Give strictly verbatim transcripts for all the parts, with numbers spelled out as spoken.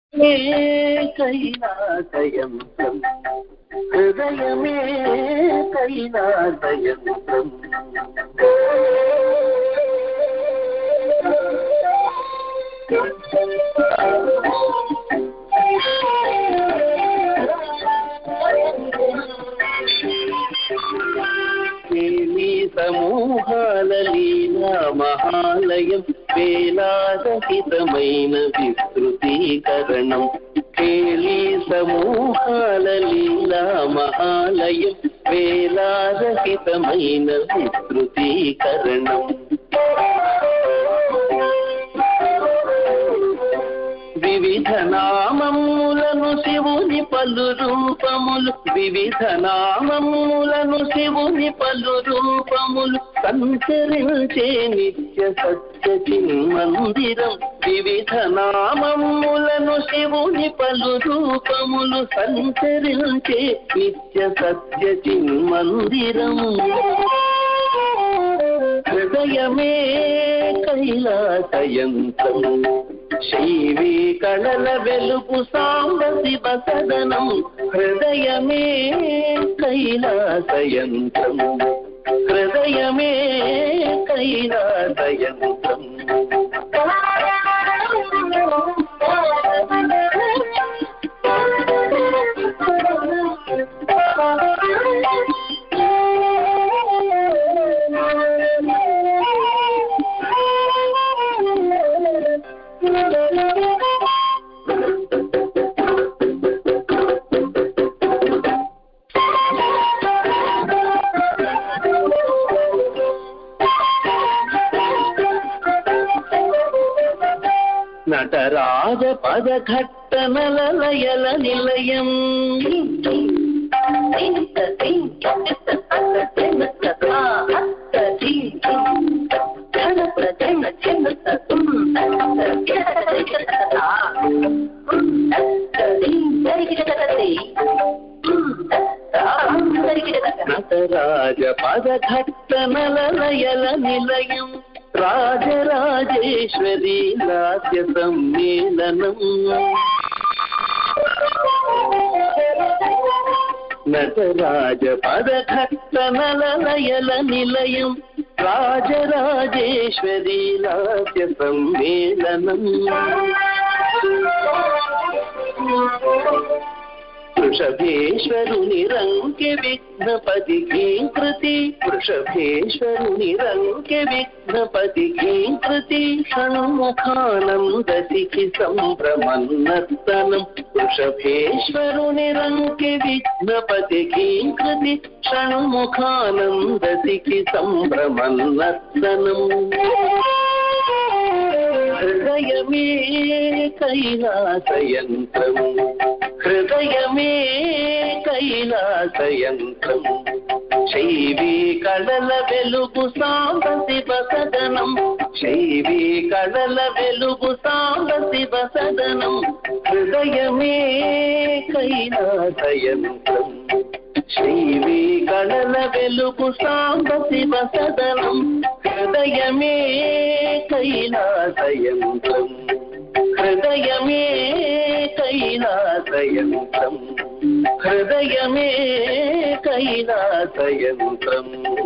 కైలాసయంత్రం హృదయమే కైలాసయంత్రం. సమూహాల లీలా మహాలయం వేలాదహితమైన విస్తృతీకరణం. కేళీ సమూహాల లీలా మహాలయం వేలాదహితమైన విస్తృతీకరణం. వివిధ నామములను శివుని పలు రూపములు వివిధ నామములను శివుని పలు రూపములు సంచరించే నిత్య సత్య చిన్మందిరం. వివిధ నామములను శివుని పలు రూపములు సంచరించే నిత్య సత్య చిన్మందిరం. హృదయమే కైలాసయంత్రం శైవీ కళల వెలుగు సాంబ శివ సదనం. హృదయమే కైలాసయంత్రం హృదయమే కైలాసయంత్రం. నటరాజ పదఘట్టనల లయల నిలయం నటరాజ పదఘట్టనల లయల నిలయం రాజరాజేశ్వరీ లాస్య సమ్మేళనం. నటరాజ పదఘట్టనల లయల నిలయం రాజరాజేశ్వరీ లాస్య సమ్మేళనం. వృషభేశ్వరుని రంకె విఘ్నపతి కీంకృతి వృషభేశ్వరుని రంకె విఘ్నపతి కీంకృతి షణ్ముఖానందసికి సంభ్రమన్నర్తనం. వృషభేశ్వరుని రంకె విఘ్నపతి కీంకృతి షణ్ముఖానందసికి సంభ్రమన్నర్తనం. హృదయమే కైలాసయంత్రం హృదయమే కైలాసయంత్రం శైవీ కళల వెలుగు సాంబ శివ సదనం. శైవీ కళల వెలుగు సాంబ శివ సదనం. హృదయమే కైలాసయంత్రం శైవీ కళల వెలుగు సాంబ శివ సదనం. హృదయమే కైలాసయంత్రం హృదయమే కైలాసయంత్రం హృదయమే కైలాసయంత్రం.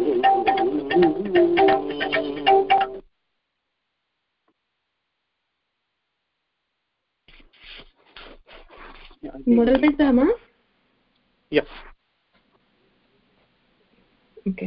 మొదలు పెడతామా? ఓకే.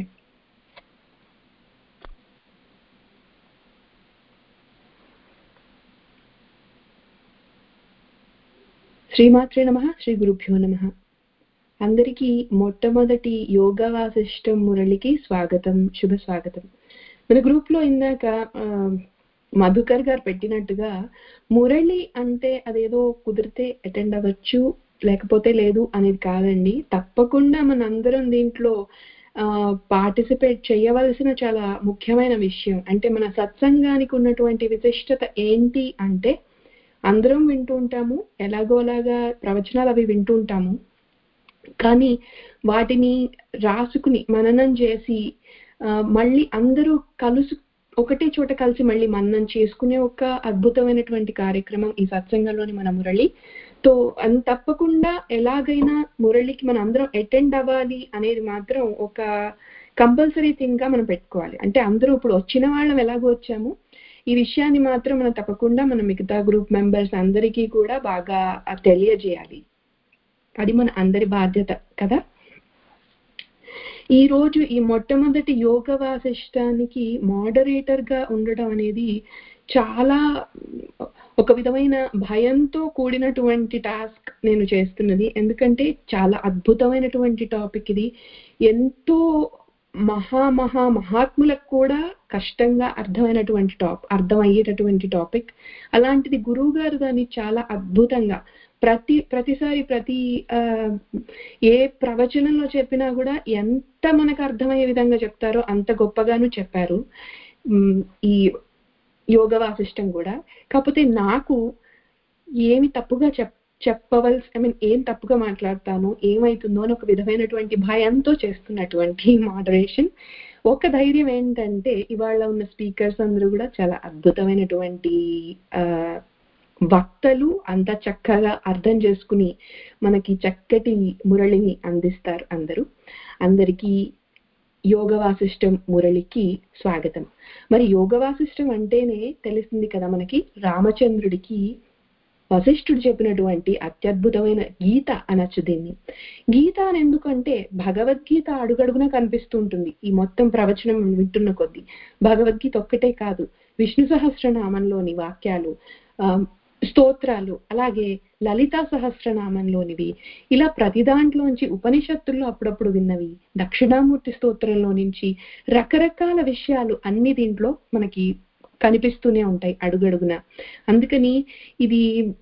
శ్రీమాత్రే నమః. శ్రీ గురుభ్యో నమః. అందరికీ మొట్టమొదటి యోగా వాసిష్టం మురళికి స్వాగతం, శుభ స్వాగతం. మన గ్రూప్ లో ఇందాక మధుకర్ గారు పెట్టినట్టుగా మురళి అంటే అదేదో కుదిరితే అటెండ్ అవ్వచ్చు లేకపోతే లేదు అనేది కాదండి. తప్పకుండా మనందరం దీంట్లో పార్టిసిపేట్ చేయవలసిన చాలా ముఖ్యమైన విషయం. అంటే మన సత్సంగానికి ఉన్నటువంటి విశిష్టత ఏంటి అంటే అందరం వింటూ ఉంటాము, ఎలాగోలాగా ప్రవచనాలు అవి వింటూ ఉంటాము, కానీ వాటిని రాసుకుని మననం చేసి మళ్ళీ అందరూ కలుసు ఒకటే చోట కలిసి మళ్ళీ మననం చేసుకునే ఒక అద్భుతమైనటువంటి కార్యక్రమం ఈ సత్సంగంలోని మన మురళి. తో అది తప్పకుండా ఎలాగైనా మురళికి మనం అందరం అటెండ్ అవ్వాలి అనేది మాత్రం ఒక కంపల్సరీ థింగ్ గా మనం పెట్టుకోవాలి. అంటే అందరూ ఇప్పుడు వచ్చిన వాళ్ళం ఎలాగో వచ్చాము, ఈ విషయాన్ని మాత్రం మనం తప్పకుండా మనం మిగతా గ్రూప్ మెంబర్స్ అందరికీ కూడా బాగా తెలియజేయాలి. అది మన అందరి బాధ్యత కదా. ఈ రోజు ఈ మొట్టమొదటి యోగ వాసిష్టానికి మోడరేటర్ గా ఉండడం అనేది చాలా ఒక విధమైన భయంతో కూడినటువంటి టాస్క్ నేను చేస్తున్నది. ఎందుకంటే చాలా అద్భుతమైనటువంటి టాపిక్ ఇది. ఎంతో మహా మహా మహాత్ములకు కూడా కష్టంగా అర్థమైనటువంటి టాప్ అర్థమయ్యేటటువంటి టాపిక్. అలాంటిది గురువు గారు దాన్ని చాలా అద్భుతంగా ప్రతి ప్రతిసారి ప్రతి ఆ ఏ ప్రవచనంలో చెప్పినా కూడా ఎంత మనకు అర్థమయ్యే విధంగా చెప్తారో అంత గొప్పగాను చెప్పారు ఈ యోగ వాసిష్టం కూడా. కాకపోతే నాకు ఏమి తప్పుగా చెప్ చెప్పవలసి ఐ మీన్ ఏం తప్పుగా మాట్లాడతాను, ఏమైతుందో అని ఒక విధమైనటువంటి భయంతో చేస్తున్నటువంటి మోడరేషన్. ఒక ధైర్యం ఏంటంటే ఇవాళ ఉన్న స్పీకర్స్ అందరూ కూడా చాలా అద్భుతమైనటువంటి ఆ వక్తలు, అంత చక్కగా అర్థం చేసుకుని మనకి చక్కటి మురళిని అందిస్తారు అందరూ. అందరికీ యోగ వాసిష్టం మురళికి స్వాగతం. మరి యోగ వాసిష్టం అంటేనే తెలిసింది కదా మనకి, రామచంద్రుడికి వశిష్ఠుడు చెప్పినటువంటి అత్యద్భుతమైన గీత అనొచ్చు దీన్ని. గీత అని ఎందుకంటే భగవద్గీత అడుగడుగునా కనిపిస్తూ ఉంటుంది ఈ మొత్తం ప్రవచనం వింటున్న కొద్దీ. భగవద్గీత ఒక్కటే కాదు, విష్ణు సహస్రనామంలోని వాక్యాలు, ఆ స్తోత్రాలు, అలాగే లలితా సహస్రనామంలోనివి, ఇలా ప్రతి దాంట్లోంచి ఉపనిషత్తుల్లో అప్పుడప్పుడు విన్నవి, దక్షిణామూర్తి స్తోత్రంలో నుంచి రకరకాల విషయాలు అన్ని దీంట్లో మనకి కనిపిస్తూనే ఉంటాయి అడుగడుగున. అందుకని ఇది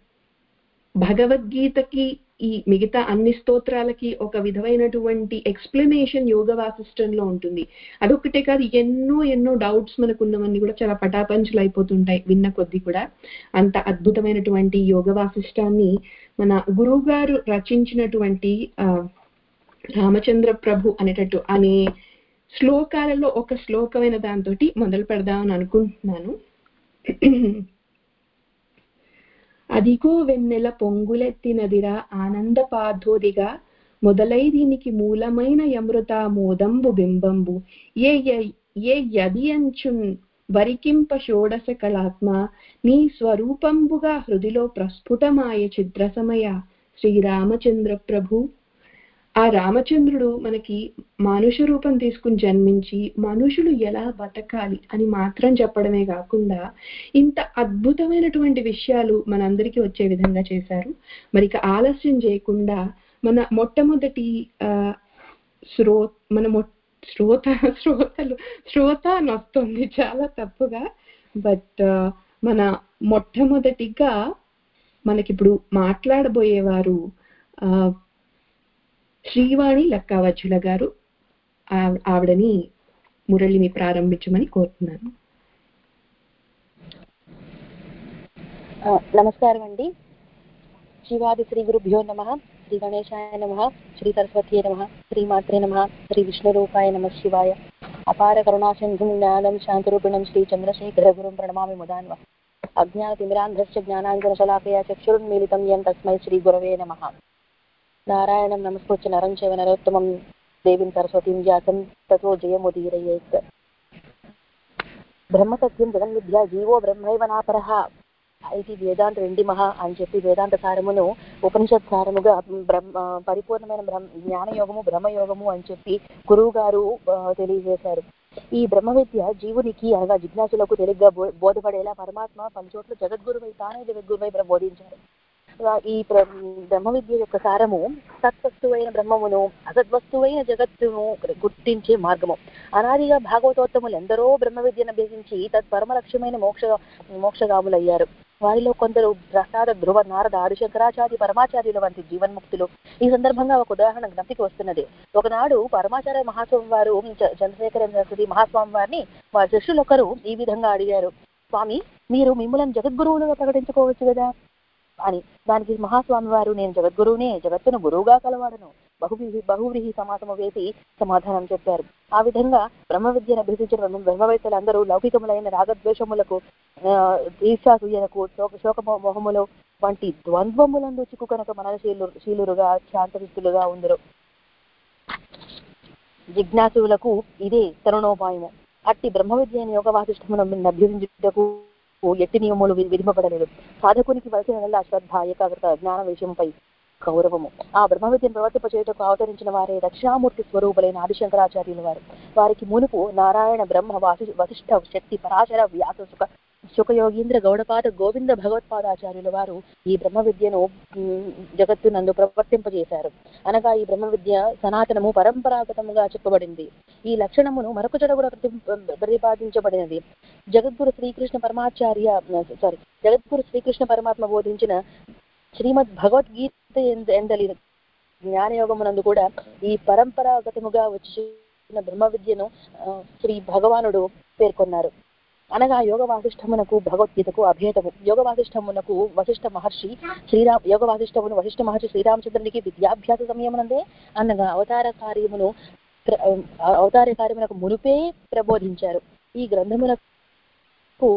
భగవద్గీతకి ఈ మిగతా అన్ని స్తోత్రాలకి ఒక విధమైనటువంటి ఎక్స్ప్లెనేషన్ యోగ వాసిష్టంలో ఉంటుంది. అదొక్కటే కాదు, ఎన్నో ఎన్నో డౌట్స్ మనకున్నవన్నీ కూడా చాలా పటాపంచులు అయిపోతుంటాయి విన్న కొద్దీ కూడా. అంత అద్భుతమైనటువంటి యోగ వాసిష్టాన్ని మన గురువు గారు రచించినటువంటి ఆ రామచంద్ర ప్రభు అనేటట్టు అనే శ్లోకాలలో ఒక శ్లోకమైన దాంతో మొదలు పెడదామని అనుకుంటున్నాను. అదిగో వెన్నెల పొంగులెత్తినదిరా ఆనంద పాధోదిగా, మొదలై దీనికి మూలమైన యమృత మోదంబు బింబంబు, ఏ ఏ యదియంచున్ వరికింప షోడశ కళాత్మ, నీ స్వరూపంబుగా హృదిలో ప్రస్ఫుటమాయ చిద్రసమయ శ్రీరామచంద్ర ప్రభు. ఆ రామచంద్రుడు మనకి మనుష్య రూపం తీసుకుని జన్మించి మనుషులు ఎలా బతకాలి అని మాత్రం చెప్పడమే కాకుండా ఇంత అద్భుతమైనటువంటి విషయాలు మనందరికీ వచ్చే విధంగా చేశారు. మరి ఇక ఆలస్యం చేయకుండా మన మొట్టమొదటి ఆ శ్రో మన మొ శ్రోత శ్రోతలు శ్రోత అని వస్తుంది చాలా తప్పుగా, బట్ మన మొట్టమొదటిగా మనకిప్పుడు మాట్లాడబోయేవారు ఆ శ్రీవాణి లక్కావజ్జుల గారు. ఆవిడని మురళిని ప్రారంభించమని కోరుతున్నాను. నమస్కారం అండి. శివాది శ్రీ గురుభ్యో నమః. శ్రీ గణేశాయ నమః. శ్రీ సరస్వతీ నమః. శ్రీమాత్రే నమః. శ్రీ విష్ణురూపాయ నమః శివాయ. అపార కరుణాసింధుం జ్ఞానం శాంతరూపిణం శ్రీ చంద్రశేఖర గురుం ప్రణమామి ముదాన్వ. అజ్ఞానతిమిరాంధస్య జ్ఞానాంజనశలాకయా చక్షురున్మీలితం యం తస్మై శ్రీ గురవే నమః. నారాయణం నమస్కృత్య నరం చైవ నరోత్తమం దేవీం సరస్వతీం వ్యాసం తతో జయముదీరయేత్. బ్రహ్మసత్యం జగన్మిథ్యా జీవో బ్రహ్మైవ నాపరః ఇది వేదాంత రెండి మహా అని చెప్పి వేదాంత సారమును ఉపనిషత్ సారముగా బ్రహ్మ పరిపూర్ణమైన బ్రహ్మ జ్ఞానయోగము బ్రహ్మయోగము అని చెప్పి గురువు గారు తెలియజేశారు. ఈ బ్రహ్మ విద్య జీవునికి అనగా జిజ్ఞాసులకు తెలిగ్గా బోధపడేలా పరమాత్మ పలుచోట్ల జగద్గురువై తానే జగద్గురువై బోధించారు. ఈ బ్రహ్మ విద్య యొక్క సారము సత్వస్తువైన బ్రహ్మమును అసద్వస్తువైన జగత్తును గుర్తించే మార్గము. అనాదిగా భాగవతోత్తములు ఎందరో బ్రహ్మ విద్యను అభ్యసించి తత్పరమ లక్ష్యమైన మోక్ష మోక్షగాములయ్యారు. వారిలో కొందరు ప్రసాద ధ్రువ నారద ఆదిశంకరాచార్య పరమాచార్యుల వంటి జీవన్ముక్తులు. ఈ సందర్భంగా ఒక ఉదాహరణ జ్ఞప్తికి వస్తున్నది. ఒకనాడు పరమాచార్య మహాస్వామి వారు చంద్రశేఖర సరస్వతి మహాస్వామి వారిని వారి శిష్యులొకరు ఈ విధంగా అడిగారు, స్వామి, మీరు మిమ్మల్ని జగద్గురువులుగా ప్రకటించుకోవచ్చు కదా, అని. దానికి మహాస్వామి వారు నేను జగద్గురువునే, జగత్తును గురువుగా కలవాడను, బహువ్రీహి బహువ్రీహి సమాసము వేసి సమాధానం చెప్పారు. ఆ విధంగా బ్రహ్మ విద్యను అభ్యసించిన బ్రహ్మవేత్తలందరూ లౌకికములైన రాగద్వేషములకు, ఈర్ష్యాసూయలకు, శోక శోక మొహములు వంటి ద్వంద్వములందు చిక్కు కనుక మనశీలు శీలురుగా శాంతచిత్తులుగా ఉందరు. జిజ్ఞాసులకు ఇదే తరుణోపాయము. అట్టి బ్రహ్మ విద్యను యోగ వాసిష్టమును అభ్యసించుటకు ఎట్టి నియములు విధింపబడలేదు. సాధకునికి వలసిన శ్రద్ధ, ఏకాగ్రత, జ్ఞాన విషయంపై గౌరవము. ఆ బ్రహ్మ విద్యను ప్రవర్తింప చేయుటకు అవతరించిన వారే దక్షిణామూర్తి స్వరూపులైన ఆదిశంకరాచార్యుల వారు. వారికి మునుపు నారాయణ, బ్రహ్మ, వాసి వశిష్ఠ, శక్తి, పరాశర, వ్యాస, సుఖ శుకయోగీంద్ర, గౌడపాద, గోవింద భగవత్పాదాచార్యుల వారు ఈ బ్రహ్మ విద్యను జగత్తునందు ప్రవర్తింపజేశారు. అనగా ఈ బ్రహ్మ విద్య సనాతనము, పరంపరాగతముగా చెప్పబడింది. ఈ లక్షణమును మరొక చోట కూడా ప్రతిపాదించబడినది. జగద్గురు శ్రీకృష్ణ పరమాచార్య సారీ జగద్గురు శ్రీకృష్ణ పరమాత్మ బోధించిన శ్రీమద్ భగవద్గీత ఎందలి జ్ఞానయోగమునందు కూడా ఈ పరంపరాగతముగా వచ్చిన బ్రహ్మ విద్యను శ్రీ భగవానుడు పేర్కొన్నారు. అనగా యోగ వాసిష్టమునకు భగవద్గీతకు అభేదము. యోగ వాసిష్టమునకు వశిష్ఠ మహర్షి శ్రీరామ్ యోగ వాసిష్టమును వశిష్ఠ మహర్షి శ్రీరామచంద్రునికి విద్యాభ్యాస సమయమునందే అనగా అవతార కార్యమును అవతార కార్యమునకు మునుపే ప్రబోధించారు. ఈ గ్రంథమునకు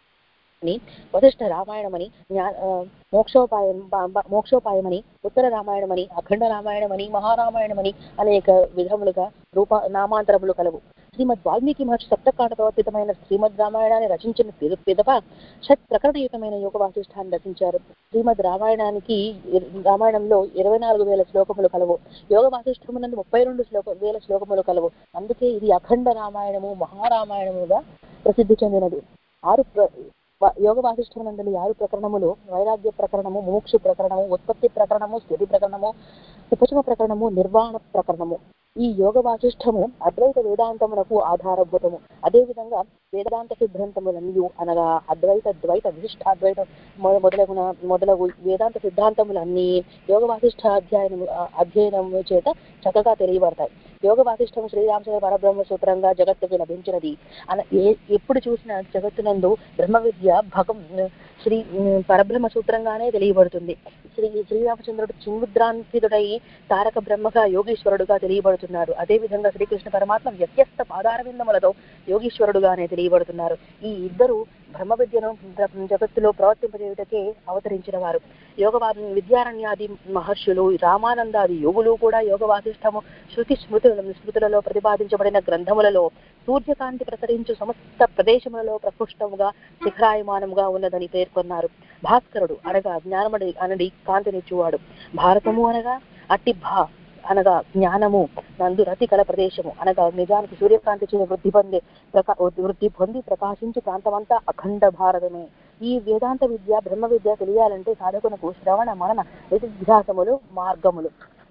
వశిష్ఠ రామాయణమని, మోక్షోపాయం మోక్షోపాయమని, ఉత్తర రామాయణమని, అఖండ రామాయణమని, మహారామాయణమని అనేక విధములుగా రూప నామాంతరములు కలవు. శ్రీమద్ వాల్మీకి మహర్షి సప్తకాండ ప్రవర్తితమైన శ్రీమద్ రామాయణాన్ని రచించిన పిదప షట్ ప్రకటయుతమైన యోగ వాసిష్ఠాన్ని రచించారు. శ్రీమద్ రామాయణానికి రామాయణంలో ఇరవై నాలుగు వేల శ్లోకములు కలవు. యోగ వాసిష్ఠమునందు ముప్పై రెండు శ్లోక వేల శ్లోకములు కలవు. అందుకే ఇది అఖండ రామాయణము, మహారామాయణముగా ప్రసిద్ధి చెందినది. ఆరు యోగ వాసిష్ఠమునందలి ఆరు ప్రకరణములు వైరాగ్య ప్రకరణము, మోక్ష ప్రకరణము, ఉత్పత్తి ప్రకరణము, స్థితి ప్రకరణము, ఉపశమ ప్రకరణము, నిర్వాణ ప్రకరణము. ఈ యోగ వాసిష్ఠము అద్వైత వేదాంతమునకు ఆధారభూతము. అదేవిధంగా వేదాంత సిద్ధాంతములన్నీ అనగా అద్వైత, ద్వైత, విశిష్టాద్వైత మొదలగున మొదలగు వేదాంత సిద్ధాంతములన్నీ యోగ వాసిష్ఠ అధ్యయనము అధ్యయనము చేత చక్కగా తెలియబడతాయి. యోగ వాసిష్టము శ్రీరామచంద్ర పరబ్రహ్మ సూత్రంగా జగత్తుకు లభించినది. అన ఎప్పుడు చూసిన జగత్తునందు బ్రహ్మ విద్య భగం శ్రీ పరబ్రహ్మ సూత్రంగానే తెలియబడుతుంది. శ్రీ శ్రీరామచంద్రుడు చిన్ముద్రాంకితుడై తారక బ్రహ్మగా యోగీశ్వరుడుగా తెలియబడుతున్నారు. అదేవిధంగా శ్రీకృష్ణ పరమాత్మ వ్యత్యస్త పాదారవిందములతో యోగీశ్వరుడుగానే తెలియబడుతున్నారు. ఈ ఇద్దరు బ్రహ్మ విద్యను జగత్తులో ప్రవర్తింపజేయుటకే అవతరించిన వారు. యోగ విద్యారణ్యాది మహర్షులు, రామానందాది యోగులు కూడా యోగ వాసిష్టము శృతి స్మృతుల స్మృతులలో ప్రతిపాదించబడిన గ్రంథములలో సూర్యకాంతి ప్రసరించు సమస్త ప్రదేశములలో ప్రకృష్టముగా శిఖరాయమానముగా ఉన్నదని పేర్కొన్నారు. భాస్కరుడు అనగా జ్ఞానమడి అనడి కాంతినిచ్చువాడు. భారతము అనగా అట్టి భా అనగా జ్ఞానము నందు రతి కల ప్రదేశము అనగా నిజానికి సూర్యకాంతి చే వృద్ధి పొందే ప్రకా వృద్ధి పొంది ప్రకాశించు ప్రాంతమంతా అఖండ భారతమే. ఈ వేదాంత విద్య బ్రహ్మ విద్య తెలియాలంటే సాధకునకు శ్రవణ మనన నిధిధ్యాసములు మార్గములు.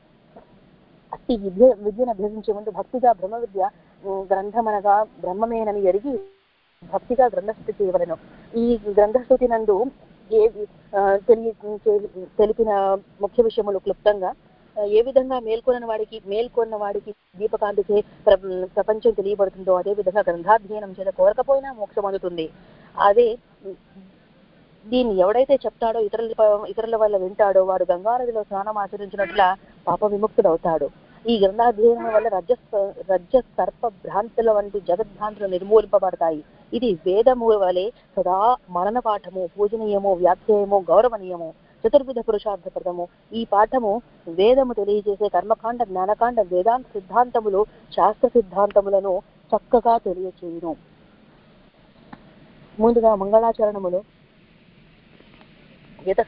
అట్టి విద్య విద్యను అభ్యసించే ముందు భక్తిగా బ్రహ్మ విద్య గ్రంథమనగా బ్రహ్మమేనని ఎరిగి భక్తిగా గ్రంథస్థుతి చేయవలెను. ఈ గ్రంథస్థుతి నందు ఏ తెలియ తెలిపిన ముఖ్య విషయములు క్లుప్తంగా ఏ విధంగా మేల్కొన్న వాడికి మేల్కొన్న వాడికి దీపకాంతిచే ప్రపంచం తెలియబడుతుందో అదే విధంగా గ్రంథాధ్యయనం చేత కోరకపోయినా మోక్షం అందుతుంది. అదే దీన్ని ఎవడైతే చెప్తాడో ఇతరుల ఇతరుల వల్ల వింటాడో వాడు గంగానదిలో స్నానం ఆచరించినట్ల పాప విముక్తుడవుతాడు. ఈ గ్రంథాధ్యయనం వల్ల రజ రజ సర్ప భ్రాంతుల వంటి జగద్భ్రాంతులు నిర్మూలింపబడతాయి. ఇది వేదము వలె సదా మనన పాఠము, పూజనీయము, వ్యాఖ్యాయము, గౌరవనీయము, చతుర్విధ పురుషార్థప్రదము. ఈ పాఠము వేదము తెలియజేసే కర్మకాండ, జ్ఞానకాండ, వేదాంత సిద్ధాంతములు, శాస్త్ర సిద్ధాంతములను చక్కగా తెలియచేయును. ముందుగా మంగళాచరణములు. యత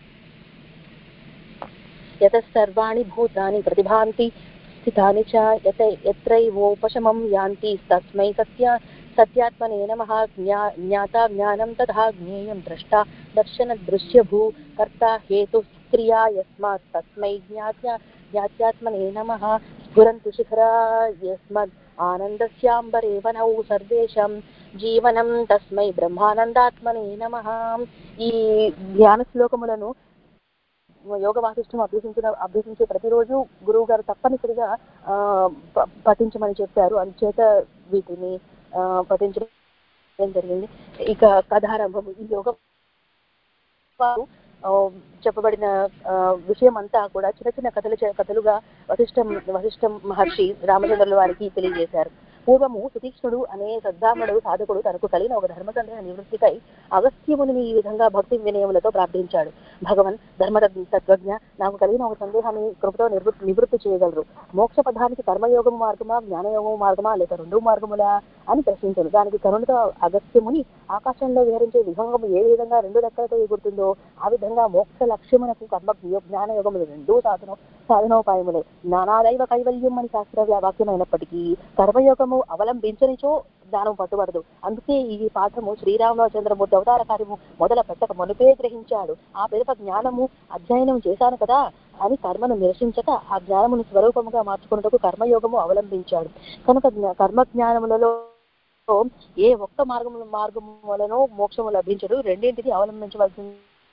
యత సర్వాణి భూతాని ప్రతిభాంతి స్థితాని చ యత యత్రైవోపశమం యాంతి తస్మై సత్య సత్యాత్మనే నమః. జ్ఞా జ్ఞాత జ్ఞానం తథా జ్ఞేయం ద్రష్టా దర్శన దృశ్యభూ కర్త హేతు క్రియా యస్మాత్ తస్మై జ్ఞాత్య జ్ఞాత్యాత్మనే నమః. స్ఫురంతు శిఖరా యస్మద్ ఆనందస్యాంబరే వనౌ సర్వేషాం జీవనం తస్మై బ్రహ్మానందాత్మనే నమః. ఈ ధ్యాన శ్లోకములను యోగ వాసిష్టం అభ్యసించిన అభ్యసించే ప్రతిరోజు గురువు గారు తప్పనిసరిగా ఆ పఠించమని చెప్పారు. అందుచేత వీటిని ఆ పఠించడం జరిగింది. ఇక కథారంభం. ఈ యోగ చెప్పబడిన విషయం అంతా కూడా చిన్న చిన్న కథలు కథలుగా వశిష్ఠ వశిష్ఠ మహర్షి రామచంద్రుల వారికి తెలియజేశారు. పూర్వము సుతీక్ష్ణుడు అనే సద్బ్రాహ్మణుడు సాధకుడు తనకు కలిగిన ఒక ధర్మ సందేహ నివృత్తికై అగస్త్యముని ఈ విధంగా భక్తి వినయములతో ప్రార్థించాడు. భగవన్ ధర్మ తత్వజ్ఞ, నాకు కలిగిన ఒక సందేహాన్ని కృపతో నివృత్తి చేయగలరు. మోక్ష పదానికి కర్మయోగము మార్గమా, జ్ఞానయోగము మార్గమా, లేక రెండు మార్గములా అని ప్రశ్నించాడు. దానికి కరుణతో అగస్త్యముని ఆకాశంలో విహరించే విహంగము ఏ విధంగా రెండు రెక్కలతో ఎగురుతుందో ఆ విధంగా మోక్ష లక్ష్యమునకు కర్మ జ్ఞానయోగములు రెండూ సాధన సాధనోపాయములే. నానాదైవ కైవల్యం అని శాస్త్ర వాక్యమైనప్పటికీ కర్మయోగము అవలంబించనిచో జ్ఞానం పట్టుబడదు. అందుకే ఈ పాఠము శ్రీరామచంద్రమూర్తి అవతార కార్యము మొదల పెట్టక మునుపే గ్రహించాడు. ఆ పిదప జ్ఞానము అధ్యయనం చేశాను కదా అని కర్మను నిరసించక ఆ జ్ఞానమును స్వరూపముగా మార్చుకున్నటకు కర్మయోగము అవలంబించాడు. కనుక కర్మ జ్ఞానములలో ఏ ఒక్క మార్గము మార్గము వలనో మోక్షము లభించడు. రెండింటిని అవలంబించవలసిన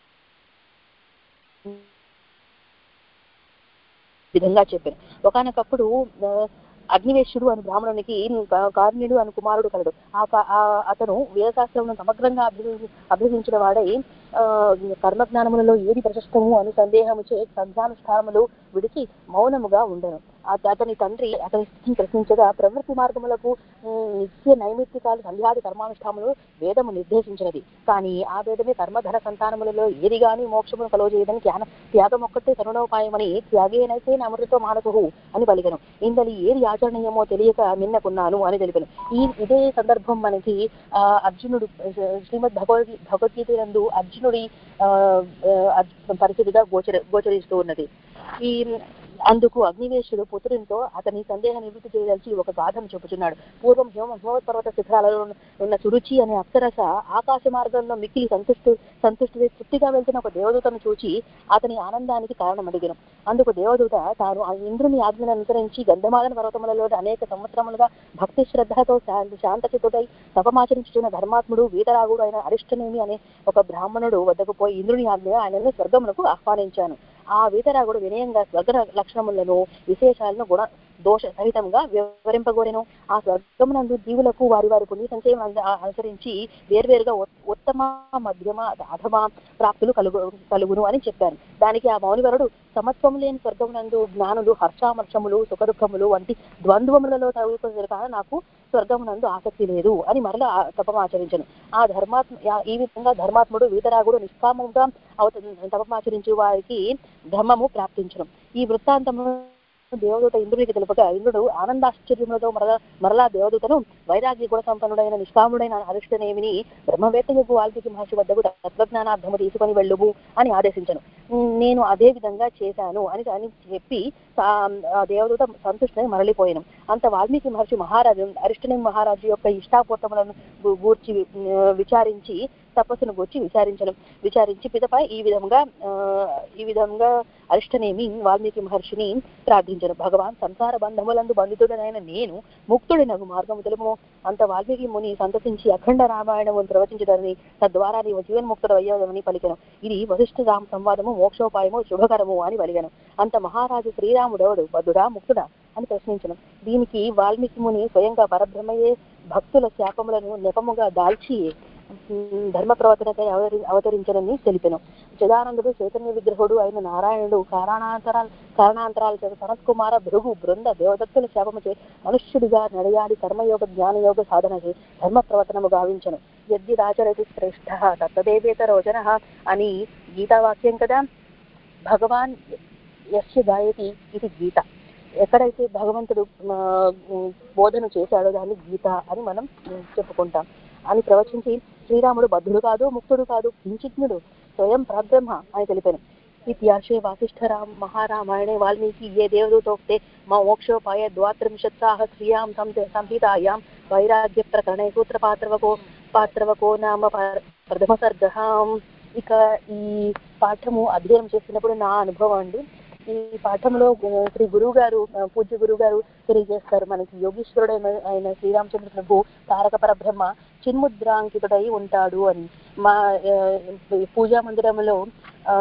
విధంగా చెప్పాను. ఒకనొకప్పుడు అగ్నివేశ్యుడు అని బ్రాహ్మణునికి కార్ణ్యుడు అని కుమారుడు కలడు. ఆ అతను వేదశాస్త్రమును సమగ్రంగా అభ్యసి అభ్యసించిన వాడై కర్మజ్ఞానములలో ఏది ప్రశస్తము అని సందేహము చే సంధ్యానుష్ఠానములు విడిచి మౌనముగా ఉండను. అతని తండ్రి అతని ప్రశ్నించగా ప్రవృత్తి మార్గములకు నిత్య నైమిత్తికాలు సంధ్యాది కర్మానుష్ఠానములు వేదము నిర్దేశించినది. కానీ ఆ వేదమే కర్మధర సంతానములలో ఏది గాని మోక్షమును కలుగజేయదని జ్ఞాన త్యాగం ఒక్కటే తరుణోపాయమని త్యాగేనైతే అమృతో మానసు అని పలికెను. ఇందలి ఏది ఆచరణీయమో తెలియక మిన్నకున్నాను అని తెలిపాను. ఈ ఇదే సందర్భం మనకి ఆ అర్జునుడు శ్రీమద్ భగవద్గీ భగవద్గీత నందు అర్జునుడి ఆ పరిస్థితిగా గోచర గోచరిస్తూ ఉన్నది. ఈ అందుకు అగ్నివేశుడు పుత్రునితో అతని సందేహ నివృత్తి చేయదలిచి ఒక గాథను చెప్పుచున్నాడు. పూర్వం హిమ హిమవత్పర్వత శిఖరాలలో ఉన్న సురుచి అనే అప్సరస ఆకాశ మార్గంలో మిక్కిలి సంతుష్టు సంతుష్టి తృప్తిగా వెళ్తున్న ఒక దేవదూతను చూచి అతని ఆనందానికి కారణం అడిగాను. అందుకు దేవదూత తాను ఆ ఇంద్రుని ఆజ్ఞను అనుసరించి గంధమాదన పర్వతములలో అనేక సంవత్సరములుగా భక్తి శ్రద్ధతో శాంతచితుడై తపమాచరించుతున్న ధర్మాత్ముడు వీతరాగుడు అయిన అరిష్టనేమి అనే ఒక బ్రాహ్మణుడు వద్దకు పోయి ఇంద్రుని ఆజ్ఞ ఆయనను స్వర్గమునకు ఆహ్వానించాను. ఆ వీతరాగుడు వినయంగా స్వర్గ లక్షణములను విశేషాలను గుణ దోష సహితంగా వివరింపగోరెను. ఆ స్వర్గమునందు జీవులకు వారి వారి పుణ్య సంచయం అనుసరించి వేర్వేరుగా ఉత్తమ మధ్యమ అధమ ప్రాప్తులు కలుగు కలుగును అని చెప్పారు. దానికి ఆ మౌనివరుడు సమత్వము లేని స్వర్గమునందు జ్ఞానులు హర్షామర్షములు సుఖదుఖములు వంటి ద్వంద్వములలో తగులుకొని కాన నాకు స్వర్గమునందు ఆసక్తి లేదు అని మరలా తపమాచరించను. ఆ ధర్మాత్మ ఈ విధంగా ధర్మాత్ముడు వీతరాగుడు నిష్కామంగా తపమాచరించు వారికి ధర్మము ప్రాప్తించను. ఈ వృత్తాంతము దేవదూత ఇంద్రునికి తెలుపగా ఇంద్రుడు ఆనందాశ్చర్యములతో మరలా మరలా దేవదూతను వైరాగ్య గుణ సంపన్నుడైన నిష్కాముడైన అరిష్టనేమిని బ్రహ్మవేత్తకు వాల్మీకి మహర్షి వద్దకు తత్వజ్ఞానార్థము తీసుకొని వెళ్ళుము అని ఆదేశించను. నేను అదే విధంగా చేశాను అని అని చెప్పి దేవదూత సంతుష్టని మరలిపోయాను. అంత వాల్మీకి మహర్షి మహారాజు అరిష్టనేమి మహారాజు యొక్క ఇష్టాపూర్తములను గూర్చి విచారించి తపస్సును గూర్చి విచారించను విచారించి పిదప ఈ విధంగా ఈ విధంగా అరిష్టనేమి వాల్మీకి మహర్షిని ప్రార్థించను. భగవాన్ సంసార బంధములందు బంధితుడనైన నేను ముక్తుడినగు మార్గము తెలుపుము. అంత వాల్మీకి ముని సంతసించి అఖండ రామాయణము ప్రవచించదని తద్వారా నీవు జీవన్ముక్తుడు అయ్యావని పలికెను. ఇది వశిష్ఠ రామ సంవాదము మోక్షోపాయము శుభకరము అని పలికెను. అంత మహారాజు శ్రీరాముడవడు బద్ధుడా ముక్తుడా అని ప్రశ్నించను. దీనికి వాల్మీకి ముని స్వయంగా పరబ్రహ్మయే భక్తుల శాపములను నెపముగా దాల్చి ధర్మ ప్రవర్తనకై అవతరి అవతరించనని తెలిపెను. చిదానందుడు చైతన్య విగ్రహుడు అయిన నారాయణుడు కారణాంతరాల కారణాంతరాల చేత సనత్ కుమార భృగు బృంద దేవదత్తుల శాపముచే మనుష్యుడిగా నడయాడి కర్మయోగ జ్ఞానయోగ సాధనకి ధర్మ ప్రవర్తనము గావించను. యద్యదాచరతి శ్రేష్ఠ తత్తదేవేతరో జనః అని గీతావాక్యం కదా. భగవాన్ యస్య గాయతి ఇది గీత. ఎక్కడైతే భగవంతుడు బోధన చేశాడో దాన్ని గీత అని మనం చెప్పుకుంటాం అని ప్రవచించి శ్రీరాముడు బద్ధుడు కాదు ముక్తుడు కాదు కించిజ్ఞుడు స్వయం పరబ్రహ్మ అని తెలిపాను. ఇత్యార్షే వాసిష్ఠరామ మహారామాయణే వాల్మీకి ఏ దేవదూతోక్తే మా మోక్షోపాయ ద్వాత్రింశత్సాహ శ్రియాం సంహితాయాం వైరాగ్య ప్రకరణే సూత్రపాత్రవకో పాత్రవకో నామ ప్రథమ సర్గం. ఇక ఈ పాఠము అధ్యయనం చేసినప్పుడు నా అనుభవం అండి. ఈ పాఠంలో శ్రీ గురువు గారు పూజ్య గురువు గారు తెలియజేస్తారు మనకి యోగీశ్వరుడు అయిన శ్రీరామచంద్ర ప్రభు తారక పరబ్రహ్మ చిన్ముద్రాంకితుడై ఉంటాడు అని. మా పూజా మందిరంలో ఆ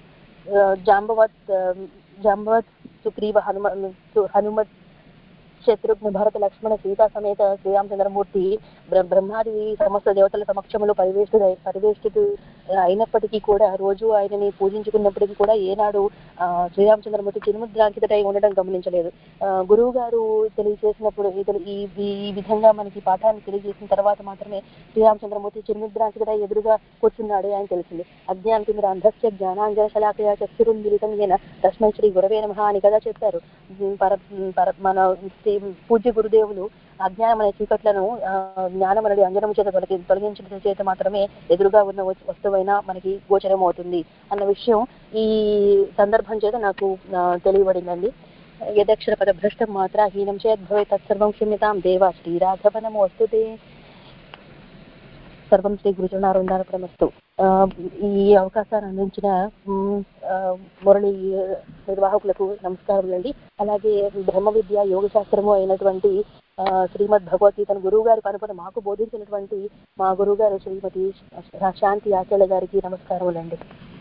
జాంబవత్ జాంబవత్ సుగ్రీవ హనుమ హనుమత్ శత్రుఘ్న భరత లక్ష్మణ సీతా సమేత శ్రీరామచంద్రమూర్తి బ్రహ్మాది సమస్త దేవతల సమక్షములు పరివేష్టిత పరివేష్టితు అయినప్పటికీ కూడా రోజు ఆయనని పూజించుకున్నప్పటికీ కూడా ఏనాడు శ్రీరామచంద్రమూర్తి చిరుముద్రాంకితుడై ఉండడం గమనించలేదు. గురువు గారు తెలియజేసినప్పుడు ఈ ఈ విధంగా మనకి పాఠాన్ని తెలియజేసిన తర్వాత మాత్రమే శ్రీరామచంద్రమూర్తి చిరుముద్రాంకితుడై ఎదురుగా కూర్చున్నాడు అని తెలిసింది. అజ్ఞానికి మీరు అంధస్య జ్ఞానాంజన శలాకయ చక్షురున్మిలితం యేన తస్మై శ్రీ గురవే నమః అని కదా చెప్పారు. పర పర మన పూజ్య గురుదేవులు అజ్ఞానం అనే చీకట్లను జ్ఞానం అనేది అంజనము చేత తొలగి తొలగించడం చేత మాత్రమే ఎదురుగా ఉన్న వస్తువైనా మనకి గోచరం అవుతుంది అన్న విషయం ఈ సందర్భం చేత నాకు తెలియబడిందండి. యదక్షర పద భ్రష్టం మాత్ర హీనం చేద్భవే తత్సర్వం క్షమ్యతాం దేవా శ్రీరాఘవనము వస్తుతే. సర్వం శ్రీ గురుచరణారుందానప్రమస్తు. ఈ అవకాశాన్ని అందించిన మురళి నిర్వాహకులకు నమస్కారములండి. అలాగే బ్రహ్మ విద్య యోగ శాస్త్రము అయినటువంటి శ్రీమద్ భగవద్గీతను గురువు గారి పనుపను మాకు బోధించినటువంటి మా గురువు గారు శ్రీమతి శాంతి ఆచార్య గారికి నమస్కారములండి.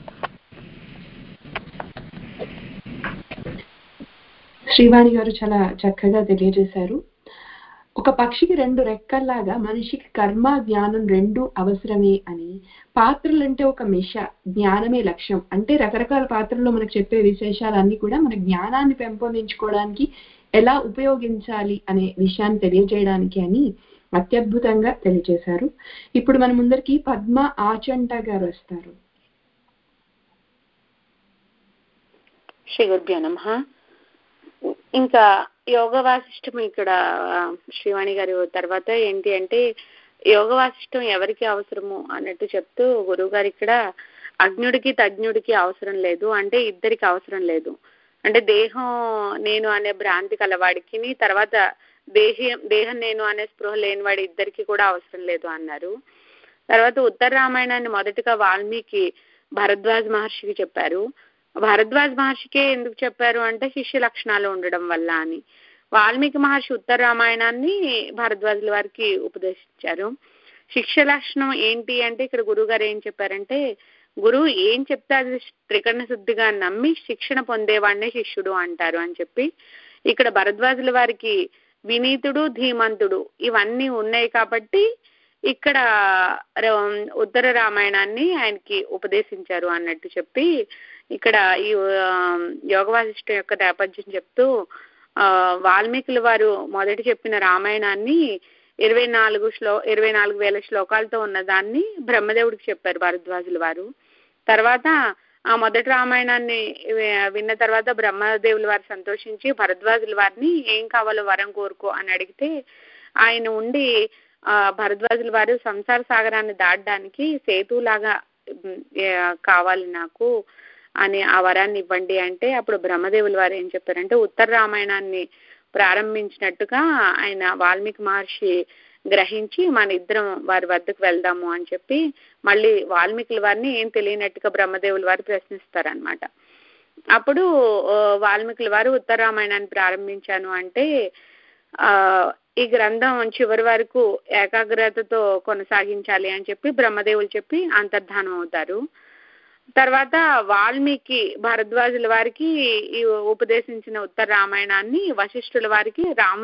శ్రీవాణి గారు చాలా చక్కగా తెలియజేశారు. ఒక పక్షికి రెండు రెక్కల్లాగా మనిషికి కర్మ జ్ఞానం రెండు అవసరమే అని, పాత్రలంటే ఒక మిష, జ్ఞానమే లక్ష్యం అంటే రకరకాల పాత్రల్లో మనకు చెప్పే విశేషాలన్నీ కూడా మన జ్ఞానాన్ని పెంపొందించుకోవడానికి ఎలా ఉపయోగించాలి అనే విషయాన్ని తెలియజేయడానికి అని అత్యద్భుతంగా తెలియజేశారు. ఇప్పుడు మన ముందరికి పద్మ ఆచంట గారు వస్తారు. శ్రీ గురుభ్యో నమః. ఇంకా యోగ వాసిష్టం ఇక్కడ శ్రీవాణి గారి తర్వాత ఏంటి అంటే యోగ వాసిష్టం ఎవరికి అవసరము అన్నట్టు చెప్తూ గురువు గారు ఇక్కడ అజ్ఞుడికి తజ్ఞుడికి అవసరం లేదు అంటే ఇద్దరికి అవసరం లేదు. అంటే దేహం నేను అనే భ్రాంతి కలవాడికి తర్వాత దేహం దేహం నేను అనే స్పృహ లేని వాడి ఇద్దరికి కూడా అవసరం లేదు అన్నారు. తర్వాత ఉత్తర రామాయణాన్ని మొదటిగా వాల్మీకి భరద్వాజ మహర్షికి చెప్పారు. భరద్వాజ మహర్షికే ఎందుకు చెప్పారు అంటే శిష్య లక్షణాలు ఉండడం వల్ల అని. వాల్మీకి మహర్షి ఉత్తర రామాయణాన్ని భరద్వాజుల వారికి ఉపదేశించారు. శిష్య లక్షణం ఏంటి అంటే ఇక్కడ గురువు గారు ఏం చెప్పారంటే గురువు ఏం చెప్తే అది త్రికరణ శుద్ధిగా నమ్మి శిక్షణ పొందేవాడినే శిష్యుడు అంటారు అని చెప్పి ఇక్కడ భరద్వాజుల వారికి వినీతుడు ధీమంతుడు ఇవన్నీ ఉన్నాయి కాబట్టి ఇక్కడ ఉత్తర రామాయణాన్ని ఆయనకి ఉపదేశించారు అన్నట్టు చెప్పి ఇక్కడ ఈ యోగ వాసిష్టం యొక్క నేపథ్యం చెప్తూ ఆ వాల్మీకుల వారు మొదటి చెప్పిన రామాయణాన్ని ఇరవై నాలుగు శ్లో ఇరవై నాలుగు వేల శ్లోకాలతో ఉన్న దాన్ని బ్రహ్మదేవుడికి చెప్పారు భరద్వాజుల వారు. తర్వాత ఆ మొదటి రామాయణాన్ని విన్న తర్వాత బ్రహ్మదేవుల వారు సంతోషించి భరద్వాజుల వారిని ఏం కావాలో వరం కోరుకో అని అడిగితే ఆయన ఉండి ఆ భరద్వాజుల వారు సంసార సాగరాన్ని దాటడానికి సేతులాగా కావాలి నాకు అని ఆ వరాన్ని ఇవ్వండి అంటే అప్పుడు బ్రహ్మదేవుల వారు ఏం చెప్పారంటే ఉత్తర రామాయణాన్ని ప్రారంభించినట్టుగా ఆయన వాల్మీకి మహర్షి గ్రహించి మన ఇద్దరం వారి వద్దకు వెళ్దాము అని చెప్పి మళ్ళీ వాల్మీకుల వారిని ఏం తెలియనట్టుగా బ్రహ్మదేవుల వారు ప్రశ్నిస్తారనమాట. అప్పుడు వాల్మీకుల వారు ఉత్తర రామాయణాన్ని ప్రారంభించాను అంటే ఆ ఈ గ్రంథం చివరి వరకు ఏకాగ్రతతో కొనసాగించాలి అని చెప్పి బ్రహ్మదేవులు చెప్పి అంతర్ధానం అవుతారు. తర్వాత వాల్మీకి భరద్వాజుల వారికి ఈ ఉపదేశించిన ఉత్తర రామాయణాన్ని వశిష్ఠుల వారికి రామ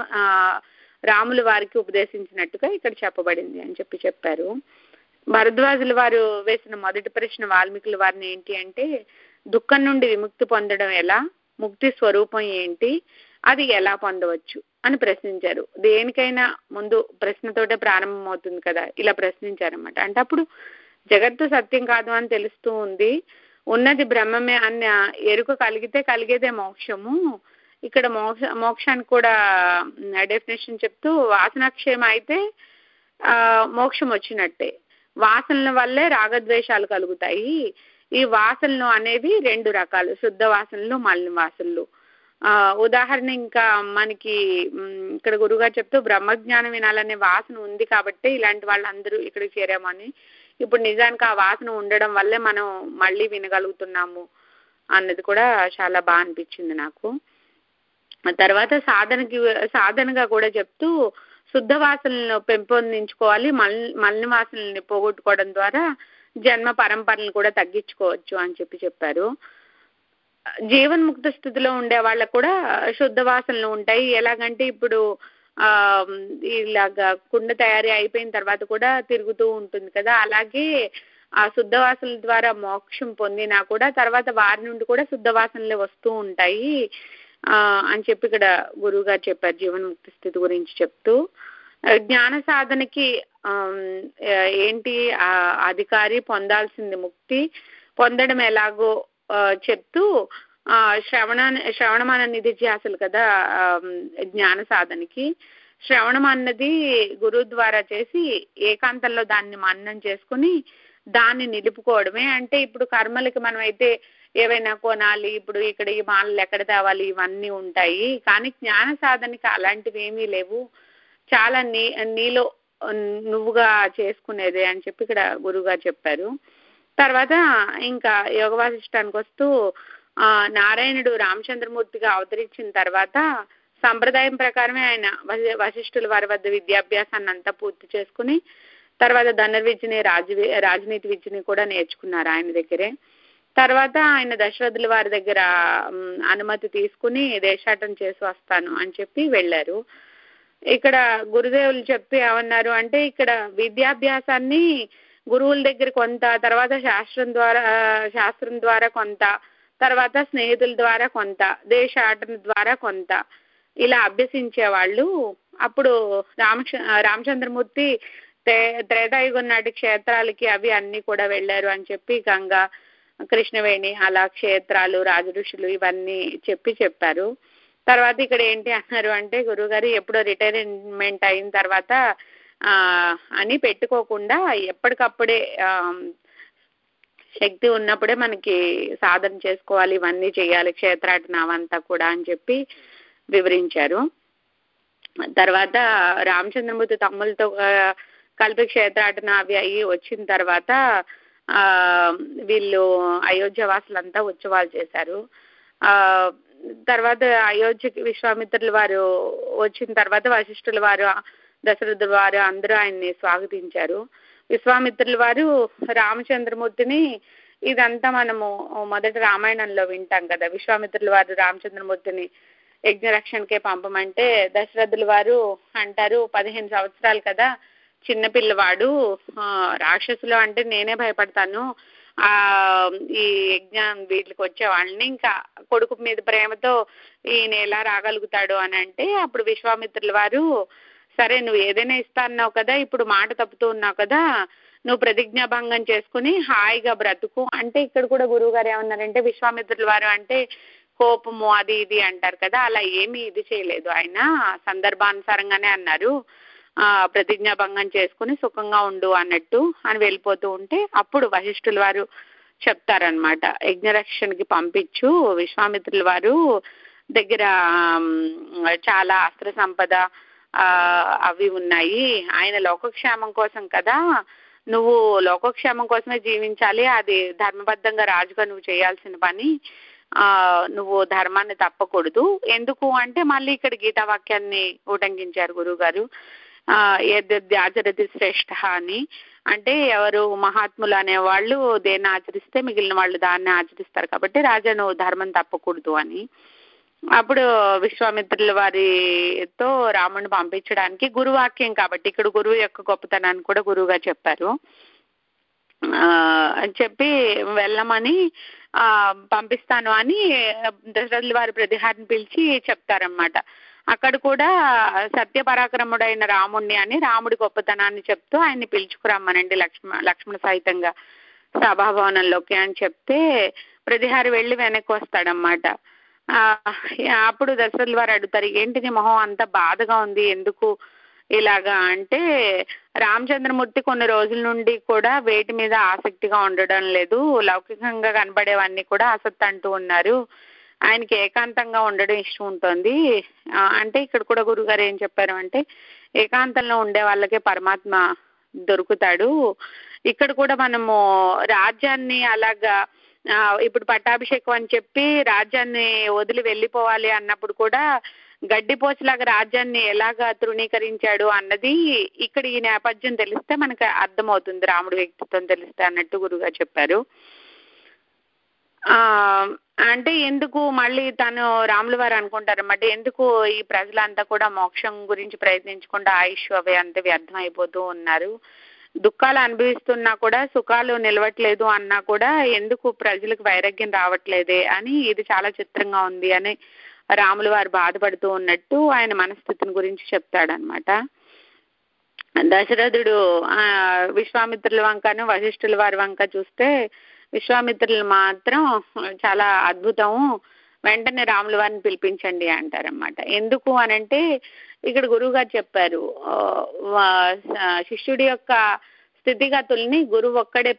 రాముల వారికి ఉపదేశించినట్టుగా ఇక్కడ చెప్పబడింది అని చెప్పి చెప్పారు. భరద్వాజుల వారు వేసిన మొదటి ప్రశ్న వాల్మీకుల వారిని ఏంటి అంటే దుఃఖం నుండి విముక్తి పొందడం ఎలా, ముక్తి స్వరూపం ఏంటి, అది ఎలా పొందవచ్చు అని ప్రశ్నించారు. దేనికైనా ముందు ప్రశ్నతోటే ప్రారంభం అవుతుంది కదా, ఇలా ప్రశ్నించారన్నమాట. అంటే అప్పుడు జగత్తు సత్యం కాదు అని తెలుస్తూ ఉంది, ఉన్నది బ్రహ్మమే అన్న ఎరుక కలిగితే కలిగేదే మోక్షము. ఇక్కడ మోక్ష మోక్షానికి కూడా డెఫినేషన్ చెప్తూ వాసనాక్షేమ అయితే ఆ మోక్షం వచ్చినట్టే, వాసనల వల్లే రాగద్వేషాలు కలుగుతాయి. ఈ వాసనలు అనేవి రెండు రకాలు, శుద్ధ వాసనలు మలిన వాసనలు. ఆ ఉదాహరణ ఇంకా మనకి ఇక్కడ గురువుగారు చెప్తూ బ్రహ్మజ్ఞానం వినాలనే వాసన ఉంది కాబట్టి ఇలాంటి వాళ్ళందరూ ఇక్కడికి చేరామని. ఇప్పుడు నిజానికి ఆ వాసన ఉండడం వల్లే మనం మళ్ళీ వినగలుగుతున్నాము అన్నది కూడా చాలా బాగా అనిపించింది నాకు. తర్వాత సాధనకి సాధనగా కూడా చెప్తూ శుద్ధ వాసనలను పెంపొందించుకోవాలి, మల్ మలిన వాసనల్ని పోగొట్టుకోవడం ద్వారా జన్మ పరంపరలను కూడా తగ్గించుకోవచ్చు అని చెప్పి చెప్పారు. జీవన్ముక్త స్థితిలో ఉండే వాళ్ళకు కూడా శుద్ధ వాసనలు ఉంటాయి. ఎలాగంటే ఇప్పుడు ఆ ఇలాగా కుండ తయారీ అయిపోయిన తర్వాత కూడా తిరుగుతూ ఉంటుంది కదా, అలాగే ఆ శుద్ధవాసనల ద్వారా మోక్షం పొందినా కూడా తర్వాత వారి నుండి కూడా శుద్ధవాసనలే వస్తూ ఉంటాయి ఆ అని చెప్పి ఇక్కడ గురువు గారు చెప్పారు జీవన్ముక్తి స్థితి గురించి చెప్తూ. జ్ఞాన సాధనకి ఏంటి అధికారి పొందాల్సింది ముక్తి, పొందడం ఎలాగో చెప్తూ ఆ శ్రవణ శ్రవణమాన నిధిధ్యాసలు కదా జ్ఞాన సాధనకి. శ్రవణం అన్నది గురువు ద్వారా చేసి ఏకాంతంలో దాన్ని మననం చేసుకుని దాన్ని నిలుపుకోవడమే. అంటే ఇప్పుడు కర్మలకి మనం అయితే ఏవైనా కొనాలి, ఇప్పుడు ఇక్కడ ఈ మాలలు ఎక్కడ తేవాలి, ఇవన్నీ ఉంటాయి. కానీ జ్ఞాన సాధనకి అలాంటివి ఏమీ లేవు, చాలా నీ నీలో నువ్వుగా చేసుకునేదే అని చెప్పి ఇక్కడ గురువుగారు చెప్పారు. తర్వాత ఇంకా యోగ వాసిష్టానికి వస్తూ ఆ నారాయణుడు రామచంద్రమూర్తిగా అవతరించిన తర్వాత సంప్రదాయం ప్రకారమే ఆయన వశిష్ఠుల వారి వద్ద విద్యాభ్యాసాన్ని అంతా పూర్తి చేసుకుని తర్వాత ధనుర్విద్యని రాజు రాజనీతి విద్యని కూడా నేర్చుకున్నారు ఆయన దగ్గరే. తర్వాత ఆయన దశరథుల వారి దగ్గర అనుమతి తీసుకుని దేశాటన చేసి వస్తాను అని చెప్పి వెళ్ళారు. ఇక్కడ గురుదేవులు చెప్పి ఏమన్నారు అంటే ఇక్కడ విద్యాభ్యాసాన్ని గురువుల దగ్గర కొంత, తర్వాత శాస్త్రం ద్వారా శాస్త్రం ద్వారా కొంత, తర్వాత స్నేహితుల ద్వారా కొంత, దేశాటన ద్వారా కొంత ఇలా అభ్యసించే వాళ్ళు. అప్పుడు రామచ రామచంద్రమూర్తి త్రే త్రేతాయుగం నాటి క్షేత్రాలకి అవి అన్ని కూడా వెళ్ళారు అని చెప్పి గంగా, కృష్ణవేణి అలా క్షేత్రాలు, రాజఋషులు ఇవన్నీ చెప్పి చెప్పారు. తర్వాత ఇక్కడ ఏంటి అన్నారు అంటే గురువుగారు ఎప్పుడో రిటైర్మెంట్ అయిన తర్వాత ఆ అని పెట్టుకోకుండా ఎప్పటికప్పుడే ఆ శక్తి ఉన్నప్పుడే మనకి సాధన చేసుకోవాలి, ఇవన్నీ చేయాలి, క్షేత్రాటన అవంతా కూడా అని చెప్పి వివరించారు. తర్వాత రామచంద్రమూర్తి తమ్ములతో కలిపి క్షేత్రాటన అవి అయ్యి వచ్చిన తర్వాత ఆ వీళ్ళు అయోధ్య వాసులంతా ఉత్సవాలు చేశారు. ఆ తర్వాత అయోధ్యకి విశ్వామిత్రుల వారు వచ్చిన తర్వాత వశిష్ఠుల వారు, దశరథుల వారు అందరూ ఆయన్ని స్వాగతించారు. విశ్వామిత్రుల వారు రామచంద్రమూర్తిని, ఇదంతా మనము మొదటి రామాయణంలో వింటాం కదా, విశ్వామిత్రుల వారు రామచంద్రమూర్తిని యజ్ఞరక్షణకే పంపమంటే దశరథుల వారు అంటారు పదిహేను సంవత్సరాలు కదా చిన్నపిల్లవాడు, రాక్షసులు అంటే నేనే భయపడతాను, ఆ ఈ యజ్ఞం వీటికి వచ్చే వాళ్ళని ఇంకా కొడుకు మీద ప్రేమతో ఈయన ఎలా రాగలుగుతాడు అని అంటే అప్పుడు విశ్వామిత్రుల వారు సరే నువ్వు ఏదైనా ఇస్తా అన్నావు కదా, ఇప్పుడు మాట తప్పుతూ ఉన్నావు కదా, నువ్వు ప్రతిజ్ఞాభంగం చేసుకుని హాయిగా బ్రతుకు అంటే. ఇక్కడ కూడా గురువు గారు ఏమన్నారంటే విశ్వామిత్రుల వారు అంటే కోపము అది ఇది అంటారు కదా, అలా ఏమీ ఇది చేయలేదు, ఆయన సందర్భానుసారంగానే అన్నారు ఆ ప్రతిజ్ఞాభంగం చేసుకుని సుఖంగా ఉండు అన్నట్టు అని వెళ్ళిపోతూ ఉంటే అప్పుడు వశిష్ఠుల వారు చెప్తారనమాట యజ్ఞరక్షణకి పంపించు, విశ్వామిత్రుల వారు దగ్గర చాలా అస్త్ర సంపద ఆ అవి ఉన్నాయి, ఆయన లోకక్షేమం కోసం కదా, నువ్వు లోకక్షేమం కోసమే జీవించాలి, అది ధర్మబద్ధంగా రాజుగా నువ్వు చేయాల్సిన పని, ఆ నువ్వు ధర్మాన్ని తప్పకూడదు. ఎందుకు అంటే మళ్ళీ ఇక్కడ గీతావాక్యాన్ని ఉటంకించారు గురువు గారు, ఆ ఏది ఆచరతి శ్రేష్ఠ అని, అంటే ఎవరు మహాత్ములు అనేవాళ్ళు దేన్ని ఆచరిస్తే మిగిలిన వాళ్ళు దాన్ని ఆచరిస్తారు కాబట్టి రాజా నువ్వు ధర్మం తప్పకూడదు అని. అప్పుడు విశ్వామిత్రుల వారితో రాముడిని పంపించడానికి గురువాక్యం కాబట్టి ఇక్కడ గురువు యొక్క గొప్పతనాన్ని కూడా గురువుగా చెప్పారు. ఆ చెప్పి వెళ్ళమని ఆ పంపిస్తాను అని దశరథుల వారి ప్రతిహారిని పిలిచి చెప్తారన్నమాట. అక్కడ కూడా సత్యపరాక్రముడైన రాముణ్ణి అని రాముడి గొప్పతనాన్ని చెప్తూ ఆయన్ని పిలుచుకురమ్మనండి లక్ష్మ లక్ష్మణ సహితంగా సభాభవనంలోకి అని చెప్తే ప్రతిహారి వెళ్ళి వెనక్కి వస్తాడనమాట. అప్పుడు దశరథుల వారు అడుగుతారు ఏంటి నీ మొహం అంత బాధగా ఉంది ఎందుకు ఇలాగా అంటే రామచంద్రమూర్తి కొన్ని రోజుల నుండి కూడా వేటి మీద ఆసక్తిగా ఉండడం లేదు, లౌకికంగా కనబడేవన్నీ కూడా ఆసక్తి అంటూ ఉన్నారు, ఆయనకి ఏకాంతంగా ఉండడం ఇష్టం ఉంటుంది అంటే. ఇక్కడ కూడా గురుగారు ఏం చెప్పారు అంటే ఏకాంతంలో ఉండే వాళ్ళకే పరమాత్మ దొరుకుతాడు. ఇక్కడ కూడా మనము రాజ్యాన్ని అలాగా ఇప్పుడు పట్టాభిషేకం అని చెప్పి రాజ్యాన్ని వదిలి వెళ్ళిపోవాలి అన్నప్పుడు కూడా గడ్డిపోచలాగా రాజ్యాన్ని ఎలాగా తృణీకరించాడు అన్నది ఇక్కడ ఈ నేపథ్యం తెలిస్తే మనకు అర్థమవుతుంది, రాముడి వ్యక్తిత్వం తెలిస్తే అన్నట్టు గురుగారు చెప్పారు. ఆ అంటే ఎందుకు మళ్ళీ తను రాముల వారు అనుకుంటారన్నమాట, ఎందుకు ఈ ప్రజలంతా కూడా మోక్షం గురించి ప్రయత్నించకుండా ఆయుష్ అవి అంతా వ్యర్థం అయిపోతూ ఉన్నారు, దుఃఖాలు అనుభవిస్తున్నా కూడా సుఖాలు నిలవట్లేదు అన్నా కూడా ఎందుకు ప్రజలకు వైరాగ్యం రావట్లేదే అని ఇది చాలా చిత్రంగా ఉంది అని రాములు వారు బాధపడుతూ ఉన్నట్టు ఆయన మనస్థితిని గురించి చెప్తాడనమాట. దశరథుడు ఆ విశ్వామిత్రుల వంకను వశిష్ఠుల వారి వంక చూస్తే విశ్వామిత్రులు మాత్రం చాలా అద్భుతము, వెంటనే రాముల వారిని పిలిపించండి అంటారనమాట. ఎందుకు అనంటే ఇక్కడ గురువు గారు చెప్పారు, శిష్యుడి యొక్క స్థితిగతుల్ని గురువు ఒక్కడే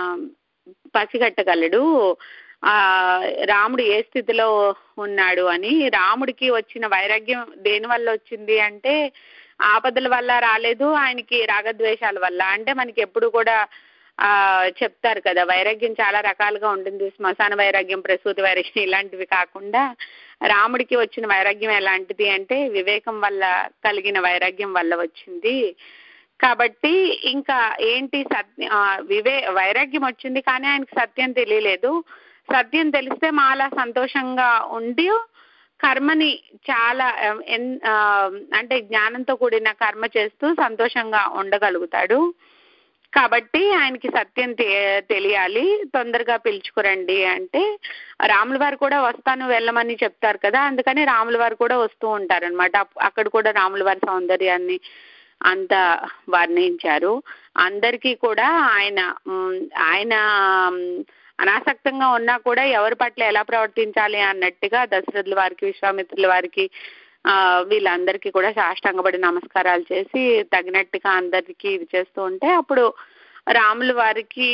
పసిగట్టగలడు, ఆ రాముడు ఏ స్థితిలో ఉన్నాడు అని. రాముడికి వచ్చిన వైరాగ్యం దేని వల్ల వచ్చింది అంటే ఆపదల వల్ల రాలేదు, ఆయనకి రాగద్వేషాల వల్ల. అంటే మనకి ఎప్పుడు కూడా ఆ చెప్తారు కదా, వైరాగ్యం చాలా రకాలుగా ఉంటుంది, శ్మశాన వైరాగ్యం, ప్రసూతి వైరాగ్యం ఇలాంటివి కాకుండా రాముడికి వచ్చిన వైరాగ్యం ఎలాంటిది అంటే వివేకం వల్ల కలిగిన వైరాగ్యం వల్ల వచ్చింది. కాబట్టి ఇంకా ఏంటి సత్య వివే వైరాగ్యం వచ్చింది కానీ ఆయనకి సత్యం తెలియలేదు. సత్యం తెలిస్తే మాలా సంతోషంగా ఉండి కర్మని చాలా అంటే జ్ఞానంతో కూడిన కర్మ చేస్తూ సంతోషంగా ఉండగలుగుతాడు. కాబట్టి ఆయనకి సత్యం తెలియాలి, తొందరగా పిలుచుకురండి అంటే రాముల వారు కూడా వస్తాను వెళ్ళమని చెప్తారు కదా, అందుకని రాముల వారు కూడా వస్తూ ఉంటారనమాట. అక్కడ కూడా రాముల వారి సౌందర్యాన్ని అంతా వర్ణించారు. అందరికీ కూడా ఆయన ఆయన అనాసక్తంగా ఉన్నా కూడా ఎవరి పట్ల ఎలా ప్రవర్తించాలి అన్నట్టుగా దశరథుల వారికి, విశ్వామిత్రుల వారికి, ఆ వీళ్ళందరికీ కూడా సాష్టాంగపడి నమస్కారాలు చేసి తగినట్టుగా అందరికీ ఇది చేస్తూ ఉంటే అప్పుడు రాముల వారికి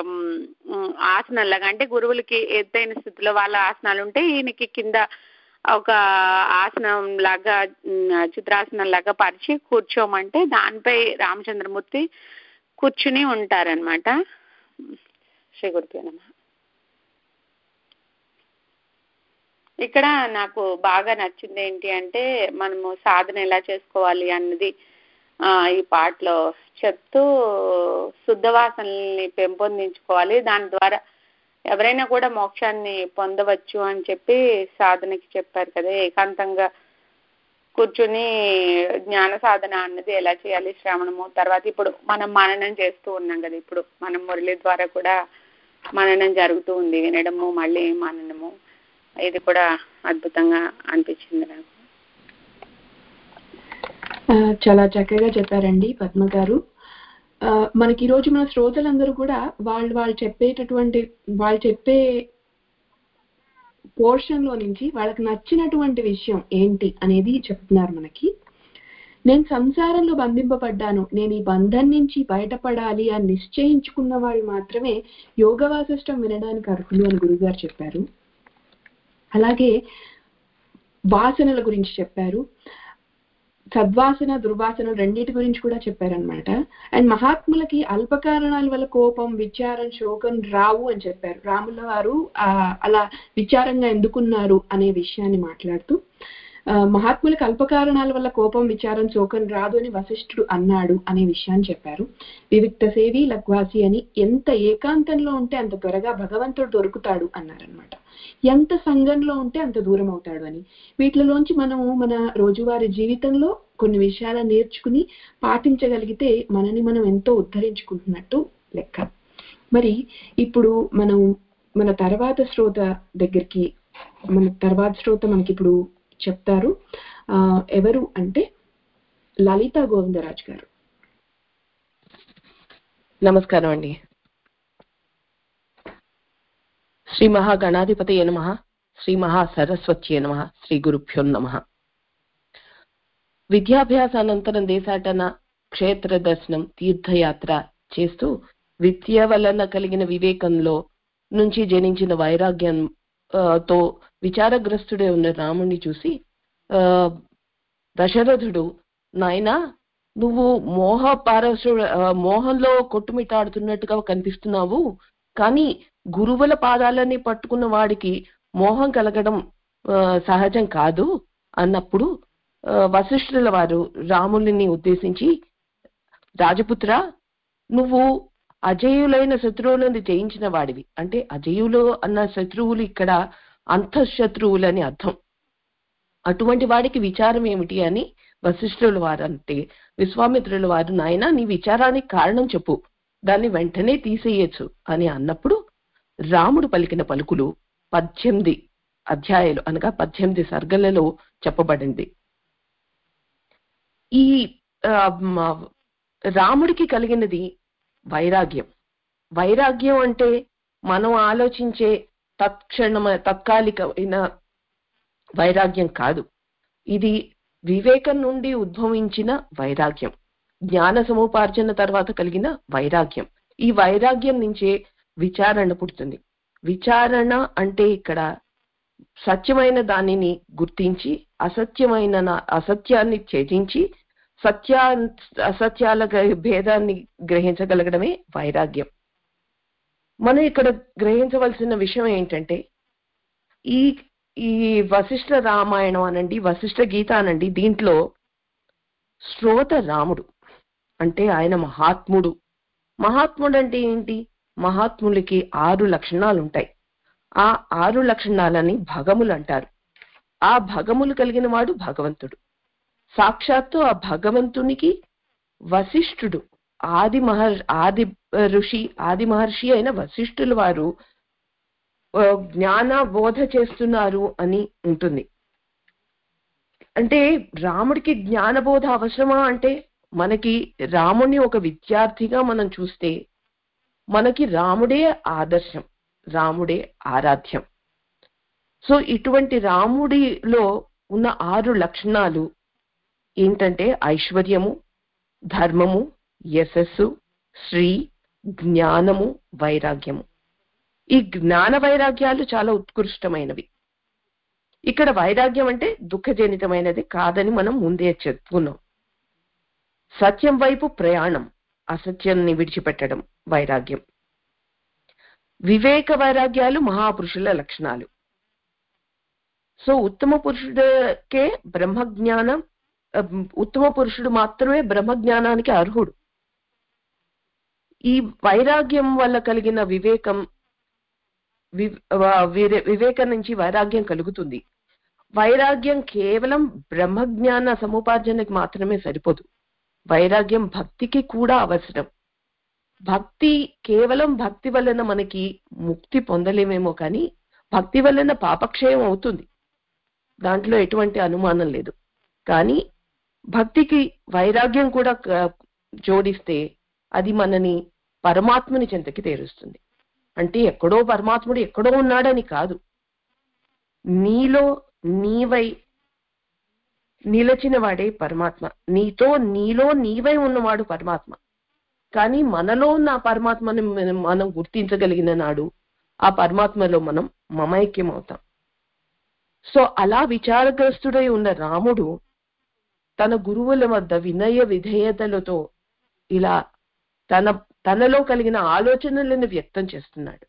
ఆసనాలాగా అంటే గురువులకి ఎత్తైన స్థితిలో వాళ్ళ ఆసనాలు ఉంటే ఈయనకి కింద ఒక ఆసనం లాగా చిత్రాసనం లాగా పరిచి కూర్చోమంటే దానిపై రామచంద్రమూర్తి కూర్చుని ఉంటారనమాట. శ్రీ గురుభ్యో నమః. ఇక్కడ నాకు బాగా నచ్చింది ఏంటి అంటే మనము సాధన ఎలా చేసుకోవాలి అన్నది ఈ పాటలో చెప్తూ శుద్ధవాసనల్ని పెంపొందించుకోవాలి, దాని ద్వారా ఎవరైనా కూడా మోక్షాన్ని పొందవచ్చు అని చెప్పి సాధనకి చెప్పారు కదా. ఏకాంతంగా కూర్చుని జ్ఞాన సాధన అన్నది ఎలా చేయాలి, శ్రవణము, తర్వాత ఇప్పుడు మనం మననం చేస్తూ ఉన్నాం కదా, ఇప్పుడు మనం మురళి ద్వారా కూడా మననం జరుగుతూ ఉంది, వినడము మళ్ళీ మననము, ఇది కూడా అద్భుతంగా అనిపించింది నాకు. చాలా చక్కగా చెప్పారండి పద్మ గారు. మనకి ఈరోజు మన శ్రోతలందరూ కూడా వాళ్ళు వాళ్ళు చెప్పేటటువంటి వాళ్ళు చెప్పే పోర్షన్ లో నుంచి వాళ్ళకి నచ్చినటువంటి విషయం ఏంటి అనేది చెప్తున్నారు మనకి. నేను సంసారంలో బంధింపబడ్డాను, నేను ఈ బంధం నుంచి బయటపడాలి అని నిశ్చయించుకున్న వాళ్ళు మాత్రమే యోగ వాసిష్టం వినడానికి అర్హులు అని గురుగారు చెప్పారు. అలాగే వాసనల గురించి చెప్పారు, సద్వాసన దుర్వాసన రెండింటి గురించి కూడా చెప్పారనమాట. అండ్ మహాత్ములకి అల్పకారణాల వల్ల కోపం, విచారం, శోకం రావు అని చెప్పారు. రాముల వారు ఆ అలా విచారంగా ఎందుకున్నారు అనే విషయాన్ని మాట్లాడుతూ మహాత్ములకు అల్పకారణాల వల్ల కోపం, విచారం, శోకం రాదు అని వశిష్ఠుడు అన్నాడు అనే విషయాన్ని చెప్పారు. వివిక్త సేవి లగ్వాసి అని ఎంత ఏకాంతంలో ఉంటే అంత త్వరగా భగవంతుడు దొరుకుతాడు అన్నారనమాట. ఎంత సంఘంలో ఉంటే అంత దూరం అవుతాడు అని. వీటిలోంచి మనము మన రోజువారీ జీవితంలో కొన్ని విషయాలను నేర్చుకుని పాటించగలిగితే మనని మనం ఎంతో ఉద్ధరించుకుంటున్నట్టు లెక్క. మరి ఇప్పుడు మనం మన తర్వాత శ్రోత దగ్గరికి మన తర్వాత శ్రోత మనకి ఇప్పుడు చెప్తారు. ఆ ఎవరు అంటే లలిత గోవిందరాజు గారు. నమస్కారం అండి. శ్రీ మహాగణాధిపతయే నమః, శ్రీ మహాసరస్వత్యే నమః, శ్రీ గురుభ్యో నమః. విద్యాభ్యాసానంతరం దేశాటన, క్షేత్ర దర్శనం, తీర్థయాత్ర చేస్తూ విద్య వలన కలిగిన వివేకంలో నుంచి జనించిన వైరాగ్యంతో విచారగ్రస్తుడే ఉన్న రాముణ్ణి చూసి ఆ దశరథుడు, నాయనా నువ్వు మోహ పారసు మోహంలో కొట్టుమిట్టాడుతున్నట్టుగా కనిపిస్తున్నావు, కానీ గురువుల పాదాలని పట్టుకున్న వాడికి మోహం కలగడం సహజం కాదు అన్నప్పుడు వశిష్ఠుల వారు రాముని ఉద్దేశించి, రాజపుత్ర నువ్వు అజేయులైన శత్రువులను జయించిన వాడివి. అంటే అజేయులు అన్న శత్రువులు ఇక్కడ అంతఃశత్రువులని అర్థం. అటువంటి వాడికి విచారం ఏమిటి అని వశిష్ఠుల వారు అంటే విశ్వామిత్రుల వారు, నాయన నీ విచారానికి కారణం చెప్పు, దాన్ని వెంటనే తీసేయచ్చు అని అన్నప్పుడు రాముడు పలికిన పలుకులు పద్దెనిమిది అధ్యాయాలు అనగా పద్దెనిమిది సర్గలలో చెప్పబడింది. ఈ రాముడికి కలిగినది వైరాగ్యం. వైరాగ్యం అంటే మనం ఆలోచించే తత్క్షణ తత్కాలికమైన వైరాగ్యం కాదు. ఇది వివేకం నుండి ఉద్భవించిన వైరాగ్యం, జ్ఞాన సముపార్జన తర్వాత కలిగిన వైరాగ్యం. ఈ వైరాగ్యం నుంచే విచారణ పుడుతుంది. విచారణ అంటే ఇక్కడ సత్యమైన దానిని గుర్తించి అసత్యమైన అసత్యాన్ని త్యజించి సత్యా అసత్యాల భేదాన్ని గ్రహించగలగడమే వైరాగ్యం. మనం ఇక్కడ గ్రహించవలసిన విషయం ఏంటంటే, ఈ ఈ వశిష్ఠ రామాయణం అనండి, వశిష్ఠ గీత అనండి, దీంట్లో శ్రోత రాముడు అంటే ఆయన మహాత్ముడు. మహాత్ముడు అంటే ఏంటి? మహాత్ములకి ఆరు లక్షణాలు ఉంటాయి. ఆ ఆరు లక్షణాలని భగములు అంటారు. ఆ భగములు కలిగిన వాడు భగవంతుడు. సాక్షాత్తు ఆ భగవంతునికి వశిష్ఠుడు, ఆది మహర్ ఆది ఋషి ఆది మహర్షి అయిన వశిష్ఠుల వారు జ్ఞాన బోధ చేస్తున్నారు అని ఉంటుంది. అంటే రాముడికి జ్ఞానబోధ అవసరమా అంటే, మనకి రాముడిని ఒక విద్యార్థిగా మనం చూస్తే మనకి రాముడే ఆదర్శం, రాముడే ఆరాధ్యం. సో ఇటువంటి రాముడిలో ఉన్న ఆరు లక్షణాలు ఏంటంటే ఐశ్వర్యము, ధర్మము, యశస్సు, శ్రీ, జ్ఞానము, వైరాగ్యము. ఈ జ్ఞాన వైరాగ్యాలు చాలా ఉత్కృష్టమైనవి. ఇక్కడ వైరాగ్యం అంటే దుఃఖజనితమైనది కాదని మనం ముందే చెప్పుకున్నాం. సత్యం వైపు ప్రయాణం, అసత్యాన్ని విడిచిపెట్టడం వైరాగ్యం. వివేక వైరాగ్యాలు మహాపురుషుల లక్షణాలు. సో ఉత్తమ పురుషుడికే బ్రహ్మజ్ఞానం, ఉత్తమ పురుషుడు మాత్రమే బ్రహ్మజ్ఞానానికి అర్హుడు. ఈ వైరాగ్యం వల్ల కలిగిన వివేకం, వివేకం నుంచి వైరాగ్యం కలుగుతుంది. వైరాగ్యం కేవలం బ్రహ్మజ్ఞాన సముపార్జనకి మాత్రమే సరిపోదు. వైరాగ్యం భక్తికి కూడా అవసరం. భక్తి కేవలం భక్తి వలన మనకి ముక్తి పొందలేమేమో, కానీ భక్తి వలన పాపక్షయం అవుతుంది, దాంట్లో ఎటువంటి అనుమానం లేదు. కానీ భక్తికి వైరాగ్యం కూడా జోడిస్తే అది మనని పరమాత్మని చెంతకి చేరుస్తుంది. అంటే ఎక్కడో పరమాత్ముడు ఎక్కడో ఉన్నాడని కాదు, నీలో నీవై నిలచిన వాడే పరమాత్మ. నీతో నీలో నీవై ఉన్నవాడు పరమాత్మ. కానీ మనలో ఉన్న ఆ పరమాత్మని మనం గుర్తించగలిగిన నాడు ఆ పరమాత్మలో మనం మమైక్యం అవుతాం. సో అలా విచారగ్రస్తుడై ఉన్న రాముడు తన గురువుల వద్ద వినయ విధేయతలతో ఇలా తన తనలో కలిగిన ఆలోచనలను వ్యక్తం చేస్తున్నాడు.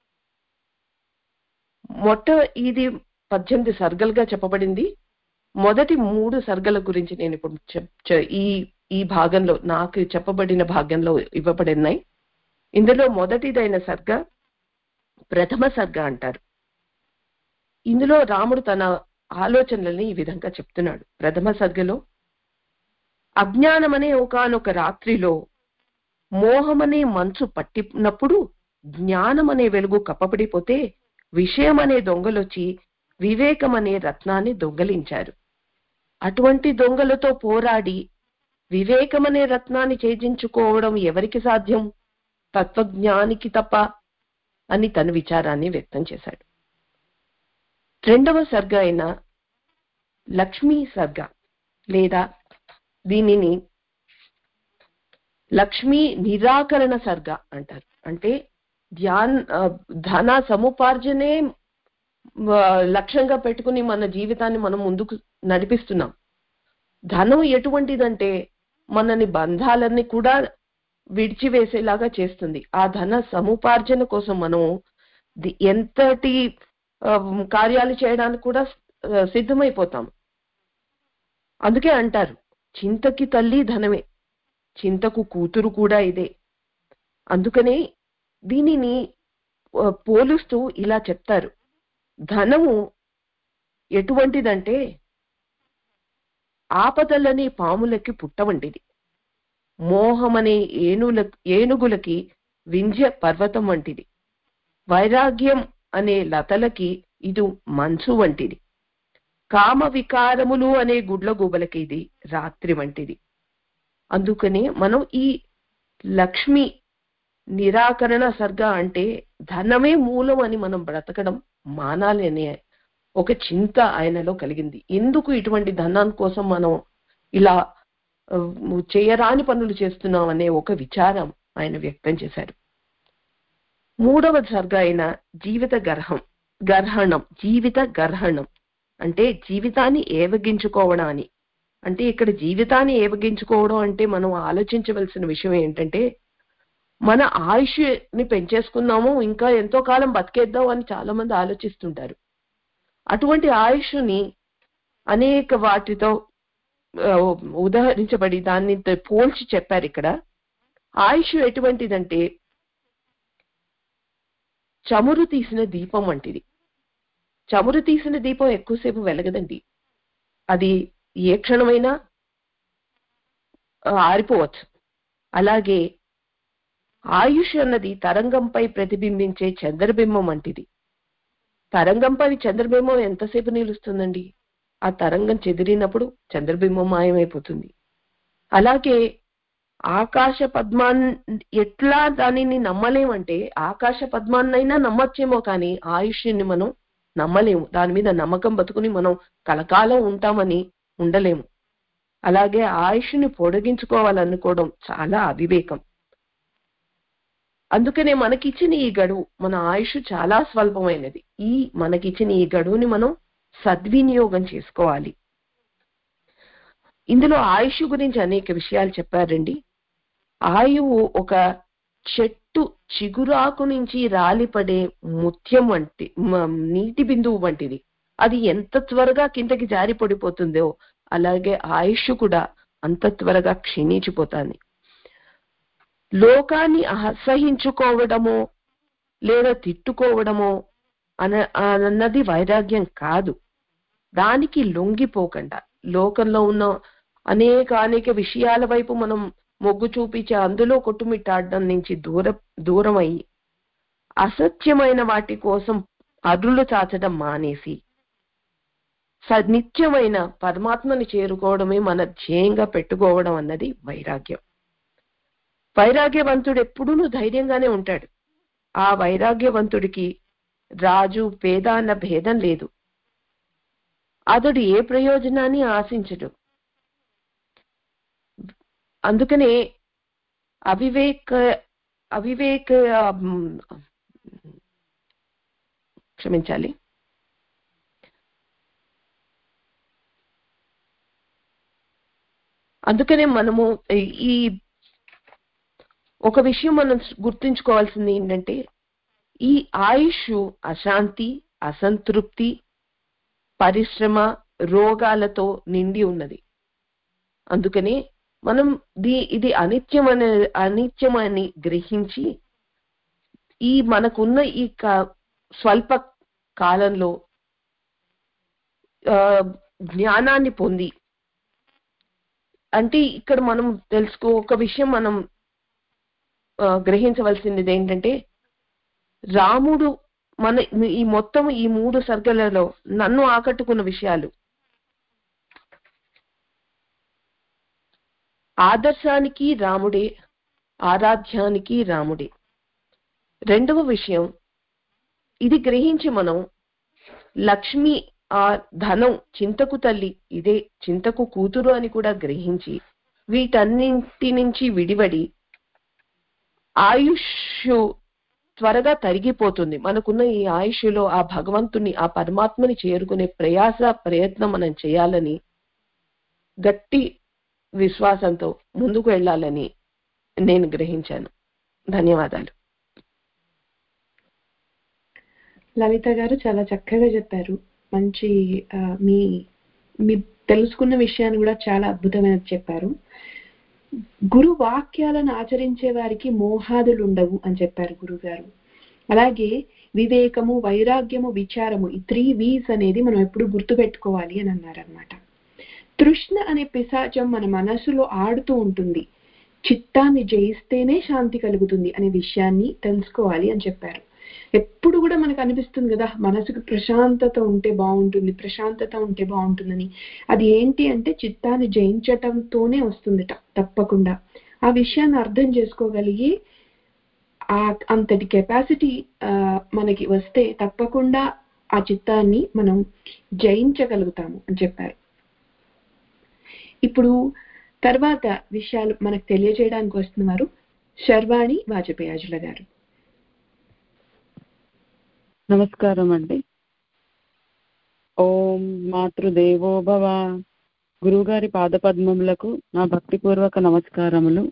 మొట్ట ఇది పద్దెనిమిది సర్గలుగా చెప్పబడింది. మొదటి మూడు సర్గల గురించి నేను ఇప్పుడు ఈ ఈ భాగంలో నాకు చెప్పబడిన భాగంలో ఇవ్వబడినాయి. ఇందులో మొదటిదైన సర్గ ప్రథమ సర్గ అంటారు. ఇందులో రాముడు తన ఆలోచనలని ఈ విధంగా చెప్తున్నాడు. ప్రథమ సర్గలో, అజ్ఞానమనే ఒకానొక రాత్రిలో మోహమనే మంచు పట్టినప్పుడు జ్ఞానమనే వెలుగు కప్పబడిపోతే విషయమనే దొంగలొచ్చి వివేకమనే రత్నాన్ని దొంగలించారు. అటువంటి దొంగలతో పోరాడి వివేకమనే రత్నాన్ని ఛేదించుకోవడం ఎవరికి సాధ్యం? తత్వజ్ఞానికి తప్ప అని తన విచారాన్ని వ్యక్తం చేశాడు. రెండవ సర్గ అయిన లక్ష్మీ సర్గ లేదా దీనిని లక్ష్మీ నిరాకరణ సర్గ అంటారు. అంటే ధ్యాన్ ధన సముపార్జనే లక్ష్యంగా పెట్టుకుని మన జీవితాన్ని మనం ముందుకు నడిపిస్తున్నాం. ధనం ఎటువంటిదంటే మనని బంధాలన్నీ కూడా విడిచివేసేలాగా చేస్తుంది. ఆ ధన సముపార్జన కోసం మనం ఎంతటి కార్యాలు చేయడానికి కూడా సిద్ధమైపోతాం. అందుకే అంటారు, చింతకి తల్లి ధనమే, చింతకు కూతురు కూడా ఇదే. అందుకనే దీనిని పోలుస్తూ ఇలా చెప్తారు, ధనము ఎటువంటిదంటే ఆపదలనే పాములకి పుట్ట వంటిది, మోహమనే ఏనుల ఏనుగులకి వింధ్య పర్వతం వంటిది, వైరాగ్యం అనే లతలకి ఇది మంచు వంటిది, కామ వికారములు అనే గుడ్ల గుబలకి ఇది రాత్రి వంటిది. అందుకనే మనం ఈ లక్ష్మి నిరాకరణ సర్గ అంటే ధనమే మూలం అని మనం బ్రతకడం మానాలి అనే ఒక చింత ఆయనలో కలిగింది. ఎందుకు ఇటువంటి ధనాన్ని కోసం మనం ఇలా చేయరాని పనులు చేస్తున్నాం అనే ఒక విచారం ఆయన వ్యక్తం చేశారు. మూడవ సర్గ అయిన జీవిత గర్హం గర్హణం జీవిత గర్హణం అంటే జీవితాన్ని ఏవగించుకోవడం అని. అంటే ఇక్కడ జీవితాన్ని ఏవగించుకోవడం అంటే మనం ఆలోచించవలసిన విషయం ఏంటంటే, మన ఆయుష్ని పెంచేసుకున్నాము, ఇంకా ఎంతో కాలం బతికేద్దాం అని చాలా మంది ఆలోచిస్తుంటారు. అటువంటి ఆయుష్ని అనేక వాటితో ఉదాహరించబడి దాన్ని పోల్చి చెప్పారు. ఇక్కడ ఆయుష్ ఎటువంటిదంటే చమురు తీసిన దీపం వంటిది. చమురు తీసిన దీపం ఎక్కువసేపు వెలగదండి, అది ఏ క్షణమైనా ఆరిపోవచ్చు. అలాగే ఆయుష్ అన్నది తరంగంపై ప్రతిబింబించే చంద్రబింబం వంటిది. తరంగంపై చంద్రబింబం ఎంతసేపు నిలుస్తుందండి? ఆ తరంగం చెదిరినప్పుడు చంద్రబింబం మాయమైపోతుంది. అలాగే ఆకాశ పద్మాన్ ఎట్లా దానిని నమ్మలేమంటే, ఆకాశ పద్మాన్నైనా నమ్మచ్చేమో కానీ ఆయుష్ని మనం నమ్మలేము. దాని మీద నమ్మకం బతుకుని మనం కలకాలం ఉంటామని ఉండలేము. అలాగే ఆయుష్ని పొడిగించుకోవాలనుకోవడం చాలా అవివేకం. అందుకనే మనకిచ్చిన ఈ గడువు, మన ఆయుష్ చాలా స్వల్పమైనది. ఈ మనకిచ్చిన ఈ గడువుని మనం సద్వినియోగం చేసుకోవాలి. ఇందులో ఆయుష్ గురించి అనేక విషయాలు చెప్పారండి. ఆయువు ఒక చెట్టు చిగురాకు నుంచి రాలిపడే ముత్యం వంటి నీటి బిందువు వంటిది. అది ఎంత త్వరగా కిందకి జారి పడిపోతుందో అలాగే ఆయుష్ కూడా అంత త్వరగా క్షీణించిపోతుంది. లోకాన్ని అసహించుకోవడమో లేదా తిట్టుకోవడమో అన అన్నది వైరాగ్యం కాదు. దానికి లొంగిపోకుండా లోకంలో ఉన్న అనేక అనేక విషయాల వైపు మనం మొగ్గు చూపించి అందులో కొట్టుమిట్టాడడం నుంచి దూర దూరం అయ్యి అసత్యమైన వాటి కోసం అదులు చాచడం మానేసి నిత్యమైన పరమాత్మని చేరుకోవడమే మన ధ్యేయంగా పెట్టుకోవడం అన్నది వైరాగ్యం. వైరాగ్యవంతుడు ఎప్పుడూ ధైర్యంగానే ఉంటాడు. ఆ వైరాగ్యవంతుడికి రాజు పేద అన్న భేదం లేదు. అతడు ఏ ప్రయోజనాన్ని ఆశించడు. అందుకనే అవివేక అవివేక క్షమించాలి అందుకనే మనము ఈ ఒక విషయం మనం గుర్తుంచుకోవాల్సింది ఏంటంటే, ఈ ఆయుష్ అశాంతి, అసంతృప్తి, పరిశ్రమ, రోగాలతో నిండి ఉన్నది. అందుకనే మనం దీ ఇది అనిత్యమని అనిత్యమని గ్రహించి ఈ మనకున్న ఈ స్వల్ప కాలంలో జ్ఞానాన్ని పొంది, అంటే ఇక్కడ మనం తెలుసుకో ఒక విషయం మనం గ్రహించవలసినది ఏంటంటే, రాముడు మన ఈ మొత్తం ఈ మూడు సర్గలలో నన్ను ఆకట్టుకున్న విషయాలు ఆదర్శానికి రాముడే, ఆరాధ్యానికి రాముడే. రెండవ విషయం, ఇది గ్రహించి మనం లక్ష్మి ఆ ధనం చింతకు తల్లి, ఇదే చింతకు కూతురు అని కూడా గ్రహించి వీటన్నింటి నుంచి విడివడి ఆయుష్ త్వరగా తరిగిపోతుంది. మనకున్న ఈ ఆయుష్లో ఆ భగవంతుని, ఆ పరమాత్మని చేరుకునే ప్రయాస ప్రయత్నం మనం చేయాలని గట్టి విశ్వాసంతో ముందుకు వెళ్ళాలని నేను గ్రహించాను. ధన్యవాదాలు. లలిత గారు చాలా చక్కగా చెప్పారు. మంచి మీ మీ తెలుసుకున్న విషయాన్ని కూడా చాలా అద్భుతమైనది చెప్పారు. గురు వాక్యాలను ఆచరించే వారికి మోహాదులు ఉండవు అని చెప్పారు గురుగారు. అలాగే వివేకము, వైరాగ్యము, విచారము, ఈ త్రీ వీస్ అనేది మనం ఎప్పుడు గుర్తుపెట్టుకోవాలి అని అన్నారనమాట. తృష్ణ అనే పిశాచం మన మనసులో ఆడుతూ ఉంటుంది. చిత్తాన్ని జయిస్తేనే శాంతి కలుగుతుంది అనే విషయాన్ని తెలుసుకోవాలి అని చెప్పారు. ఎప్పుడు కూడా మనకు అనిపిస్తుంది కదా, మనసుకు ప్రశాంతత ఉంటే బాగుంటుంది, ప్రశాంతత ఉంటే బాగుంటుందని. అది ఏంటి అంటే చిత్తాన్ని జయించటంతోనే వస్తుందట తప్పకుండా. ఆ విషయాన్ని అర్థం చేసుకోగలిగి ఆ అంతటి కెపాసిటీ మనకి వస్తే తప్పకుండా ఆ చిత్తాన్ని మనం జయించగలుగుతాము అని చెప్పారు. ఇప్పుడు తర్వాత విషయాలు మనకు తెలియజేయడానికి వస్తున్నారు శర్వాణి వాజపేయాజుల గారు. నమస్కారం అండి. ఓం మాతృదేవో భవ. గురువుగారి పాదపద్మములకు నా భక్తిపూర్వక నమస్కారములు.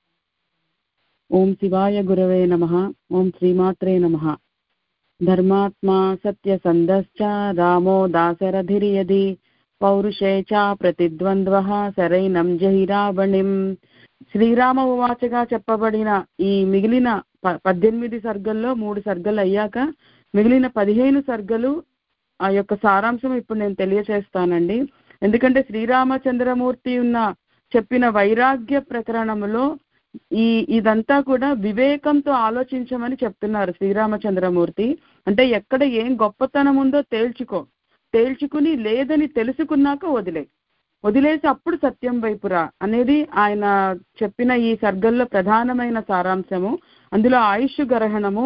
ఓం శివాయ గురవే నమః. ఓం శ్రీమాత్రే నమః. ధర్మాత్మా సత్యసంధశ్చ రామో దాశరథిర్యది పౌరుషే చ ప్రతిద్వంద్వః సరైనం జహి రావణిం. శ్రీరామ ఉవాచగా చెప్పబడిన ఈ మిగిలిన పద్దెనిమిది సర్గల్లో మూడు సర్గలు అయ్యాక మిగిలిన పదిహేను సర్గలు ఆ యొక్క సారాంశం ఇప్పుడు నేను తెలియచేస్తానండి. ఎందుకంటే శ్రీరామచంద్రమూర్తి ఉన్న చెప్పిన వైరాగ్య ప్రకరణములో ఈ ఇదంతా కూడా వివేకంతో ఆలోచించమని చెప్తున్నారు శ్రీరామచంద్రమూర్తి. అంటే ఎక్కడ ఏం గొప్పతనం ఉందో తేల్చుకో, తేల్చుకుని లేదని తెలుసుకున్నాక వదిలే వదిలేసి అప్పుడు సత్యం వైపురా అనేది ఆయన చెప్పిన ఈ సర్గల్లో ప్రధానమైన సారాంశము. అందులో ఆయుష్ గ్రహణము.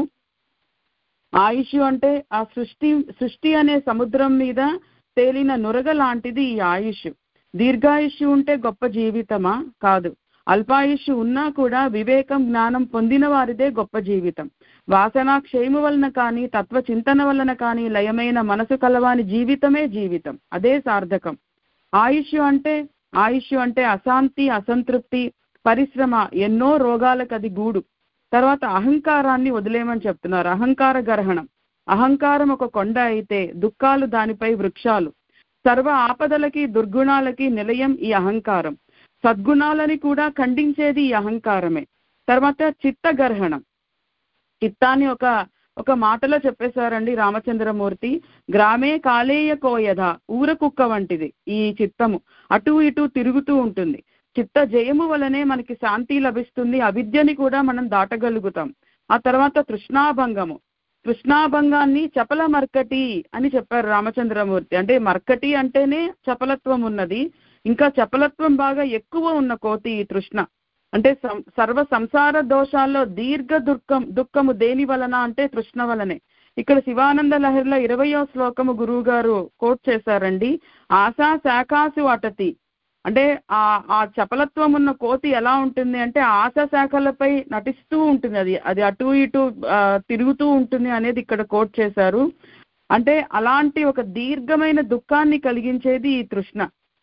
ఆయుష్ అంటే ఆ సృష్టి సృష్టి అనే సముద్రం మీద తేలిన నురగ లాంటిది ఈ ఆయుష్. దీర్ఘాయుష్ ఉంటే గొప్ప జీవితమా? కాదు. అల్పాయుష్ ఉన్నా కూడా వివేకం జ్ఞానం పొందిన వారిదే గొప్ప జీవితం. వాసనా క్షయము వలన కానీ తత్వ చింతన వలన కానీ లయమైన మనసు కలవాని జీవితమే జీవితం, అదే సార్థకం. ఆయుష్ అంటే ఆయుష్ అంటే అశాంతి, అసంతృప్తి, పరిశ్రమ, ఎన్నో రోగాలకు అది గూడు. తర్వాత అహంకారాన్ని వదిలేయమని చెప్తున్నారు. అహంకార గ్రహణం. అహంకారం ఒక కొండ అయితే దుఃఖాలు దానిపై వృక్షాలు. సర్వ ఆపదలకి దుర్గుణాలకి నిలయం ఈ అహంకారం. సద్గుణాలని కూడా ఖండించేది ఈ అహంకారమే. తర్వాత చిత్తగర్హణం. చిత్తాన్ని ఒక ఒక మాటలో చెప్పేశారండి రామచంద్రమూర్తి. గ్రామే కాలేయ కోయధ, ఊర కుక్క వంటిది ఈ చిత్తము. అటు ఇటు తిరుగుతూ ఉంటుంది. చిత్త జయము వలనే మనకి శాంతి లభిస్తుంది, అవిద్యని కూడా మనం దాటగలుగుతాం. ఆ తర్వాత తృష్ణాభంగము. తృష్ణాభంగాన్ని చపల మర్కటి అని చెప్పారు రామచంద్రమూర్తి. అంటే మర్కటి అంటేనే చపలత్వం ఉన్నది, ఇంకా చపలత్వం బాగా ఎక్కువ ఉన్న కోతి ఈ తృష్ణ. అంటే సర్వ సంసార దోషాల్లో దీర్ఘ దుఃఖం దుఃఖము దేని వలన అంటే తృష్ణ వలనే. ఇక్కడ శివానంద లహరిలో ఇరవయో శ్లోకము గురువు గారు కోట్ చేశారండి. ఆశా శాఖాసు అటతి. అంటే ఆ ఆ చపలత్వం ఉన్న కోతి ఎలా ఉంటుంది అంటే ఆశ శాఖలపై నటిస్తూ ఉంటుంది, అది అది అటు ఇటు తిరుగుతూ ఉంటుంది అనేది ఇక్కడ కోట్ చేశారు. అంటే అలాంటి ఒక దీర్ఘమైన దుఃఖాన్ని కలిగించేది ఈ తృష్ణ.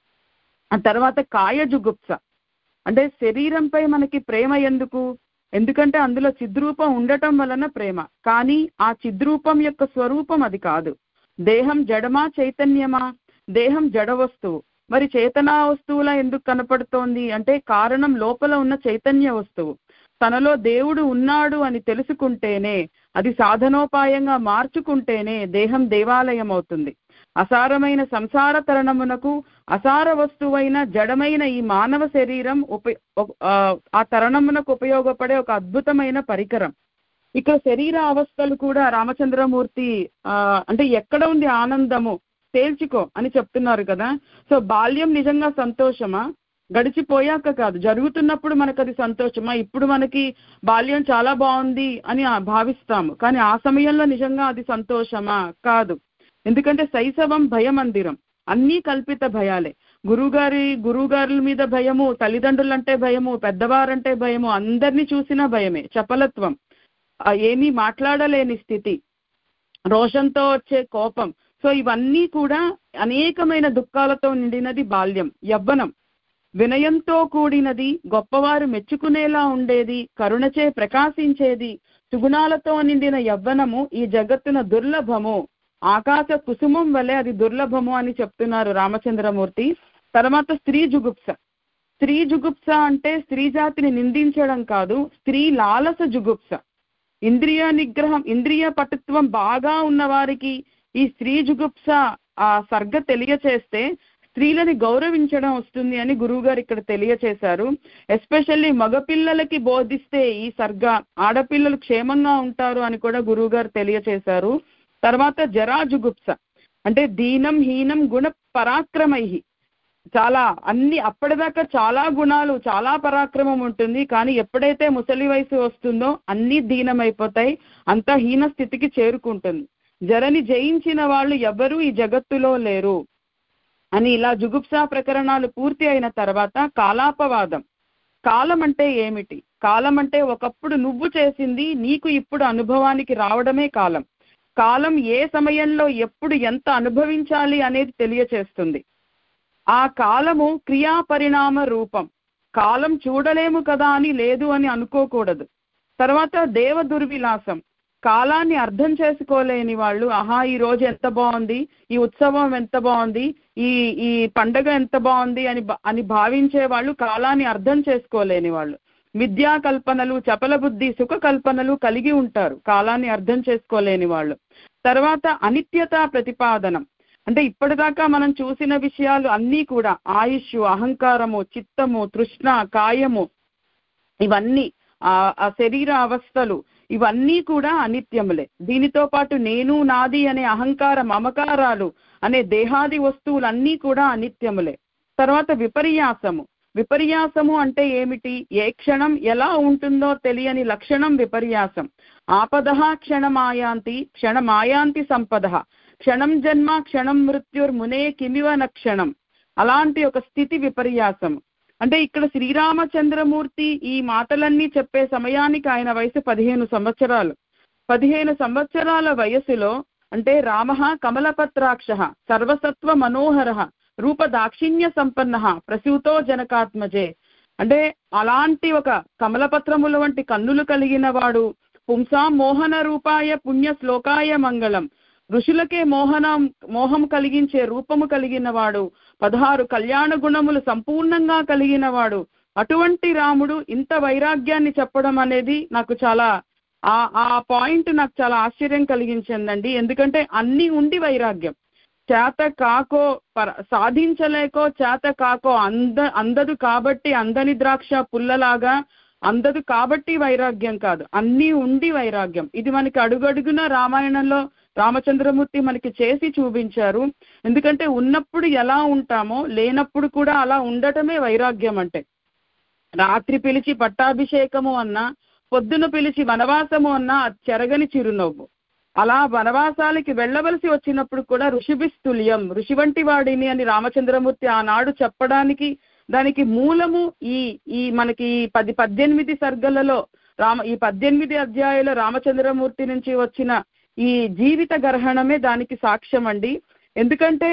ఆ తర్వాత కాయజుగుప్స. అంటే శరీరంపై మనకి ప్రేమ ఎందుకు? ఎందుకంటే అందులో చిద్రూపం ఉండటం వలన ప్రేమ, కానీ ఆ చిద్రూపం యొక్క స్వరూపం అది కాదు. దేహం జడమా చైతన్యమా? దేహం జడ వస్తువు, మరి చేతనా వస్తువులా ఎందుకు కనపడుతోంది అంటే కారణం లోపల ఉన్న చైతన్య వస్తువు. తనలో దేవుడు ఉన్నాడు అని తెలుసుకుంటేనే, అది సాధనోపాయంగా మార్చుకుంటేనే దేహం దేవాలయం అవుతుంది. అసారమైన సంసార తరణమునకు అసార వస్తువైన జడమైన ఈ మానవ శరీరం ఉప ఆ తరణమునకు ఉపయోగపడే ఒక అద్భుతమైన పరికరం. ఇక్కడ శరీర అవస్థలు కూడా రామచంద్రమూర్తి ఆ అంటే ఎక్కడ ఉంది ఆనందము తేల్చుకో అని చెప్తున్నారు కదా. సో బాల్యం నిజంగా సంతోషమా? గడిచిపోయాక కాదు, జరుగుతున్నప్పుడు మనకు అది సంతోషమా? ఇప్పుడు మనకి బాల్యం చాలా బాగుంది అని భావిస్తాము, కానీ ఆ సమయంలో నిజంగా అది సంతోషమా? కాదు. ఎందుకంటే శైశవం భయమందిరం, అన్నీ కల్పిత భయాలే. గురువుగారి గురువుగారుల మీద భయము, తల్లిదండ్రులంటే భయము, పెద్దవారంటే భయము, అందరినీ చూసినా భయమే. చపలత్వం, ఏమీ మాట్లాడలేని స్థితి, రోషంతో వచ్చే కోపం. సో ఇవన్నీ కూడా అనేకమైన దుఃఖాలతో నిండినది బాల్యం. యవ్వనం వినయంతో కూడినది, గొప్పవారు మెచ్చుకునేలా ఉండేది, కరుణచే ప్రకాశించేది. సుగుణాలతో నిండిన యవ్వనము ఈ జగత్తున దుర్లభము, ఆకాశ కుసుమం వలె అది దుర్లభము అని చెప్తున్నారు రామచంద్రమూర్తి. తర్వాత స్త్రీ జుగుప్స. స్త్రీ జుగుప్స అంటే స్త్రీ జాతిని నిందించడం కాదు, స్త్రీ లాలస జుగుప్స. ఇంద్రియ నిగ్రహం, ఇంద్రియ పటుత్వం బాగా ఉన్న వారికి ఈ స్త్రీ జుగుప్స ఆ సర్గ తెలియచేస్తే స్త్రీలని గౌరవించడం వస్తుంది అని గురువు గారు ఇక్కడ తెలియచేశారు. ఎస్పెషల్లీ మగపిల్లలకి బోధిస్తే ఈ సర్గ ఆడపిల్లలు క్షేమంగా ఉంటారు అని కూడా గురువు గారు తెలియచేశారు. తర్వాత జరాజుగుప్స అంటే దీనం హీనం గుణ పరాక్రమై, చాలా అన్ని అప్పటిదాకా చాలా గుణాలు చాలా పరాక్రమం ఉంటుంది, కానీ ఎప్పుడైతే ముసలి వయసు వస్తుందో అన్ని దీనమైపోతాయి, అంత హీన స్థితికి చేరుకుంటుంది. జరని జయించిన వాళ్ళు ఎవరూ ఈ జగత్తులో లేరు అని ఇలా జుగుప్సా ప్రకరణాలు పూర్తి అయిన తర్వాత కాలాపవాదం. కాలం అంటే ఏమిటి? కాలం అంటే ఒకప్పుడు నువ్వు చేసింది నీకు ఇప్పుడు అనుభవానికి రావడమే కాలం. కాలం ఏ సమయంలో ఎప్పుడు ఎంత అనుభవించాలి అనేది తెలియచేస్తుంది. ఆ కాలము క్రియా పరిణామ రూపం. కాలం చూడలేము కదా అని లేదు అని అనుకోకూడదు. తర్వాత దేవ దుర్విలాసం, కాలాన్ని అర్థం చేసుకోలేని వాళ్ళు, ఆహా ఈ రోజు ఎంత బాగుంది, ఈ ఉత్సవం ఎంత బాగుంది, ఈ ఈ పండగ ఎంత బాగుంది అని అని భావించే వాళ్ళు కాలాన్ని అర్థం చేసుకోలేని వాళ్ళు. మిథ్యా కల్పనలు, చపల బుద్ధి, సుఖ కల్పనలు కలిగి ఉంటారు కాలాన్ని అర్థం చేసుకోలేని వాళ్ళు. తర్వాత అనిత్యతా ప్రతిపాదనం అంటే ఇప్పటిదాకా మనం చూసిన విషయాలు అన్నీ కూడా ఆయుష్, అహంకారము, చిత్తము, తృష్ణ, కాయము, ఇవన్నీ ఆ శరీర అవస్థలు ఇవన్నీ కూడా అనిత్యములే. దీనితో పాటు నేను నాది అనే అహంకార మమకారాలు అనే దేహాది వస్తువులన్నీ కూడా అనిత్యములే. తర్వాత విపర్యాసము. విపర్యాసము అంటే ఏమిటి? ఏ క్షణం ఎలా ఉంటుందో తెలియని లక్షణం విపర్యాసం. ఆపదః క్షణమాయాంతి క్షణమాయాంతి సంపదః, క్షణం జన్మ క్షణం మృత్యుర్మునే కిమివ నక్షణం. అలాంటి ఒక స్థితి విపర్యాసం. అంటే ఇక్కడ శ్రీరామచంద్రమూర్తి ఈ మాటలన్నీ చెప్పే సమయానికి ఆయన వయసు పదిహేను సంవత్సరాలు. పదిహేను సంవత్సరాల వయసులో అంటే రామ కమలపత్రాక్ష సర్వసత్వ మనోహర రూప దాక్షిణ్య సంపన్న ప్రసూతో జనకాత్మజే. అంటే అలాంటి ఒక కమలపత్రముల వంటి కన్నులు కలిగిన వాడు, పుంసాం మోహన రూపాయ పుణ్య శ్లోకాయ మంగళం, ఋషులకే మోహనం మోహం కలిగించే రూపము కలిగిన వాడు, పదహారు కళ్యాణ గుణములు సంపూర్ణంగా కలిగిన వాడు. అటువంటి రాముడు ఇంత వైరాగ్యాన్ని చెప్పడం అనేది నాకు చాలా ఆ ఆ పాయింట్ నాకు చాలా ఆశ్చర్యం కలిగించిందండి. ఎందుకంటే అన్ని ఉండి వైరాగ్యం, చేత కాకో పర సాధించలేకో చేత కాకో అంద అందదు కాబట్టి అందని ద్రాక్ష పుల్లలాగా అందదు కాబట్టి వైరాగ్యం కాదు, అన్నీ ఉండి వైరాగ్యం. ఇది మనకి అడుగడుగున రామాయణంలో రామచంద్రమూర్తి మనకి చేసి చూపించారు. ఎందుకంటే ఉన్నప్పుడు ఎలా ఉంటామో లేనప్పుడు కూడా అలా ఉండటమే వైరాగ్యం అంటే. రాత్రి పిలిచి పట్టాభిషేకము అన్నా, పొద్దున పిలిచి వనవాసము అన్నా చెరగని చిరునవ్వు. అలా వనవాసాలకి వెళ్ళవలసి వచ్చినప్పుడు కూడా ఋషిభిస్తుల్యం, ఋషి వంటి వాడిని అని రామచంద్రమూర్తి ఆనాడు చెప్పడానికి దానికి మూలము ఈ ఈ మనకి పది పద్దెనిమిది సర్గలలో రామ ఈ పద్దెనిమిది అధ్యాయుల రామచంద్రమూర్తి నుంచి వచ్చిన ఈ జీవిత గ్రహణమే దానికి సాక్ష్యం అండి. ఎందుకంటే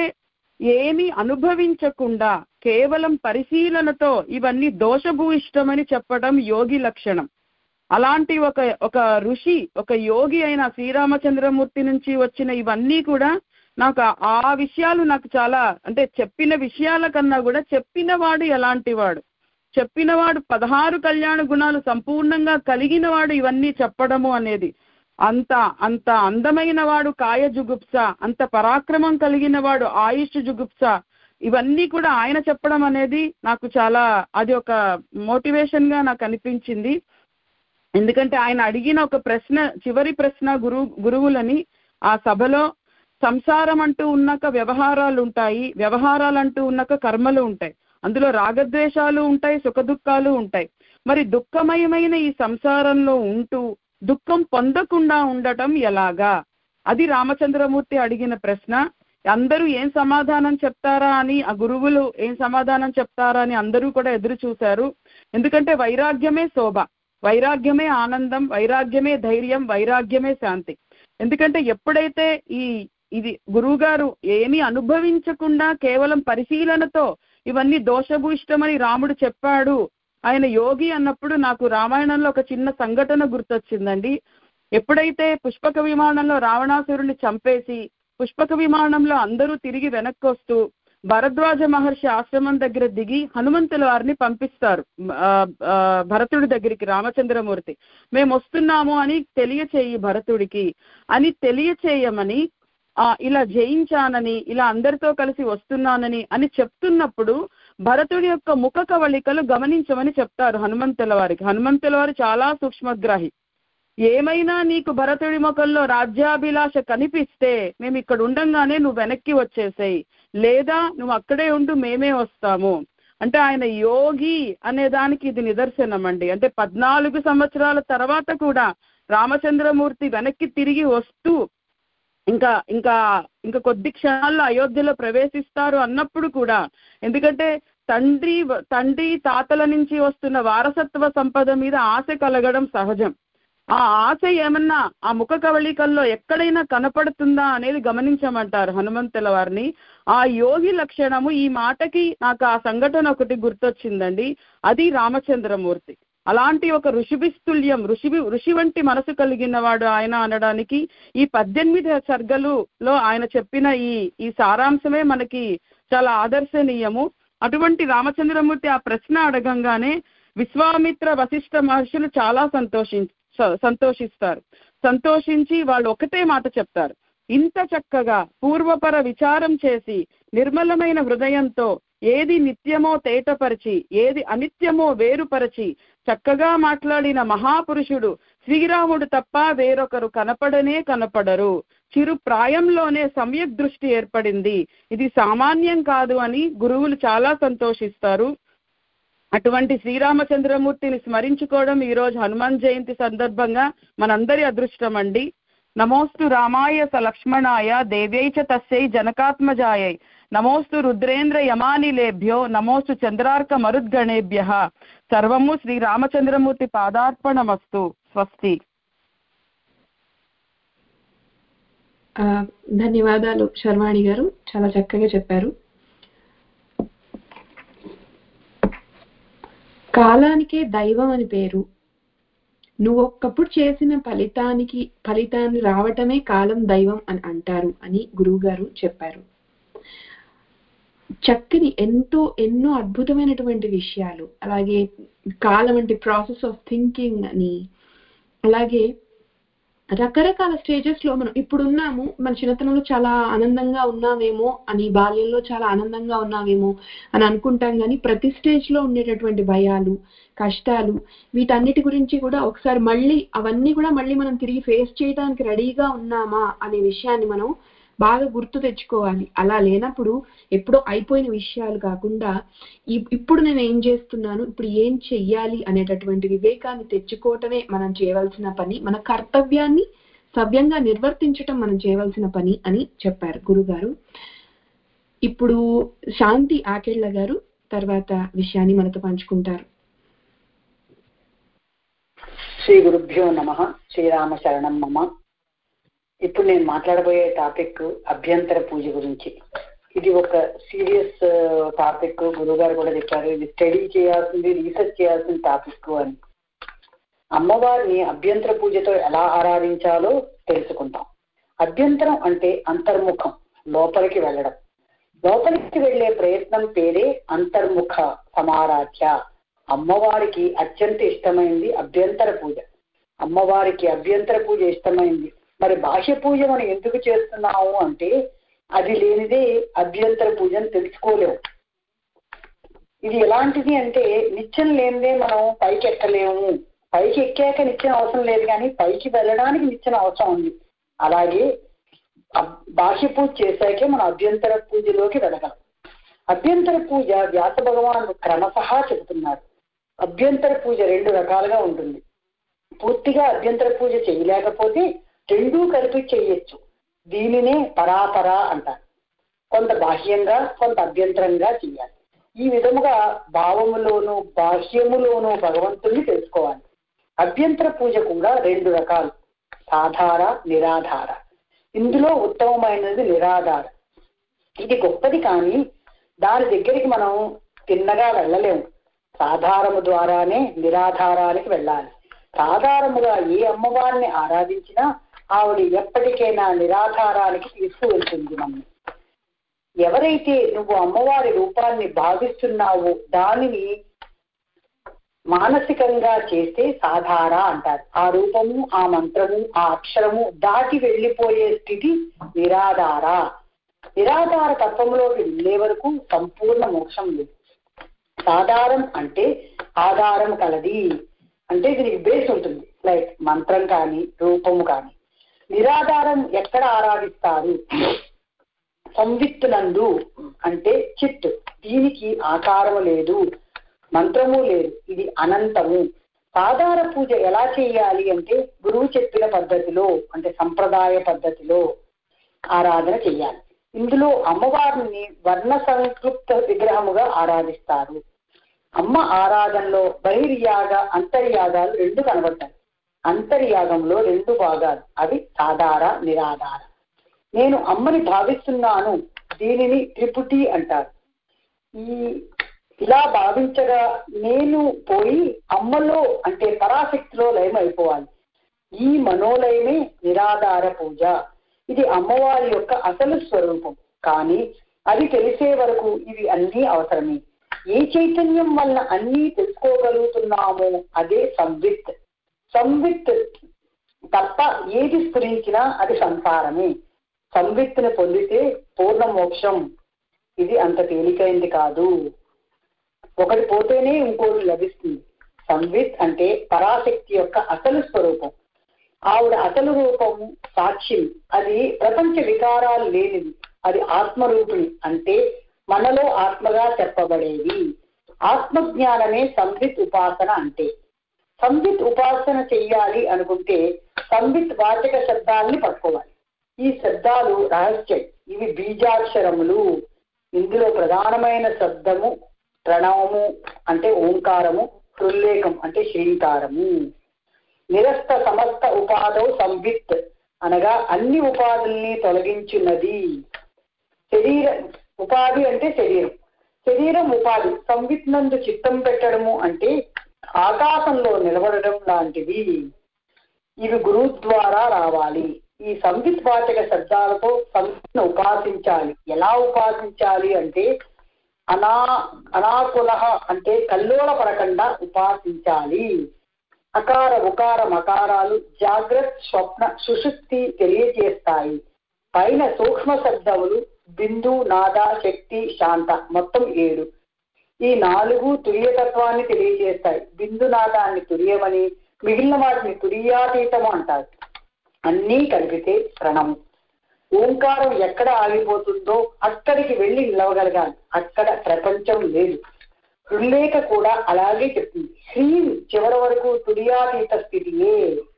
ఏమీ అనుభవించకుండా కేవలం పరిశీలనతో ఇవన్నీ దోషభూయిష్టమని చెప్పడం యోగి లక్షణం. అలాంటి ఒక ఒక ఋషి, ఒక యోగి అయిన శ్రీరామచంద్రమూర్తి నుంచి వచ్చిన ఇవన్నీ కూడా నాకు ఆ విషయాలు నాకు చాలా అంటే చెప్పిన విషయాల కన్నా కూడా చెప్పిన వాడు ఎలాంటి వాడు, చెప్పినవాడు పదహారు కళ్యాణ గుణాలు సంపూర్ణంగా కలిగిన వాడు ఇవన్నీ చెప్పడము అనేది, అంత అంత అందమైన వాడు కాయ జుగుప్స, అంత పరాక్రమం కలిగిన వాడు ఆయుష్ జుగుప్స, ఇవన్నీ కూడా ఆయన చెప్పడం అనేది నాకు చాలా అది ఒక మోటివేషన్ గా నాకు అనిపించింది. ఎందుకంటే ఆయన అడిగిన ఒక ప్రశ్న, చివరి ప్రశ్న గురు గురువులని ఆ సభలో, సంసారం అంటూ ఉన్నాక వ్యవహారాలు ఉంటాయి, వ్యవహారాలు అంటూ ఉన్నాక కర్మలు ఉంటాయి, అందులో రాగద్వేషాలు ఉంటాయి, సుఖదుఖాలు ఉంటాయి. మరి దుఃఖమయమైన ఈ సంసారంలో ఉంటూ దుఃఖం పొందకుండా ఉండటం ఎలాగా? అది రామచంద్రమూర్తి అడిగిన ప్రశ్న. అందరూ ఏం సమాధానం చెప్తారా అని, ఆ గురువులు ఏం సమాధానం చెప్తారా అని అందరూ కూడా ఎదురు చూశారు. ఎందుకంటే వైరాగ్యమే శోభ, వైరాగ్యమే ఆనందం, వైరాగ్యమే ధైర్యం, వైరాగ్యమే శాంతి. ఎందుకంటే ఎప్పుడైతే ఈ ఇది గురువుగారు ఏమీ అనుభవించకుండా కేవలం పరిశీలనతో ఇవన్నీ దోషభూయిష్టమని రాముడు చెప్పాడు, ఆయన యోగి అన్నప్పుడు నాకు రామాయణంలో ఒక చిన్న సంఘటన గుర్తొచ్చిందండి. ఎప్పుడైతే పుష్పక విమానంలో రావణాసురుని చంపేసి పుష్పక విమానంలో అందరూ తిరిగి వెనక్కి వస్తూ భరద్వాజ మహర్షి ఆశ్రమం దగ్గర దిగి హనుమంతుల వారిని పంపిస్తారు భరతుడి దగ్గరికి రామచంద్రమూర్తి, మేము వస్తున్నాము అని తెలియచేయి భరతుడికి అని తెలియచేయమని ఆ ఇలా జయించానని, ఇలా అందరితో కలిసి వస్తున్నానని అని చెప్తున్నప్పుడు భరతుడి యొక్క ముఖ కవళికలు గమనించమని చెప్తారు హనుమంతుల వారికి. హనుమంతుల వారు చాలా సూక్ష్మగ్రాహి. ఏమైనా నీకు భరతుడి ముఖంలో రాజ్యాభిలాష కనిపిస్తే మేము ఇక్కడ ఉండంగానే నువ్వు వెనక్కి వచ్చేసేయి, లేదా నువ్వు అక్కడే ఉంటూ మేమే వస్తాము అంటే ఆయన యోగి అనే దానికి ఇది నిదర్శనం అండి. అంటే పద్నాలుగు సంవత్సరాల తర్వాత కూడా రామచంద్రమూర్తి వెనక్కి తిరిగి వస్తూ ఇంకా ఇంకా ఇంకా కొద్ది క్షణాల్లో అయోధ్యలో ప్రవేశిస్తారు అన్నప్పుడు కూడా, ఎందుకంటే తండ్రి తండ్రి తాతల నుంచి వస్తున్న వారసత్వ సంపద మీద ఆశ కలగడం సహజం. ఆ ఆశ ఏమన్నా ఆ ముఖ కవళికల్లో ఎక్కడైనా కనపడుతుందా అనేది గమనించమంటారు హనుమంతుల వారిని. ఆ యోగి లక్షణము ఈ మాటకి నాకు ఆ సంఘటన ఒకటి గుర్తొచ్చిందండి. అది రామచంద్రమూర్తి. అలాంటి ఒక ఋషిభిస్తుల్యం ఋషి ఋషి వంటి మనసు కలిగిన వాడు ఆయన అనడానికి ఈ పద్దెనిమిది సర్గలులో ఆయన చెప్పిన ఈ ఈ సారాంశమే మనకి చాలా ఆదర్శనీయము. అటువంటి రామచంద్రమూర్తి ఆ ప్రశ్న అడగంగానే విశ్వామిత్ర వశిష్ఠ మహర్షులు చాలా సంతోషి సంతోషిస్తారు సంతోషించి వాళ్ళు ఒకటే మాట చెప్తారు, ఇంత చక్కగా పూర్వపర విచారం చేసి నిర్మలమైన హృదయంతో ఏది నిత్యమో తేటపరిచి ఏది అనిత్యమో వేరుపరచి చక్కగా మాట్లాడిన మహాపురుషుడు శ్రీరాముడు తప్ప వేరొకరు కనపడనే కనపడరు. చిరు ప్రాయంలోనే సమ్యక్ దృష్టి ఏర్పడింది, ఇది సామాన్యం కాదు అని గురువులు చాలా సంతోషిస్తారు. అటువంటి శ్రీరామచంద్రమూర్తిని స్మరించుకోవడం ఈరోజు హనుమాన్ జయంతి సందర్భంగా మనందరి అదృష్టం అండి. నమోస్తు రామాయ స లక్ష్మణాయ దేవ్యై చ తస్యై జనకాత్మజాయై నమోస్తు రుద్రేంద్ర యమానిలేభ్యో నమోస్తు చంద్రార్క మరుద్గణేభ్య. సర్వము శ్రీ రామచంద్రమూర్తి పాదార్పణమస్తు. స్వస్తి. ధన్యవాదాలు శర్వాణి గారు, చాలా చక్కగా చెప్పారు. కాలానికే దైవం అని పేరు. నువ్వు ఒక్కప్పుడు చేసిన ఫలితానికి ఫలితాన్ని రావటమే కాలం దైవం అని అంటారు అని గురువు గారు చెప్పారు. చక్కని ఎంతో ఎన్నో అద్భుతమైనటువంటి విషయాలు, అలాగే కాలం అంటే ప్రాసెస్ ఆఫ్ థింకింగ్ అని, అలాగే రకరకాల స్టేజెస్ లో మనం ఇప్పుడు ఉన్నాము. మన చిన్నతనంలో చాలా ఆనందంగా ఉన్నామేమో అని, బాల్యంలో చాలా ఆనందంగా ఉన్నామేమో అని అనుకుంటాం, కానీ ప్రతి స్టేజ్ లో ఉండేటటువంటి భయాలు, కష్టాలు, వీటన్నిటి గురించి కూడా ఒకసారి మళ్ళీ అవన్నీ కూడా మళ్ళీ మనం తిరిగి ఫేస్ చేయడానికి రెడీగా ఉన్నామా అనే విషయాన్ని మనం బాగా గుర్తు తెచ్చుకోవాలి. అలా లేనప్పుడు ఎప్పుడో అయిపోయిన విషయాలు కాకుండా ఇప్పుడు నేను ఏం చేస్తున్నాను, ఇప్పుడు ఏం చెయ్యాలి అనేటటువంటి వివేకాన్ని తెచ్చుకోవటమే మనం చేయవలసిన పని. మన కర్తవ్యాన్ని సవ్యంగా నిర్వర్తించటం మనం చేయవలసిన పని అని చెప్పారు గురుగారు. ఇప్పుడు శాంతి ఆకెళ్ల గారు తర్వాత విషయాన్ని మనతో పంచుకుంటారు. శ్రీ గురుభ్యో నమః. శ్రీరామ శరణం మమ. ఇప్పుడు నేను మాట్లాడబోయే టాపిక్ అభ్యంతర పూజ గురించి. ఇది ఒక సీరియస్ టాపిక్. గురుగారు కూడా చెప్పారు ఇది స్టడీ చేయాల్సింది, రీసెర్చ్ చేయాల్సిన టాపిక్ అని. అమ్మవారిని అభ్యంతర పూజతో ఎలా ఆరాధించాలో తెలుసుకుంటాం. అభ్యంతరం అంటే అంతర్ముఖం, లోపలికి వెళ్ళడం. లోపలికి వెళ్లే ప్రయత్నం పేరే అంతర్ముఖ సమారాధ్య. అమ్మవారికి అత్యంత ఇష్టమైంది అభ్యంతర పూజ. అమ్మవారికి అభ్యంతర పూజ ఇష్టమైంది. మరి బాహ్య పూజ మనం ఎందుకు చేస్తున్నాము అంటే అది లేనిదే అభ్యంతర పూజను తెలుసుకోలేము. ఇది ఎలాంటిది అంటే నిత్యం లేనిదే మనం పైకి ఎక్కలేము. పైకి ఎక్కాక నిత్యం అవసరం లేదు, కానీ పైకి వెళ్ళడానికి నిత్యం అవసరం ఉంది. అలాగే బాహ్య పూజ చేశాకే మనం అభ్యంతర పూజలోకి వెళ్ళగలం. అభ్యంతర పూజ వ్యాస భగవానుడు క్రమశః చెబుతున్నారు. అభ్యంతర పూజ రెండు రకాలుగా ఉంటుంది. పూర్తిగా అభ్యంతర పూజ చేయలేకపోతే రెండూ కలిపి చేయొచ్చు. దీనినే పరాపర అంటారు. కొంత బాహ్యంగా కొంత అభ్యంతరంగా చేయాలి. ఈ విధముగా భావములోను బాహ్యములోను భగవంతుని తెలుసుకోవాలి. అభ్యంతర పూజ కూడా రెండు రకాలు, సాధార నిరాధార. ఇందులో ఉత్తమమైనది నిరాధార. ఇది గొప్పది, కానీ దాని దగ్గరికి మనం తిన్నగా వెళ్ళలేము. సాధారము ద్వారానే నిరాధారానికి వెళ్ళాలి. సాధారముగా ఏ అమ్మవారిని ఆరాధించినా ఆవిడ ఎప్పటికైనా నిరాధారానికి తీసుకువెళ్తుంది మనం. ఎవరైతే నువ్వు అమ్మవారి రూపాన్ని భావిస్తున్నావో దానిని మానసికంగా చేస్తే సాధార అంటారు. ఆ రూపము, ఆ మంత్రము, ఆ అక్షరము దాటి వెళ్ళిపోయే స్థితి నిరాధార. నిరాధార తత్వంలోకి వెళ్ళే వరకు సంపూర్ణ మోక్షం లేదు. సాధారం అంటే ఆధారం కలది, అంటే దీనికి బేస్ ఉంటుంది, లైక్ మంత్రం కానీ రూపము కానీ. నిరాధారం ఎక్కడ ఆరాధిస్తారు? సంవిత్తునందు అంటే చిత్. దీనికి ఆకారము లేదు, మంత్రము లేదు, ఇది అనంతము. సాధార పూజ ఎలా చేయాలి అంటే గురువు చెప్పిన పద్ధతిలో, అంటే సంప్రదాయ పద్ధతిలో ఆరాధన చెయ్యాలి. ఇందులో అమ్మవారిని వర్ణ సంతృప్త విగ్రహముగా ఆరాధిస్తారు. అమ్మ ఆరాధనలో బహిర్యాగ అంతర్యాగాలు రెండు కనబడతాయి. అంతర్యాగంలో రెండు భాగాలు, అవి సాధార నిరాధార. నేను అమ్మని భావిస్తున్నాను, దీనిని త్రిపుటి అంటారు. ఈ ఇలా భావించగా నేను పోయి అమ్మలో అంటే పరాశక్తిలో లయం అయిపోవాలి. ఈ మనోలయమే నిరాధార పూజ. ఇది అమ్మవారి యొక్క అసలు స్వరూపం. కానీ అది తెలిసే వరకు ఇవి అన్నీ అవసరమే. ఏ చైతన్యం వల్ల అన్నీ తెలుసుకోగలుగుతున్నామో అదే సంవిత్. సంవిత్ తప్ప ఏది స్ఫురించినా అది సంసారమే. సంవిత్తుని పొందితే పూర్ణ మోక్షం. ఇది అంత తేలికైంది కాదు. ఒకటి పోతేనే ఇంకోటి లభిస్తుంది. సంవిత్ అంటే పరాశక్తి యొక్క అసలు స్వరూపం. ఆవిడ అసలు రూపము సాక్షి. అది ప్రపంచ వికారాలు లేనిది. అది ఆత్మరూపిణి, అంటే మనలో ఆత్మగా చెప్పబడేది. ఆత్మజ్ఞానమే సంవిత్ ఉపాసన అంటే. సంవిత్ ఉపాసన చెయ్యాలి అనుకుంటే సంవిత్ వాచక శబ్దాలని పట్టుకోవాలి. ఈ శబ్దాలు రహస్యం. ఇవి బీజాక్షరములు. ఇందులో ప్రధానమైన శబ్దము ప్రణవము అంటే ఓంకారము, హృల్లేఖం అంటే శ్రీంకారము. నిరస్త సమస్త ఉపాధౌ సంవిత్ అనగా అన్ని ఉపాధుల్ని తొలగించున్నది. శరీర ఉపాధి అంటే శరీరం, శరీరం ఉపాధి. సంవిత్ నందు చిత్తం పెట్టడము అంటే ఆకాశంలో నిలబడడం లాంటివి. ఇవి గురువు ద్వారా రావాలి. ఈ సంవిత్ వాచక శబ్దాలతో సంవిత్ను ఉపాసించాలి. ఎలా ఉపాసించాలి అంటే అనా అనాకుల అంటే కల్లోల పడకుండా ఉపాసించాలి. అకార ఉకార మకారాలు జాగ్రత్త స్వప్న సుషుప్తి తెలియజేస్తాయి. పైన సూక్ష్మ శబ్దములు బిందు, నాద, శక్తి, శాంత మొత్తం ఏడు. ఈ నాలుగు తురియతత్వాన్ని తెలియజేస్తాయి. బిందు నాదాన్ని తురియమని, మిగిలిన వాటిని తురియాతీతము అంటారు. అన్నీ కలిపితే ప్రణము. ఓంకారం ఎక్కడ ఆగిపోతుందో అక్కడికి వెళ్ళి నిలవగలగాలి. అక్కడ ప్రపంచం లేదు. హృల్లేఖ కూడా అలాగే చెప్తుంది. శ్రీం చివరి వరకు తురియాతీత స్థితియే.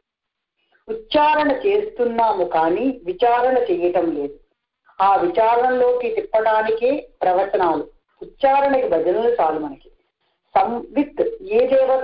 ఉచ్చారణ చేస్తున్నాము కానీ విచారణ చేయటం లేదు. ఆ విచారణలోకి తిప్పడానికే ప్రవచనాలు. ఉచ్చారణకి భజనలు చాలు మనకి. సంవిత్ ఏ దేవత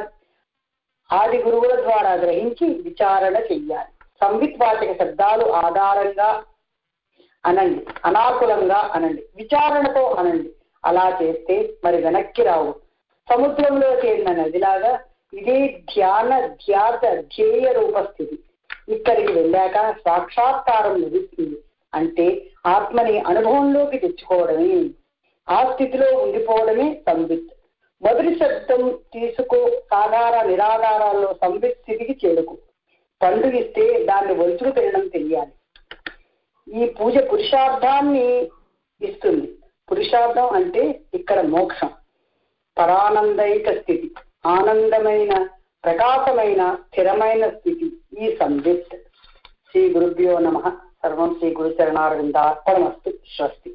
ఆది గురువుల ద్వారా గ్రహించి విచారణ చెయ్యాలి. సంవిత్ వాచక శబ్దాలు ఆధారంగా అనండి, అనాకులంగా అనండి, విచారణతో అనండి. అలా చేస్తే మరి వెనక్కి రావు. సముద్రంలో చేరిన నదిలాగా ఇదే ధ్యాన ధ్యాత ధ్యేయ రూపస్థితి. ఇక్కడికి వెళ్ళాక సాక్షాత్కారం లభిస్తుంది. అంటే ఆత్మని అనుభవంలోకి తెచ్చుకోవడమే. ఆ స్థితిలో ఉండిపోవడమే సంవిత్. మొదటి శబ్దం తీసుకో, సాధార నిరాధారాల్లో సంవిత్ స్థితికి చేరుకు. పండుగిస్తే దాన్ని ఒలుచుకు తినడం తెలియాలి. ఈ పూజ పురుషార్థాన్ని ఇస్తుంది. పురుషార్థం అంటే ఇక్కడ మోక్షం, పరానందైక స్థితి, ఆనందమైన ప్రకాశమైన స్థిరమైన స్థితి ఈ సంవిత్. శ్రీ గురుభ్యో నమః. సర్వం శ్రీ గురు చరణారవిందార్పణమస్తు. స్వస్తి.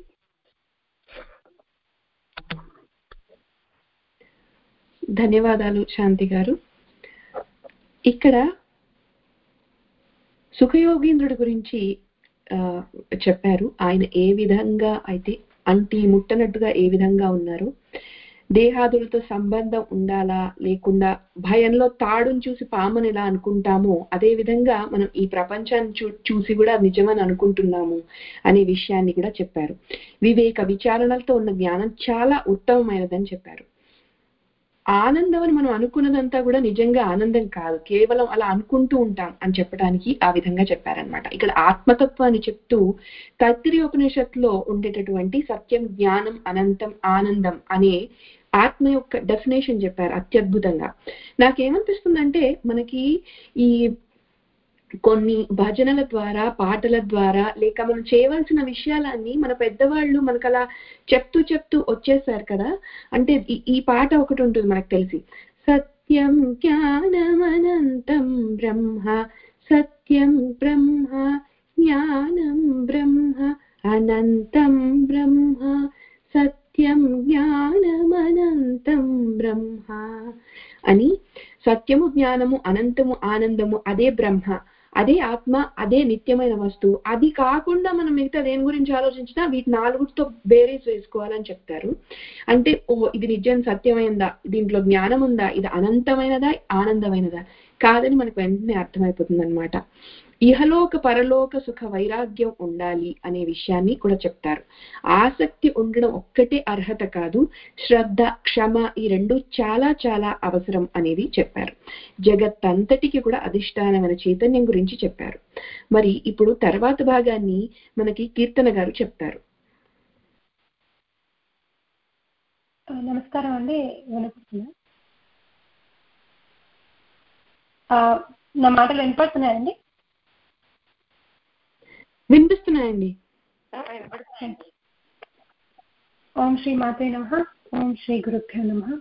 ధన్యవాదాలు శాంతి గారు. ఇక్కడ సుఖయోగీంద్రుడి గురించి చెప్పారు. ఆయన ఏ విధంగా అయితే అంటి ముట్టనట్టుగా ఏ విధంగా ఉన్నారు, దేహాదులతో సంబంధం ఉండాలా లేకుండా భయంలో తాడుని చూసి పాముని ఎలా అనుకుంటామో అదే విధంగా మనం ఈ ప్రపంచాన్ని చూ చూసి కూడా నిజమని అనుకుంటున్నాము అనే విషయాన్ని కూడా చెప్పారు. వివేక విచారణలతో ఉన్న జ్ఞానం చాలా ఉత్తమమైనదని చెప్పారు. ఆనందం అని మనం అనుకున్నదంతా కూడా నిజంగా ఆనందం కాదు, కేవలం అలా అనుకుంటూ ఉంటాం అని చెప్పడానికి ఆ విధంగా చెప్పారనమాట. ఇక్కడ ఆత్మతత్వాన్ని చెప్తూ తైత్తిరీయ ఉపనిషత్తులో ఉండేటటువంటి సత్యం, జ్ఞానం, అనంతం, ఆనందం అనే ఆత్మ యొక్క డెఫినేషన్ చెప్పారు అత్యద్భుతంగా. నాకేమనిపిస్తుందంటే మనకి ఈ కొన్ని భజనల ద్వారా, పాటల ద్వారా, లేక మనం చేయవలసిన విషయాలన్నీ మన పెద్దవాళ్ళు మనకు అలా చెప్తూ చెప్తూ వచ్చేసారు కదా. అంటే ఈ పాట ఒకటి ఉంటుంది మనకు తెలిసి, సత్యం జ్ఞానమనంతం బ్రహ్మ, సత్యం బ్రహ్మ జ్ఞానం బ్రహ్మ, అనంతం బ్రహ్మ, సత్యం జ్ఞానమనంతం బ్రహ్మ అని. సత్యము, జ్ఞానము, అనంతము, ఆనందము అదే బ్రహ్మ, అదే ఆత్మ, అదే నిత్యమైన వస్తువు. అది కాకుండా మనం మిగతా దేని గురించి ఆలోచించినా వీటి నాలుగుతో బేరీస్ వేసుకోవాలని చెప్తారు. అంటే ఓ ఇది నిజం సత్యమైనదా, దీంట్లో జ్ఞానం ఉందా, ఇది అనంతమైనదా, ఆనందమైనదా కాదని మనకు వెంటనే అర్థమైపోతుంది అనమాట. ఇహలోక పరలోక సుఖ వైరాగ్యం ఉండాలి అనే విషయాన్ని కూడా చెప్తారు. ఆసక్తి ఉండడం ఒక్కటే అర్హత కాదు, శ్రద్ధ, క్షమ ఈ రెండు చాలా చాలా అవసరం అనేది చెప్పారు. జగత్తంతటికి కూడా అధిష్టానమైన చైతన్యం గురించి చెప్పారు. మరి ఇప్పుడు తర్వాత భాగాన్ని మనకి కీర్తన గారు చెప్తారు. నమస్కారం అండి, వినపడుతుందా? నా మాటలు వినపడుతున్నాయండి? వినిపిస్తున్నాయండి. ఓం శ్రీ మాతే నమః. ఓం శ్రీ గురుభ్యో నమః.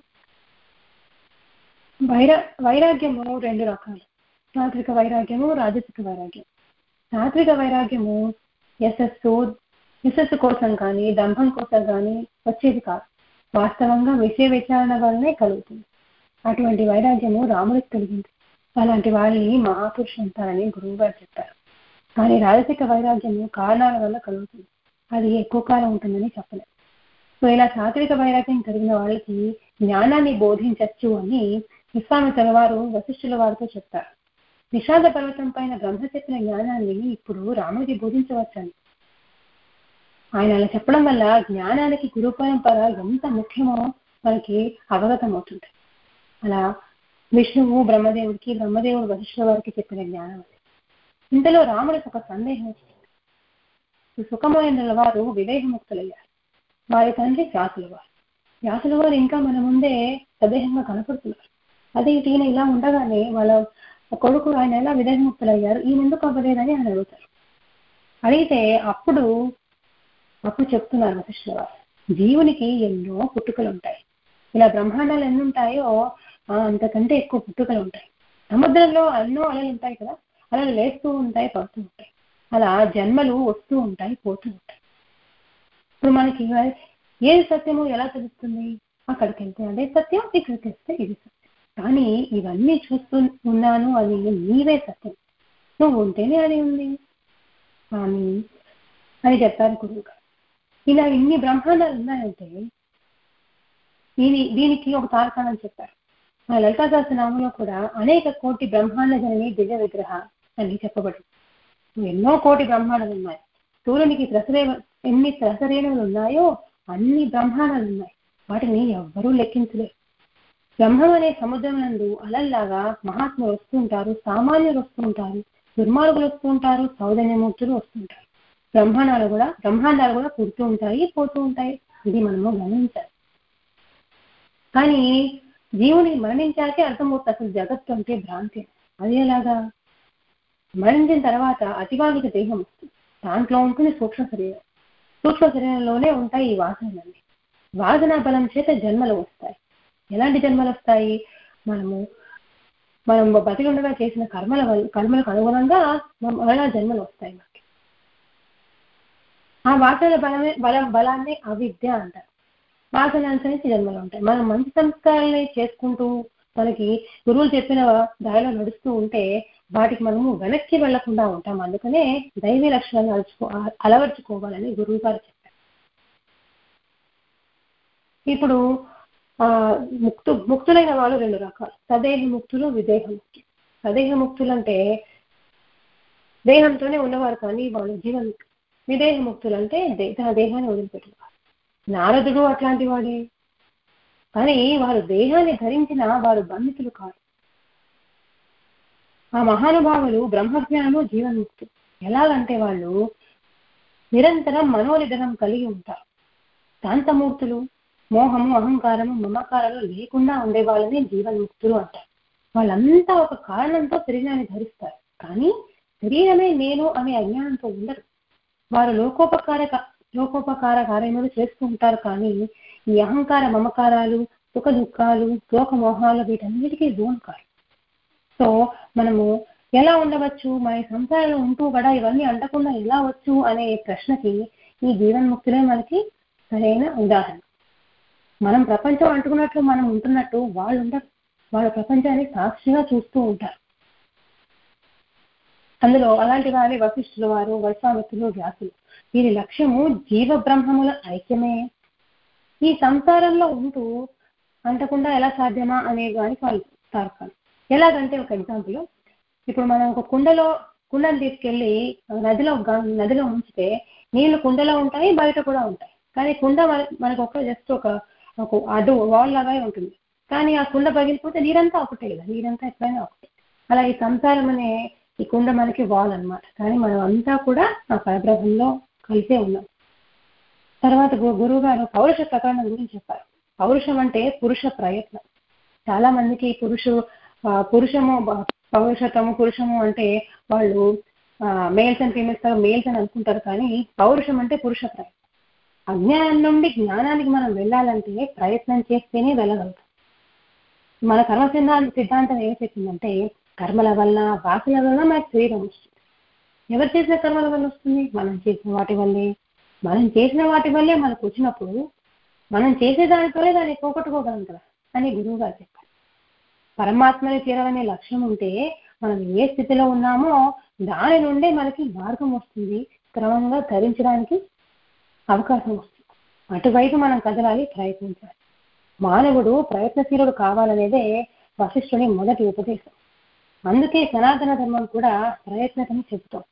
వైరా వైరాగ్యము రెండు రకాలు, సాత్విక వైరాగ్యము, రాజసిక వైరాగ్యం. సాత్విక వైరాగ్యము యశస్సు యశస్సు కోసం కానీ దంభం కోసం కానీ వచ్చేది కాదు, వాస్తవంగా విషయ విచారణ వల్లనే కలుగుతుంది. అటువంటి వైరాగ్యము రాముడికి కలిగింది. అలాంటి వాళ్ళని మహాపురుషులు అంటారని గురువు గారు చెప్పారు. కానీ రాజసిక వైరాగ్యము కారణాల వల్ల కలుగుతుంది, అది ఎక్కువ కాలం ఉంటుందని చెప్పలేదు. సో ఇలా సాత్విక వైరాగ్యం కలిగిన వాళ్ళకి జ్ఞానాన్ని బోధించచ్చు అని విశ్వామిత్రుల వారు వశిష్ఠుల వారితో చెప్తారు. విషాద పర్వతం పైన బ్రహ్మ చెప్పిన జ్ఞానాన్ని ఇప్పుడు రాముడికి బోధించవచ్చని. ఆయన అలా చెప్పడం వల్ల జ్ఞానానికి గురు పరంపర ఎంత ముఖ్యమో మనకి అవగతం అవుతుంది. అలా విష్ణువు బ్రహ్మదేవుడికి, బ్రహ్మదేవుడు వశిష్ఠుల వారికి చెప్పిన జ్ఞానం. ఇంతలో రాముడికి ఒక సందేహం వచ్చింది. సుఖమహేంద్రుల వారు విదేహముక్తులయ్యారు. వారి తండ్రి వ్యాసుల వారు. వ్యాసుల వారు ఇంకా మన ముందే సదేహంగా కనపడుతున్నారు. అదే ఈయన ఇలా ఉండగానే వాళ్ళ కొడుకు ఆయన ఎలా విదేహముక్తులయ్యారు, ఈయన ఎందుకు అవ్వలేదని ఆయన అడుగుతారు. అడిగితే అప్పుడు అప్పుడు చెప్తున్నారు వశిష్ఠుల వారు, జీవునికి ఎన్నో పుట్టుకలు ఉంటాయి. ఇలా బ్రహ్మాండాలు ఎన్ని ఉంటాయో అంతకంటే ఎక్కువ పుట్టుకలు ఉంటాయి. సముద్రంలో ఎన్నో అలలు ఉంటాయి కదా, అలలు లేస్తూ ఉంటాయి, పడుతూ ఉంటాయి. అలా జన్మలు వస్తూ ఉంటాయి, పోతూ ఉంటాయి. ఇప్పుడు మనకి ఏది సత్యము ఎలా తెలుస్తుంది? అక్కడికి వెళ్తే అదే సత్యం, ఇక్కడికి వెళ్తే ఇది సత్యం. కానీ ఇవన్నీ చూస్తూ ఉన్నాను అని నీవే సత్యం, నువ్వు ఉంటేనే అది ఉంది కానీ అని చెప్తారు గురువు గారు. ఇలా ఇన్ని బ్రహ్మాండాలు ఉన్నాయంటే దీని దీనికి ఒక తారకాణం చెప్పారు. మన లలితా సహస్రనామంలో కూడా అనేక కోటి బ్రహ్మాండ జనని దివ్య విగ్రహ అని చెప్పబడింది. ఎన్నో కోటి బ్రహ్మాండాలు ఉన్నాయి. సూర్యునికి త్రసరే ఎన్ని త్రసరేణువులు ఉన్నాయో అన్ని బ్రహ్మాండాలు ఉన్నాయి. వాటిని ఎవ్వరూ లెక్కించలేరు. బ్రహ్మం అనే సముద్రం నందు అలల్లాగా మహాత్ములు వస్తూ ఉంటారు, సామాన్యులు వస్తూ ఉంటారు, దుర్మార్గులు వస్తూ ఉంటారు, సౌజన్యమూర్తులు వస్తుంటారు. బ్రహ్మాండాలు కూడా బ్రహ్మాండాలు కూడా పుడుతూ ఉంటాయి, పోతూ ఉంటాయి. ఇది మనము గమనించాలి. కానీ జీవుని మరణించాకే అర్థమవుతుంది అసలు జగత్తు అంటే భ్రాంతి. అది ఎలాగా? మరణించిన తర్వాత అతివాహిక దేహం వస్తుంది, దాంట్లో ఉంటుంది సూక్ష్మ శరీరం. సూక్ష్మ శరీరంలోనే ఉంటాయి ఈ వాసనలన్నీ. వాసన బలం చేత జన్మలు వస్తాయి. ఎలాంటి జన్మలు వస్తాయి? మనము మనం బతికి ఉండగా చేసిన కర్మల వల్ల కర్మలకు అనుగుణంగా మరణ జన్మలు వస్తాయి మనకి. ఆ వాసన బలమే బలం బలాన్ని అవిద్య అంటారు. వాసన అనుసరించి జన్మలు ఉంటాయి. మనం మంచి సంస్కారాలని చేసుకుంటూ మనకి గురువులు చెప్పిన దారిలో నడుస్తూ ఉంటే వాటికి మనము వెనక్కి వెళ్లకుండా ఉంటాం. అందుకనే దైవీ లక్షణాలను అలచుకో అలవర్చుకోవాలని గురువు గారు చెప్పారు. ఇప్పుడు ఆ ముక్తు ముక్తులైన వాళ్ళు రెండు రకాలు, సదేహ ముక్తులు, విదేహ ముక్తులు. సదేహ ముక్తులు అంటే దేహంతోనే ఉన్నవారు కానీ వాళ్ళు జీవన్ముక్తులు. విదేహ ముక్తులు అంటే తన దేహాన్ని వదిలిపెట్టినవారు. నారదుడు అట్లాంటి వాడే, కానీ వారు దేహాన్ని ధరించిన వారు బంధితులు కాదు. ఆ మహానుభావులు బ్రహ్మజ్ఞానము, జీవన్ముక్తులు. ఎలాగంటే వాళ్ళు నిరంతరం మనోనిధనం కలిగి ఉంటారు. శాంతమూర్తులు, మోహము అహంకారము మమకారాలు లేకుండా ఉండే వాళ్ళని జీవన్ముక్తులు అంటారు. వాళ్ళంతా ఒక కారణంతో శరీరాన్ని ధరిస్తారు, కానీ శరీరమే నేను అనే అజ్ఞానంతో ఉండరు. వారు లోకోపకార లోకోపకార కార్యములు చేస్తూ ఉంటారు, కానీ ఈ అహంకార మమకారాలు సుఖ దుఃఖాలు లోకమోహాలు వీటన్నిటికీ లోన్ కాదు. సో మనము ఎలా ఉండవచ్చు, మన సంసారంలో ఉంటూ కూడా ఇవన్నీ అంటకుండా ఎలా వచ్చు అనే ప్రశ్నకి ఈ జీవన్ముక్తులే మనకి సరైన ఉదాహరణ. మనం ప్రపంచం అంటుకున్నట్లు మనం ఉంటున్నట్టు వాళ్ళు ఉండరు. వాళ్ళ ప్రపంచాన్ని సాక్షిగా చూస్తూ ఉంటారు. అందులో అలాంటి వారి వశిష్ఠుల వారు, వైశ్వామిత్రులు, వ్యాసులు. వీరి లక్ష్యము జీవ బ్రహ్మముల ఐక్యమే. ఈ సంసారంలో ఉంటూ అంటకుండా ఎలా సాధ్యమా అనే దానికి వాళ్ళు తార్కాలు. ఎలాగంటే ఒక ఎగ్జాంపుల్, ఇప్పుడు మనం ఒక కుండలో కుండను తీసుకెళ్లి నదిలో నదిలో ఉంచితే నీళ్లు కుండలో ఉంటాయి, బయట కూడా ఉంటాయి. కానీ కుండ మనకు ఒక జస్ట్ ఒక అడ్డు వాల్ లాగా ఉంటుంది. కానీ ఆ కుండ పగిలిపోతే నీరంతా ఒకటే కదా, నీరంతా ఎప్పుడైనా ఒకటే. అలా ఈ సంసారం అనే ఈ కుండ మనకి వాల్ అన్నమాట. కానీ మనం అంతా కూడా ఆ పరబ్రహ్మంలో కలిసే ఉన్నాం. తర్వాత గురువు గారు పౌరుష ప్రకరణం గురించి చెప్పారు. పౌరుషం అంటే పురుష ప్రయత్నం. చాలా మందికి పురుషు పురుషము పౌరుషత్వము పురుషము అంటే వాళ్ళు మేల్స్ అండ్ ఫీమేల్స్ మేల్స్ అని అనుకుంటారు, కానీ పౌరుషం అంటే పురుష ప్రయత్నం. అజ్ఞానం నుండి జ్ఞానానికి మనం వెళ్ళాలంటే ప్రయత్నం చేస్తేనే వెళ్ళగలుగుతాం. మన కర్మ సిద్ధాంత సిద్ధాంతం ఏం చెప్తుందంటే కర్మల వల్ల వాసన వల్ల మనకు శరీరం వస్తుంది. ఎవరు చేసిన కర్మల వల్ల వస్తుంది? మనం చేసిన వాటి వల్లే. మనం చేసిన వాటి వల్లే మనకు వచ్చినప్పుడు మనం చేసేదానితోనే దాన్ని పోగొట్టుకోగలం కదా అని గురువు గారు చెప్పారు. పరమాత్మని చేరాలనే లక్ష్యం ఉంటే మనం ఏ స్థితిలో ఉన్నామో దాని నుండే మనకి మార్గం వస్తుంది, క్రమంగా ధరించడానికి అవకాశం వస్తుంది. అటువైపు మనం కదలాలి, ప్రయత్నించాలి. మానవుడు ప్రయత్నశీలుడు కావాలనేదే వశిష్ఠుని మొదటి ఉపదేశం. అందుకే సనాతన ధర్మం కూడా ప్రయత్నతని చెబుతోంది.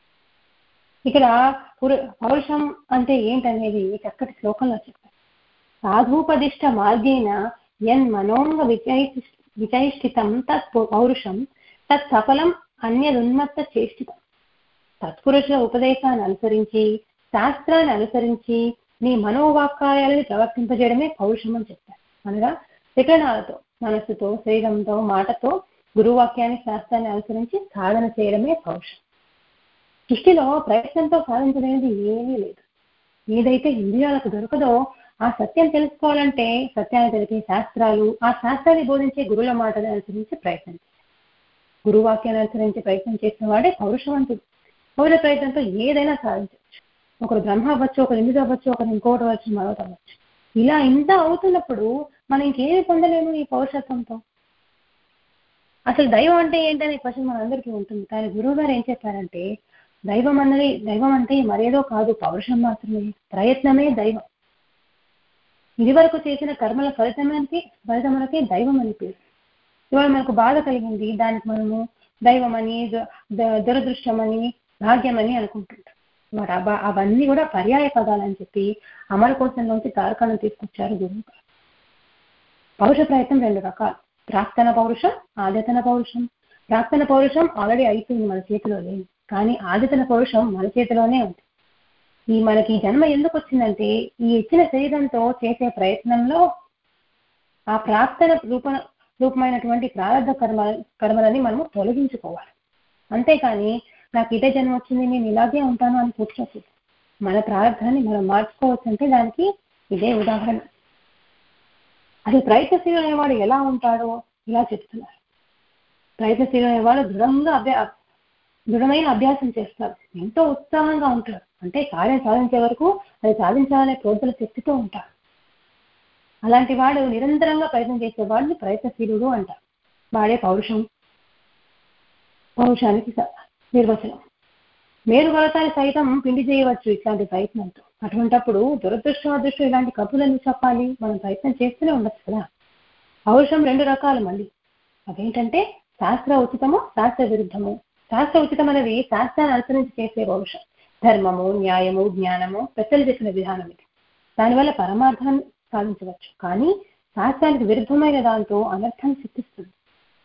ఇక్కడ పౌరుషం అంటే ఏంటనేది చక్కటి శ్లోకంలో చెప్పారు. సాధూపదిష్ట మార్గేణ యన్ మనోంగ విచైషి విచైష్ఠితం తత్ పౌరుషం తత్ సఫలం అన్యదున్మత్త చేష్టితం. తత్పురుషుల ఉపదేశాన్ని అనుసరించి శాస్త్రాన్ని అనుసరించి నీ మనోవాక్కాయాలని ప్రవర్తింపజేయడమే పౌరుషం అని చెప్పారు. అనగా త్రికరణాలతో, మనస్సుతో, శరీరంతో, మాటతో గురువాక్యాన్ని శాస్త్రాన్ని అనుసరించి సాధన చేయడమే పౌరుషం. సృష్టిలో ప్రయత్నంతో సాధించలేనిది ఏమీ లేదు. ఏదైతే ఇంద్రియాలకు దొరకదో ఆ సత్యం తెలుసుకోవాలంటే సత్యాన్ని తెలిపే శాస్త్రాలు, ఆ శాస్త్రాన్ని బోధించే గురువుల మాటని అనుసరించి ప్రయత్నం చేయాలి. గురువాక్యాన్ని అనుసరించి ప్రయత్నం చేసిన వాడే పౌరుషవంతుడు. పౌరుల ప్రయత్నంతో ఏదైనా సాధించవచ్చు. ఒకరు బ్రహ్మ అవ్వచ్చు, ఒకరు ఇంద్రుడు అవ్వచ్చు, ఒకరు ఇంకోటి అవ్వచ్చు, మరొకటి అవ్వచ్చు. ఇలా ఇంత అవుతున్నప్పుడు మనం ఇంకేమి పొందలేము ఈ పౌరుషత్వంతో. అసలు దైవం అంటే ఏంటనే క్వశ్చన్ మనందరికీ ఉంటుంది. కానీ గురువు గారు ఏం చెప్పారంటే దైవం అన్నది దైవం అంటే మరేదో కాదు, పౌరుషం మాత్రమే. ప్రయత్నమే దైవం. ఇది వరకు చేసిన కర్మల ఫలితమానికి ఫలితములకే దైవం అని పేరు. ఇవాళ మనకు బాధ కలిగింది, దానికి మనము దైవమని, దురదృష్టమని, భాగ్యమని అనుకుంటుంటాం. మరి అవన్నీ కూడా పర్యాయ పదాలని చెప్పి అమర కోశంలోంచి తారకాలను తీసుకొచ్చారు గురువు గారు. పౌరుష ప్రయత్నం రెండు రకాలు. ప్రాక్తన పౌరుషం, ఆదితన పౌరుషం. ప్రాక్తన పౌరుషం ఆల్రెడీ అయిపోయింది, మన చేతిలో లేదు. కానీ ఆదితన పౌరుషం మన చేతిలోనే ఉంది. ఈ మనకి జన్మ ఎందుకు వచ్చిందంటే ఈ ఇచ్చిన శరీరంతో చేసే ప్రయత్నంలో ఆ ప్రాక్తన రూప రూపమైనటువంటి ప్రారంభ కర్మ కర్మలని మనము తొలగించుకోవాలి. అంతేకాని నాకు ఇదే జన్మ వచ్చింది, నేను ఇలాగే ఉంటాను అని కూర్చోకూడదు. మన ప్రారంభాన్ని మనం మార్చుకోవచ్చు అంటే దానికి ఇదే ఉదాహరణ. అది ప్రయత్నశీలు అనేవాడు ఎలా ఉంటాడో ఇలా చెప్తున్నారు. ప్రయత్నశీలు అనేవాడు దృఢంగా అభ్యా దృఢమైన అభ్యాసం చేస్తారు, ఎంతో ఉత్సాహంగా ఉంటారు. అంటే కార్యం సాధించే వరకు అది సాధించాలనే ప్రోద్బల శక్తితో ఉంటారు. అలాంటి వాడు నిరంతరంగా ప్రయత్నం చేసేవాడిని ప్రయత్నశీలుడు అంటారు. వాడే పౌరుషం పౌరుషానికి నిర్వచనం. మేలు కొలతాన్ని సైతం పిండి చేయవచ్చు ఇట్లాంటి ప్రయత్నంతో. అటువంటప్పుడు దురదృష్టం అదృష్టం ఇలాంటి కబుర్లను చెప్పాలి, మనం ప్రయత్నం చేస్తూనే ఉండొచ్చు కదా. పౌరుషం రెండు రకాలు మళ్ళీ. అదేంటంటే శాస్త్ర ఉచితము, శాస్త్ర విరుద్ధము. శాస్త్ర ఉచితం అనేది శాస్త్రాన్ని అనుసరించి చేసే పౌరుషం. ధర్మము, న్యాయము, జ్ఞానము పెద్దలు చెప్పిన విధానం ఇది. దానివల్ల పరమార్థాన్ని సాధించవచ్చు. కానీ శాస్త్రానికి విరుద్ధమైన దాంతో అనర్థం సిద్ధిస్తుంది.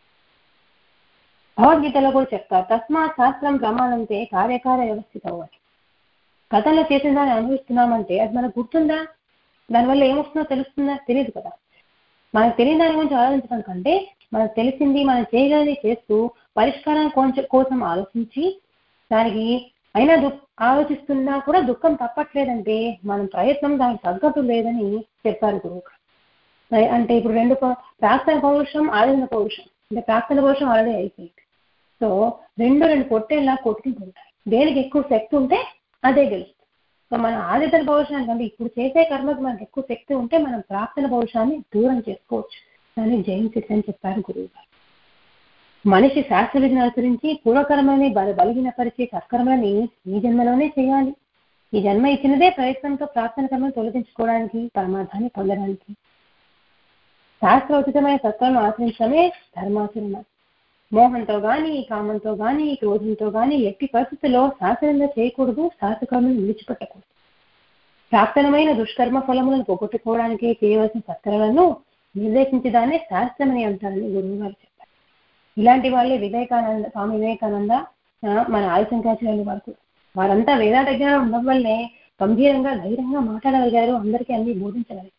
భగవద్గీతలో కూడా చెప్తారు, తస్మాత్ శాస్త్రం ప్రమాణంతే కార్యకార వ్యవస్థిత అవ్వాలి. గతంలో చేసిన దాన్ని అనుభవిస్తున్నామంటే అది మనకు గుర్తుందా? దానివల్ల ఏమొస్తుందో తెలుస్తుందా? తెలియదు కదా. మనకు తెలియని దాని గురించి ఆలోచించడం కంటే మనకు తెలిసింది మనం చేయగలిగి చేస్తూ పరిష్కారం కొంచెం కోసం ఆలోచించి దానికి అయినా దుఃఖ ఆలోచిస్తున్నా కూడా దుఃఖం తప్పట్లేదంటే మనం ప్రయత్నం దానికి తగ్గట్టు లేదని చెప్పారు గురువు. అంటే ఇప్పుడు రెండు ప్రాక్తన పౌరుషం, ఆలోచన పౌరుషం. అంటే ప్రాక్తన పౌరుషం ఆల్రెడీ అయిపోయింది. సో రెండు రెండు పొట్టేలా కొట్టుకుంటుంటాయి. దేనికి ఎక్కువ శక్తి ఉంటే అదే గెలుస్తుంది. సో మన ఆదితన పౌరుషానికి అంటే ఇప్పుడు చేసే కర్మకు మనకు ఎక్కువ శక్తి ఉంటే మనం ప్రాక్తన పౌరుషాన్ని దూరం చేసుకోవచ్చు అని జయించి అని చెప్పారు గురువు గారు. మనిషి శాస్త్ర విధిని అనుసరించి పూర్వకర్మని బల బలహీనపరిచే సత్కర్మని ఈ జన్మలోనే చేయాలి. ఈ జన్మ ఇచ్చినదే ప్రయత్నంతో ప్రాక్తన కర్మను తొలగించుకోవడానికి, పరమార్థాన్ని పొందడానికి. శాస్త్రోచితమైన సత్కర్మను ఆచరించడమే ధర్మాచరణ. మోహంతో గాని, కామంతో గాని, క్రోధంతో గాని ఎట్టి పరిస్థితుల్లో శాస్త్రంగా చేయకూడదు. శాస్త్రకర్మను విడిచిపెట్టకూడదు. ప్రాప్తనమైన దుష్కర్మ ఫలములను పోగొట్టుకోవడానికి చేయవలసిన సత్కర్మలను నిర్దేశించడానే శాస్త్రమని అంటారని గురువు గారు చెప్పారు. ఇలాంటి వాళ్ళే వివేకానంద, స్వామి వివేకానంద, మన ఆదిశంకరాచార్యుల వరకు వారంతా వేదాంత జ్ఞానం ఉండడం వల్లే గంభీరంగా ధైర్యంగా మాట్లాడగలిగారు, అందరికీ అన్ని బోధించగలిగారు.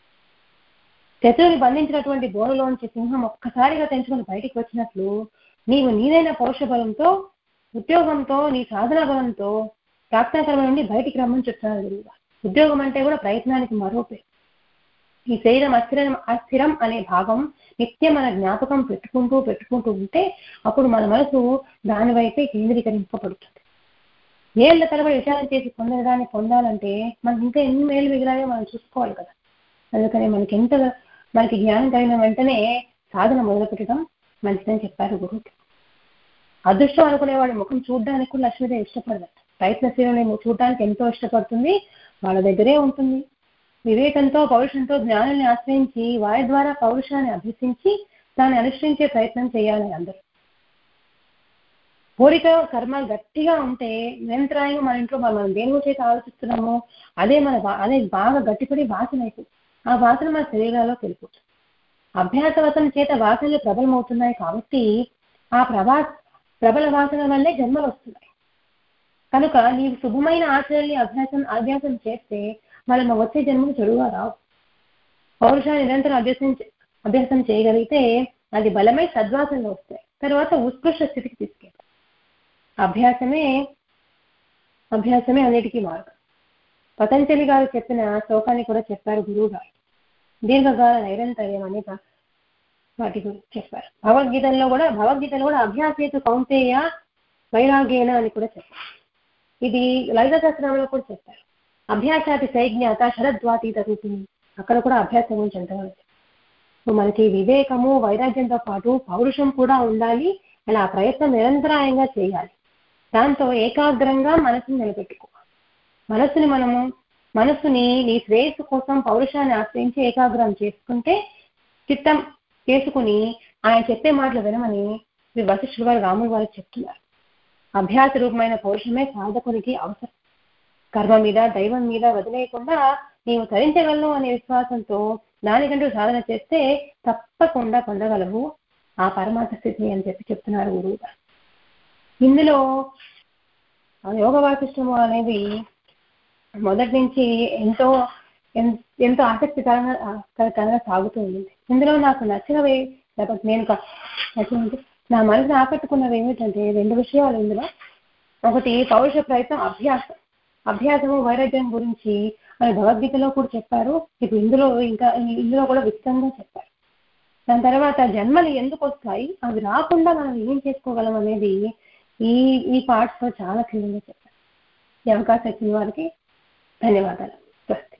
శత్రువుని బంధించినటువంటి బోనులోంచి సింహం ఒక్కసారిగా తెంచుకొని బయటికి వచ్చినట్లు నీవు నీదైన పౌరుష బలంతో, ఉద్యోగంతో, నీ సాధన బలంతో ప్రాక్తన కర్మ నుండి బయటికి రమ్మని చెప్తున్నారు గురువుగా. ఉద్యోగం అంటే కూడా ప్రయత్నానికి మరో పేరు. ఈ శరీరం అస్థిరం అస్థిరం అనే భాగం నిత్యం మన జ్ఞాపకం పెట్టుకుంటూ పెట్టుకుంటూ ఉంటే అప్పుడు మన మనసు దాని వైపే కేంద్రీకరింపబడుతుంది. ఏళ్ల తరబడి విచారం చేసి పొందడాన్ని పొందాలంటే మనకి ఇంకా ఎన్ని మేలు మిగిలాయో మనం చూసుకోవాలి కదా. అందుకని మనకి ఎంత మనకి జ్ఞానం కలిగిన వెంటనే సాధన మొదలుపెట్టడం మంచిదని చెప్పారు గురువు. అదృష్టం అనుకునేవాడి ముఖం చూడడానికి కూడా లక్ష్మీదేవి ఇష్టపడదట. ప్రయత్నశీలని చూడడానికి ఎంతో ఇష్టపడుతుంది, వాళ్ళ దగ్గరే ఉంటుంది. వివేకంతో, పౌరుషంతో జ్ఞానాన్ని ఆశ్రయించి వారి ద్వారా పౌరుషాన్ని అభ్యసించి దాన్ని అనుష్ఠించే ప్రయత్నం చేయాలి అందరూ. కోరిక కర్మ గట్టిగా ఉంటే నిరంతరాయంగా మన ఇంట్లో మనం దేని గురించి ఆలోచిస్తున్నామో అదే మన అదే బాగా గట్టిపడి వాసన అయిపోతుంది. ఆ వాసన మన శరీరాల్లో వెళ్ళిపోతుంది. అభ్యాసవతం చేత వాసనలు ప్రబలమవుతున్నాయి కాబట్టి ఆ ప్రభా ప్రబల వాసన వల్లే జన్మలు వస్తున్నాయి. కనుక నీవు శుభమైన ఆచరణని అభ్యాసం అభ్యాసం చేస్తే మనం వచ్చే జన్మకు చెడుగా రావు. పౌరుషాన్ని నిరంతరం అభ్యసం అభ్యాసం చేయగలిగితే అది బలమై సద్వాసనలు వస్తాయి. తర్వాత ఉత్కృష్ట స్థితికి తీసుకెళ్తాయి. అభ్యాసమే అభ్యాసమే అన్నిటికీ మార్గం. పతంజలి గారు చెప్పిన శ్లోకాన్ని కూడా చెప్పారు గురువు గారు. దీర్ఘకాల నైరంతర్యం అనే వాటి గురించి చెప్పారు. భగవద్గీతలో కూడా భగవద్గీతలో కూడా అభ్యాసేతు కౌంతేయ వైరాగ్యేన అని కూడా చెప్పారు. ఇది లలిత సహస్రనామంలో కూడా చెప్పారు. అభ్యాసాతి సైజ్ఞాత శరద్వాతీత రూపిణి, అక్కడ కూడా అభ్యాసం గురించి ఎంతగానో చెప్పారు. మనకి వివేకము, వైరాగ్యంతో పాటు పౌరుషం కూడా ఉండాలి. అలా ప్రయత్నం నిరంతరాయంగా చేయాలి. దాంతో ఏకాగ్రంగా మనసుని నిలబెట్టుకోవాలి. మనసుని మనము మనసుని నీ శ్రేయస్సు కోసం పౌరుషాన్ని ఆశ్రయించి ఏకాగ్రం చేసుకుంటే చిత్తం చేసుకుని ఆయన చెప్పే మాటలు వినమని శ్రీ వశిష్ఠుల వారు రాముల వారు చెప్తున్నారు. అభ్యాస రూపమైన పౌరుషమే సాధకునికి అవసరం. కర్మ మీద, దైవం మీద వదిలేయకుండా నీవు తరించగలను అనే విశ్వాసంతో దానికంటూ సాధన చేస్తే తప్పకుండా పొందగలవు ఆ పరమాత్మ స్థితిని అని చెప్పి చెప్తున్నారు గురువు గారు. ఇందులో యోగ వాసిష్టము అనేది మొదటి నుంచి ఎంతో ఎంతో ఆసక్తికరంగా సాగుతూ ఉంది. ఇందులో నాకు నచ్చినవి లేకపోతే నేను నా మనసుని ఆకట్టుకున్నవి ఏమిటంటే రెండు విషయాలు ఇందులో. ఒకటి పౌరుష ప్రయత్నం, అభ్యాసం. అభ్యాసము వైరాగ్యం గురించి అని భగవద్గీతలో కూడా చెప్పారు. ఇప్పుడు ఇందులో ఇంకా ఇందులో కూడా విస్తృతంగా చెప్పారు. దాని తర్వాత జన్మలు ఎందుకు వస్తాయి, అవి రాకుండా మనం ఏం చేసుకోగలం అనేది ఈ ఈ పార్ట్స్ లో చాలా క్లియర్గా చెప్పారు. ఈ అవకాశం ఇచ్చిన వారికి ధన్యవాదాలు. స్వస్తి.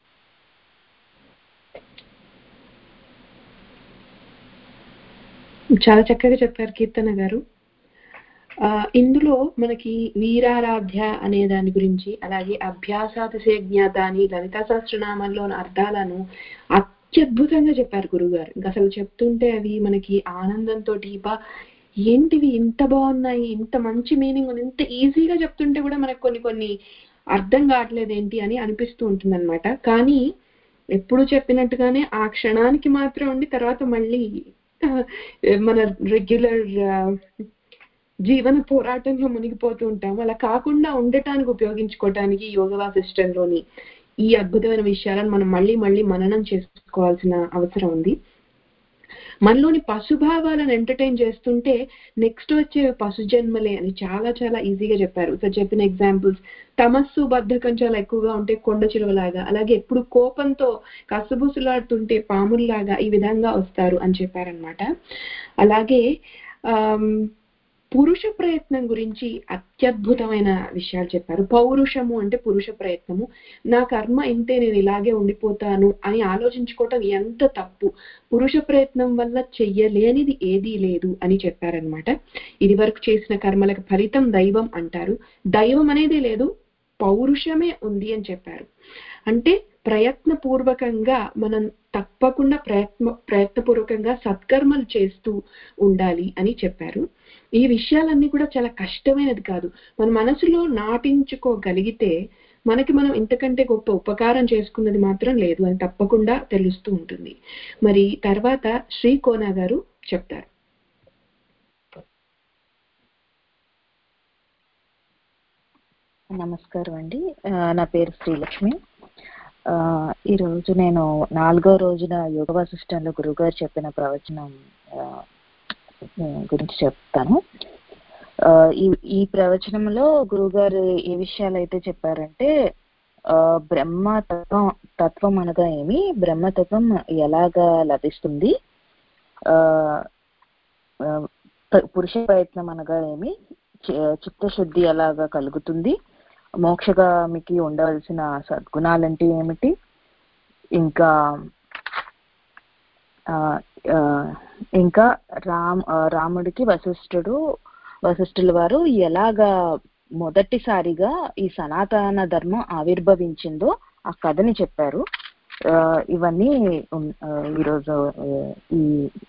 చాలా చక్కగా చెప్పారు కీర్తన గారు. ఆ ఇందులో మనకి వీరారాధ్య అనే దాని గురించి, అలాగే అభ్యాసాతిశయ జ్ఞాత అని లలితా సహస్రనామంలో అర్థాలను అత్యద్భుతంగా చెప్పారు గురువు గారు. ఇంకా అసలు చెప్తుంటే అవి మనకి ఆనందంతో బా ఏంటివి ఇంత బాగున్నాయి, ఇంత మంచి మీనింగ్ ఉంది, ఇంత ఈజీగా చెప్తుంటే కూడా మనకు కొన్ని కొన్ని అర్థం కావట్లేదు ఏంటి అని అనిపిస్తూ ఉంటుంది అనమాట. కానీ ఎప్పుడు చెప్పినట్టుగానే ఆ క్షణానికి మాత్రం ఉండి తర్వాత మళ్ళీ మన రెగ్యులర్ జీవన పోరాటంలో మునిగిపోతూ ఉంటాం. అలా కాకుండా ఉండటానికి ఉపయోగించుకోవటానికి యోగ వాసిష్టంలోని ఈ అద్భుతమైన విషయాలను మనం మళ్ళీ మళ్ళీ మననం చేసుకోవాల్సిన అవసరం ఉంది. మనలోని పశుభావాలను ఎంటర్టైన్ చేస్తుంటే నెక్స్ట్ వచ్చే పశు జన్మలే అని చాలా చాలా ఈజీగా చెప్పారు. సో చెప్పిన ఎగ్జాంపుల్స్, తమస్సు బద్ధకం చాలా ఎక్కువగా ఉంటే కొండ చిలువలాగా, అలాగే ఎప్పుడు కోపంతో కసుబుసులాడుతుంటే పాముల్లాగా ఈ విధంగా వస్తారు అని చెప్పారనమాట. అలాగే ఆ పురుష ప్రయత్నం గురించి అత్యద్భుతమైన విషయాలు చెప్పారు. పౌరుషము అంటే పురుష ప్రయత్నము. నా కర్మ ఇంతే, నేను ఇలాగే ఉండిపోతాను అని ఆలోచించుకోవటం ఎంత తప్పు. పురుష ప్రయత్నం వల్ల చెయ్యలేనిది ఏదీ లేదు అని చెప్పారనమాట. ఇది వరకు చేసిన కర్మలకు ఫలితం దైవం అంటారు. దైవం అనేది లేదు, పౌరుషమే ఉంది అని చెప్పారు. అంటే ప్రయత్నపూర్వకంగా మనం తప్పకుండా ప్రయత్న ప్రయత్నపూర్వకంగా సత్కర్మలు చేస్తూ ఉండాలి అని చెప్పారు. ఈ విషయాలన్నీ కూడా చాలా కష్టమైనది కాదు. మన మనసులో నాటించుకోగలిగితే మనకి మనం ఇంతకంటే గొప్ప ఉపకారం చేసుకున్నది మాత్రం లేదు అని తప్పకుండా తెలుస్తూ ఉంటుంది. మరి తర్వాత శ్రీ కోనా గారు చెప్తారు. నమస్కారం అండి, నా పేరు శ్రీలక్ష్మి. ఈరోజు నేను నాలుగో రోజున యోగ వాసిష్టంలో గురువుగారు చెప్పిన ప్రవచనం గురించి చెప్తాను. ఈ ఈ ప్రవచనంలో గురువుగారు ఏ విషయాలు అయితే చెప్పారంటే, బ్రహ్మ తత్వం తత్వం అనగా ఏమి, బ్రహ్మతత్వం ఎలాగా లభిస్తుంది, పురుష ప్రయత్నం అనగా ఏమి, చిత్తశుద్ధి ఎలాగా కలుగుతుంది, మోక్షగామికి ఉండవలసిన సద్గుణాలంటే ఏమిటి, ఇంకా ఇంకా రామ్ రాముడికి వశిష్ఠుడు వశిష్ఠుల వారు ఎలాగా మొదటిసారిగా ఈ సనాతన ధర్మం ఆవిర్భవించిందో ఆ కథని చెప్పారు. ఇవన్నీ ఈరోజు ఈ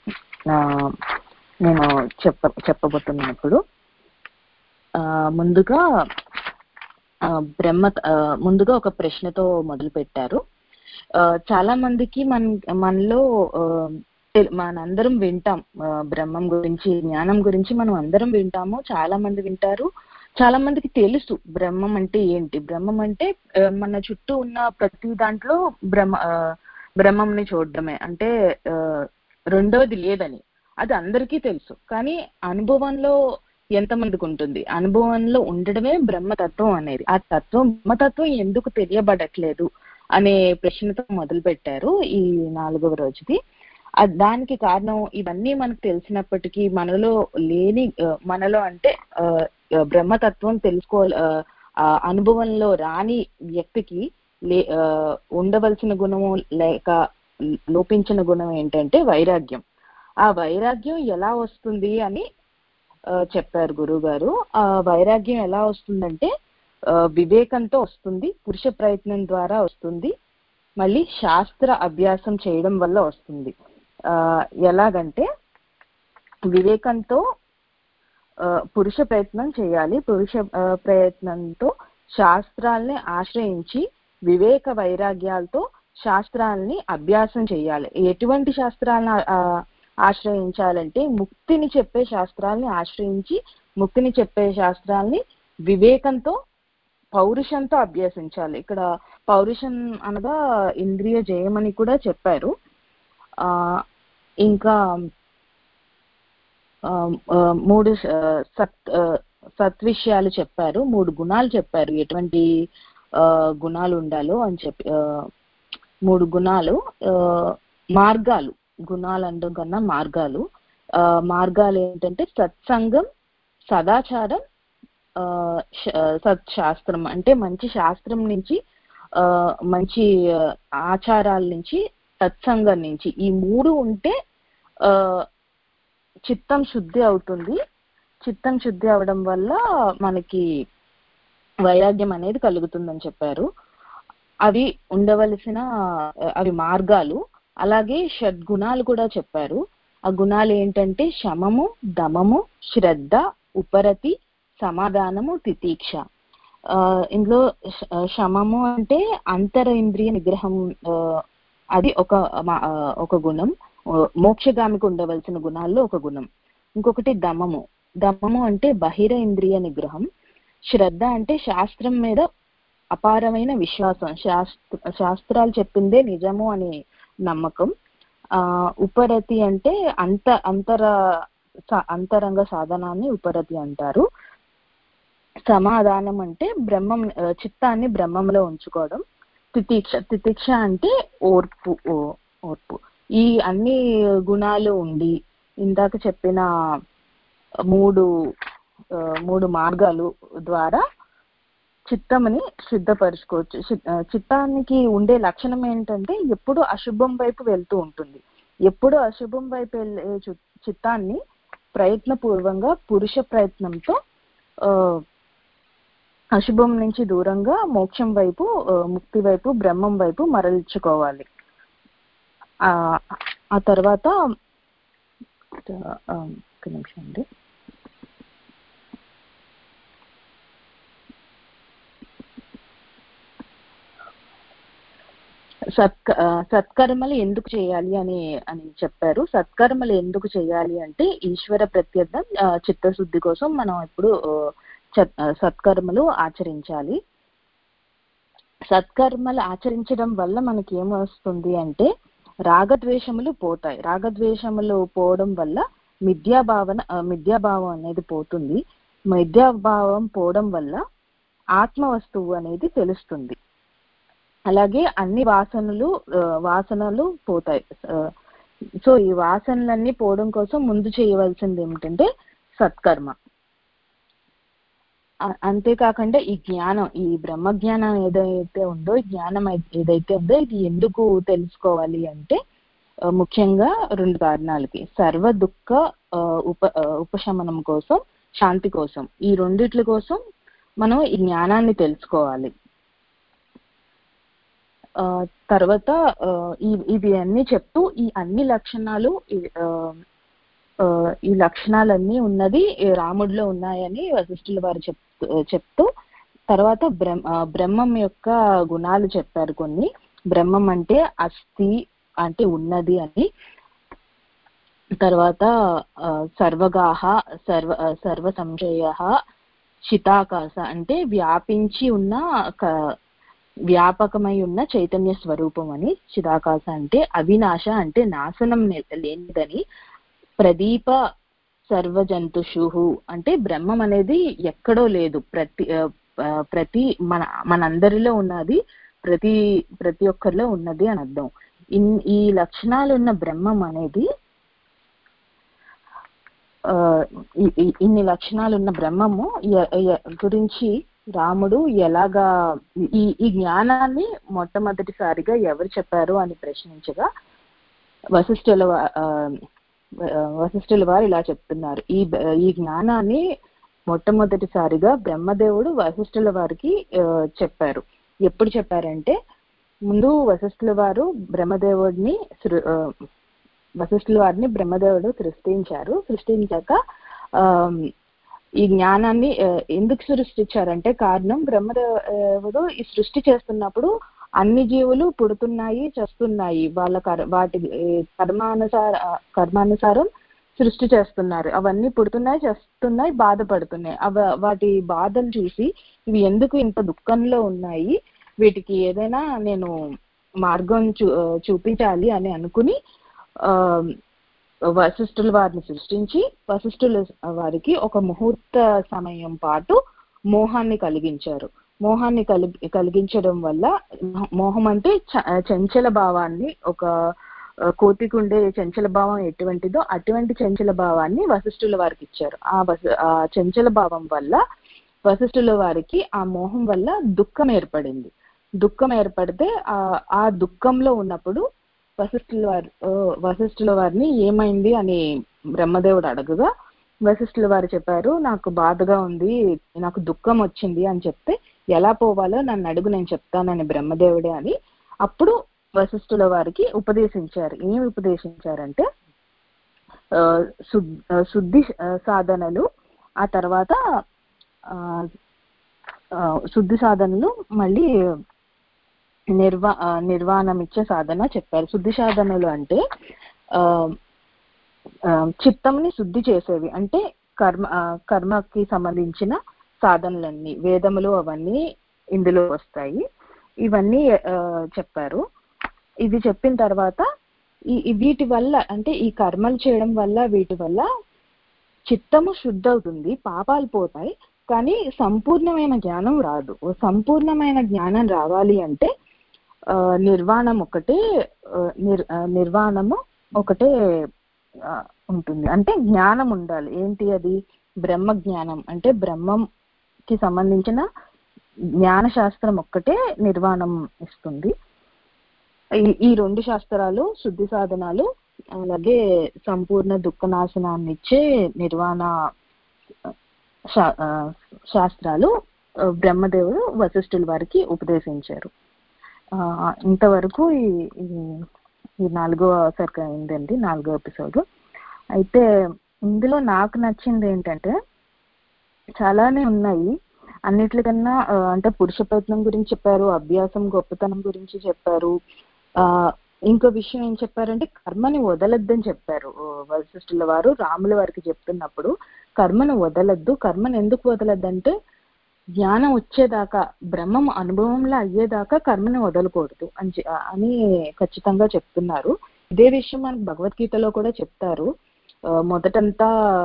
నేను చెప్ప చెప్పబోతున్నప్పుడు ముందుగా బ్రహ్మ ముందుగా ఒక ప్రశ్నతో మొదలు పెట్టారు. చాలా మందికి మన మనలో మనందరం వింటాం, బ్రహ్మం గురించి జ్ఞానం గురించి మనం అందరం వింటాము, చాలా మంది వింటారు, చాలా మందికి తెలుసు బ్రహ్మం అంటే ఏంటి. బ్రహ్మం అంటే మన చుట్టూ ఉన్న ప్రతి దాంట్లో బ్రహ్మ బ్రహ్మంని చూడడమే, అంటే రెండవది లేదని అది అందరికీ తెలుసు. కానీ అనుభవంలో ఎంతమందికి ఉంటుంది, అనుభవంలో ఉండడమే బ్రహ్మతత్వం అనేది. ఆ తత్వం బ్రహ్మతత్వం ఎందుకు తెలియబడట్లేదు అనే ప్రశ్నతో మొదలు పెట్టారు ఈ నాలుగవ రోజుది. దానికి కారణం ఇవన్నీ మనకు తెలిసినప్పటికీ మనలో లేని మనలో అంటే బ్రహ్మతత్వం తెలుసుకో అనుభవంలో రాని వ్యక్తికి లే ఉండవలసిన గుణము లేక లోపించిన గుణం ఏంటంటే వైరాగ్యం. ఆ వైరాగ్యం ఎలా వస్తుంది అని చెప్పారు గురువు గారు. ఆ వైరాగ్యం ఎలా వస్తుందంటే వివేకంతో వస్తుంది, పురుష ప్రయత్నం ద్వారా వస్తుంది, మళ్ళీ శాస్త్ర అభ్యాసం చేయడం వల్ల వస్తుంది. ఆ ఎలాగంటే వివేకంతో పురుష ప్రయత్నం చేయాలి, పురుష ప్రయత్నంతో శాస్త్రాల్ని ఆశ్రయించి వివేక వైరాగ్యాలతో శాస్త్రాలని అభ్యాసం చేయాలి. ఎటువంటి శాస్త్రాలను ఆశ్రయించాలంటే ముక్తిని చెప్పే శాస్త్రాల్ని ఆశ్రయించి ముక్తిని చెప్పే శాస్త్రాల్ని వివేకంతో పౌరుషంతో అభ్యసించాలి. ఇక్కడ పౌరుషం అనగా ఇంద్రియ జయమని కూడా చెప్పారు. ఆ ఇంకా మూడు సత్ సత్విషయాలు చెప్పారు, మూడు గుణాలు చెప్పారు, ఎటువంటి గుణాలు ఉండాలో అని చెప్పి మూడు గుణాలు, మార్గాలు, గుణాలు అనడం కన్నా మార్గాలు. ఆ మార్గాలు ఏంటంటే సత్సంగం, సదాచారం, సత్శాస్త్రం అంటే మంచి శాస్త్రం నుంచి, ఆ మంచి ఆచారాల నుంచి, సత్సంగం నుంచి. ఈ మూడు ఉంటే ఆ చిత్తం శుద్ధి అవుతుంది. చిత్తం శుద్ధి అవడం వల్ల మనకి వైరాగ్యం అనేది కలుగుతుందని చెప్పారు. అవి ఉండవలసిన అవి మార్గాలు. అలాగే షడ్గుణాలు కూడా చెప్పారు. ఆ గుణాలు ఏంటంటే శమము, దమము, శ్రద్ధ, ఉపరతి, సమాధానము, తితీక్ష. ఆ ఇందులో శమము అంటే అంతర ఇంద్రియ నిగ్రహం, అది ఒక ఒక గుణం, మోక్షగామికి ఉండవలసిన గుణాల్లో ఒక గుణం. ఇంకొకటి దమము. దమము అంటే బహిర ఇంద్రియ నిగ్రహం. శ్రద్ధ అంటే శాస్త్రం మీద అపారమైన విశ్వాసం, శాస్త్ర శాస్త్రాలు చెప్పిందే నిజము అనే నమ్మకం. ఆ ఉపరతి అంటే అంత అంతర అంతరంగ సాధనాన్ని ఉపరతి అంటారు. సమాధానం అంటే బ్రహ్మం, చిత్తాన్ని బ్రహ్మంలో ఉంచుకోవడం. తితిక్ష తితిక్ష అంటే ఓర్పు ఓర్పు ఈ అన్ని గుణాలు ఉండి ఇందాక చెప్పిన మూడు మూడు మార్గాలు ద్వారా చిత్తముని శుద్ధపరుచుకోవచ్చు. చిత్తానికి ఉండే లక్షణం ఏంటంటే ఎప్పుడు అశుభం వైపు వెళ్తూ ఉంటుంది. ఎప్పుడు అశుభం వైపు వెళ్ళే చిత్తాన్ని ప్రయత్నపూర్వంగా పురుష ప్రయత్నంతో అశుభం నుంచి దూరంగా మోక్షం వైపు, ముక్తి వైపు, బ్రహ్మం వైపు మరల్చుకోవాలి. ఆ తర్వాత ఒక నిమిషం అండి సత్క సత్కర్మలు ఎందుకు చేయాలి అని అని చెప్పారు. సత్కర్మలు ఎందుకు చేయాలి అంటే ఈశ్వర ప్రత్యర్థం, చిత్తశుద్ధి కోసం మనం ఇప్పుడు సత్కర్మలు ఆచరించాలి. సత్కర్మలు ఆచరించడం వల్ల మనకి ఏమొస్తుంది అంటే రాగద్వేషములు పోతాయి. రాగద్వేషములు పోవడం వల్ల మిథ్యాభావన మిథ్యాభావం అనేది పోతుంది. మిథ్యాభావం పోవడం వల్ల ఆత్మ వస్తువు అనేది తెలుస్తుంది. అలాగే అన్ని వాసనలు వాసనలు పోతాయి. సో ఈ వాసనలన్నీ పోవడం కోసం ముందు చేయవలసింది ఏమిటంటే సత్కర్మ. అంతేకాకుండా ఈ జ్ఞానం, ఈ బ్రహ్మ జ్ఞానం ఏదైతే ఉందో, ఈ జ్ఞానం ఏదైతే ఉందో ఇది ఎందుకు తెలుసుకోవాలి అంటే ముఖ్యంగా రెండు కారణాలకి. సర్వ దుఃఖ ఉప ఉపశమనం కోసం, శాంతి కోసం. ఈ రెండిట్ల కోసం మనం ఈ జ్ఞానాన్ని తెలుసుకోవాలి. తర్వాత ఇవి అన్ని చెప్తూ ఈ అన్ని లక్షణాలు ఈ లక్షణాలన్నీ ఉన్నది రాముడిలో ఉన్నాయని వశిష్ఠుల వారు చెప్తూ చెప్తూ తర్వాత బ్రహ్మ బ్రహ్మం యొక్క గుణాలు చెప్పారు కొన్ని. బ్రహ్మం అంటే అస్థి అంటే ఉన్నది అని, తర్వాత సర్వగాహ సర్వ సర్వ సంశయ, చితాకాశ అంటే వ్యాపించి ఉన్న వ్యాపకమై ఉన్న చైతన్య స్వరూపం అని, చిదాకాశ అంటే అవినాశ అంటే నాశనం లేనిదని, ప్రదీప సర్వజంతుషు అంటే బ్రహ్మం అనేది ఎక్కడో లేదు, ప్రతి ప్రతి మన మనందరిలో ఉన్నది, ప్రతి ప్రతి ఒక్కరిలో ఉన్నది అని అర్థం. ఇన్ ఈ లక్షణాలు ఉన్న బ్రహ్మం అనేది ఆ ఇన్ని లక్షణాలు ఉన్న బ్రహ్మము గురించి రాముడు ఎలాగా ఈ ఈ జ్ఞానాన్ని మొట్టమొదటిసారిగా ఎవరు చెప్పారు అని ప్రశ్నించగా వశిష్ఠుల వశిష్ఠుల వారు ఇలా చెప్తున్నారు. ఈ ఈ జ్ఞానాన్ని మొట్టమొదటిసారిగా బ్రహ్మదేవుడు వశిష్ఠుల వారికి చెప్పారు. ఎప్పుడు చెప్పారంటే ముందు వశిష్ఠుల వారు బ్రహ్మదేవుడిని వశిష్ఠుల వారిని బ్రహ్మదేవుడు సృష్టించారు. సృష్టించాక ఆ ఈ జ్ఞానాన్ని ఎందుకు సృష్టించారంటే కారణం, బ్రహ్మదేవుడు ఈ సృష్టి చేస్తున్నప్పుడు అన్ని జీవులు పుడుతున్నాయి, చస్తున్నాయి, వాళ్ళ కర్ వాటి కర్మానుసార కర్మానుసారం సృష్టి చేస్తున్నారు. అవన్నీ పుడుతున్నాయి, చేస్తున్నాయి, బాధపడుతున్నాయి. అవ వాటి బాధలు చూసి ఇవి ఎందుకు ఇంత దుఃఖంలో ఉన్నాయి, వీటికి ఏదైనా నేను మార్గం చూ చూపించాలి అని అనుకుని ఆ వశిష్ఠుల వారిని సృష్టించి వశిష్ఠుల వారికి ఒక ముహూర్త సమయం పాటు మోహాన్ని కలిగించారు. మోహాన్ని కలిగి కలిగించడం వల్ల, మోహం అంటే చంచల భావాన్ని, ఒక కోతికి ఉండే చంచల భావం ఎటువంటిదో అటువంటి చంచల భావాన్ని వశిష్ఠుల వారికి ఇచ్చారు. ఆ ఆ చంచల భావం వల్ల వశిష్ఠుల వారికి ఆ మోహం వల్ల దుఃఖం ఏర్పడింది. దుఃఖం ఏర్పడితే ఆ ఆ దుఃఖంలో ఉన్నప్పుడు వశిష్ఠుల వారు వశిష్ఠుల వారిని ఏమైంది అని బ్రహ్మదేవుడు అడగగా వశిష్ఠుల వారు చెప్పారు, నాకు బాధగా ఉంది, నాకు దుఃఖం వచ్చింది అని చెప్తే, ఎలా పోవాలో నన్ను అడుగు, నేను చెప్తానని బ్రహ్మదేవుడే అని అప్పుడు వశిష్ఠుల వారికి ఉపదేశించారు. ఏమి ఉపదేశించారంటే శుద్ధి సాధనలు, ఆ తర్వాత శుద్ధి సాధనలు, మళ్ళీ నిర్వా నిర్వాణం ఇచ్చే సాధన చెప్పారు. శుద్ధి సాధనలు అంటే ఆ చిత్తంని శుద్ధి చేసేవి, అంటే కర్మ కర్మకి సంబంధించిన సాధనలన్నీ, వేదములు అవన్నీ ఇందులో వస్తాయి. ఇవన్నీ చెప్పారు. ఇది చెప్పిన తర్వాత ఈ వీటి వల్ల అంటే ఈ కర్మలు చేయడం వల్ల వీటి వల్ల చిత్తము శుద్ధ అవుతుంది, పాపాలు పోతాయి, కానీ సంపూర్ణమైన జ్ఞానం రాదు. సంపూర్ణమైన జ్ఞానం రావాలి అంటే నిర్వాణం ఒకటే నిర్ నిర్వాణము ఒకటే ఉంటుంది. అంటే జ్ఞానం ఉండాలి. ఏంటి అది? బ్రహ్మ జ్ఞానం. అంటే బ్రహ్మంకి సంబంధించిన జ్ఞాన శాస్త్రం ఒక్కటే నిర్వాణం ఇస్తుంది. ఈ రెండు శాస్త్రాలు, శుద్ధి సాధనాలు, అలాగే సంపూర్ణ దుఃఖనాశనాన్ని ఇచ్చే నిర్వాణ శాస్త్రాలు బ్రహ్మదేవుడు వశిష్ఠుల వారికి ఉపదేశించారు. ఇంతవరకు ఈ ఈ నాలుగో సరిక అయిందండి, నాలుగో ఎపిసోడ్. అయితే ఇందులో నాకు నచ్చింది ఏంటంటే చాలానే ఉన్నాయి. అన్నిట్లకన్నా అంటే పురుష ప్రయత్నం గురించి చెప్పారు, అభ్యాసం గొప్పతనం గురించి చెప్పారు. ఆ ఇంకో విషయం ఏం చెప్పారంటే కర్మని వదలొద్దని చెప్పారు వశిష్ఠుల వారు రాముల వారికి చెప్తున్నప్పుడు. కర్మను వదలొద్దు. కర్మను ఎందుకు వదలొద్దంటే జ్ఞానం వచ్చేదాకా, బ్రహ్మం అనుభవంలో అయ్యేదాకా కర్మని వదలకూడదు అని అని ఖచ్చితంగా చెప్తున్నారు. ఇదే విషయం మనకు భగవద్గీతలో కూడా చెప్తారు. మొదటంతా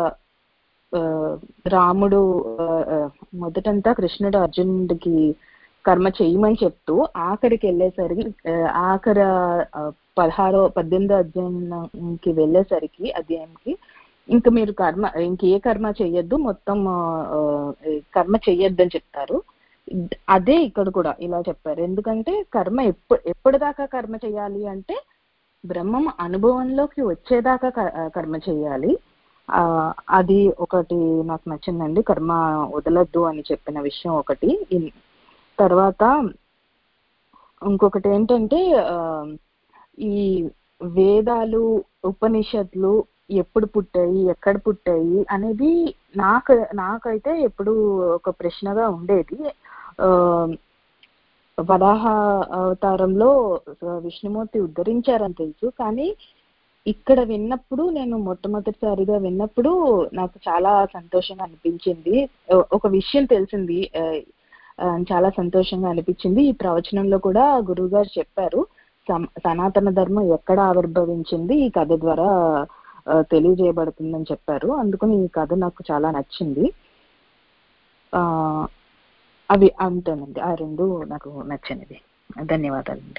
రాముడు మొదటంతా కృష్ణుడు అర్జునుడికి కర్మ చెయ్యమని చెప్తూ ఆఖరికి వెళ్ళేసరికి ఆఖర పదహారో పద్దెనిమిదో అధ్యాయంకి వెళ్ళేసరికి అధ్యాయంకి ఇంకా మీరు కర్మ ఇంకే కర్మ చెయ్యొద్దు, మొత్తం కర్మ చెయ్యొద్దు అని చెప్తారు. అదే ఇక్కడ కూడా ఇలా చెప్పారు. ఎందుకంటే కర్మ ఎప్పుడు ఎప్పటిదాకా కర్మ చేయాలి అంటే బ్రహ్మం అనుభవంలోకి వచ్చేదాకా కర్మ చేయాలి. ఆ అది ఒకటి నాకు నచ్చిందండి, కర్మ వదలొద్దు అని చెప్పిన విషయం ఒకటి. తర్వాత ఇంకొకటి ఏంటంటే ఈ వేదాలు, ఉపనిషత్తులు ఎప్పుడు పుట్టాయి, ఎక్కడ పుట్టాయి అనేది నాకు నాకైతే ఎప్పుడు ఒక ప్రశ్నగా ఉండేది. ఆ వరాహ అవతారంలో విష్ణుమూర్తి ఉద్ధరించారని తెలుసు, కానీ ఇక్కడ విన్నప్పుడు, నేను మొట్టమొదటిసారిగా విన్నప్పుడు నాకు చాలా సంతోషంగా అనిపించింది. ఒక విషయం తెలిసింది, చాలా సంతోషంగా అనిపించింది. ఈ ప్రవచనంలో కూడా గురువు గారు చెప్పారు సనాతన ధర్మం ఎక్కడ ఆవిర్భవించింది ఈ కథ ద్వారా తెలియజేయబడుతుందని చెప్పారు. అందుకని ఈ కథ నాకు చాలా నచ్చింది. ఆ అవి అంతేనండి, ఆ రెండు నాకు నచ్చినవి. ధన్యవాదాలండి.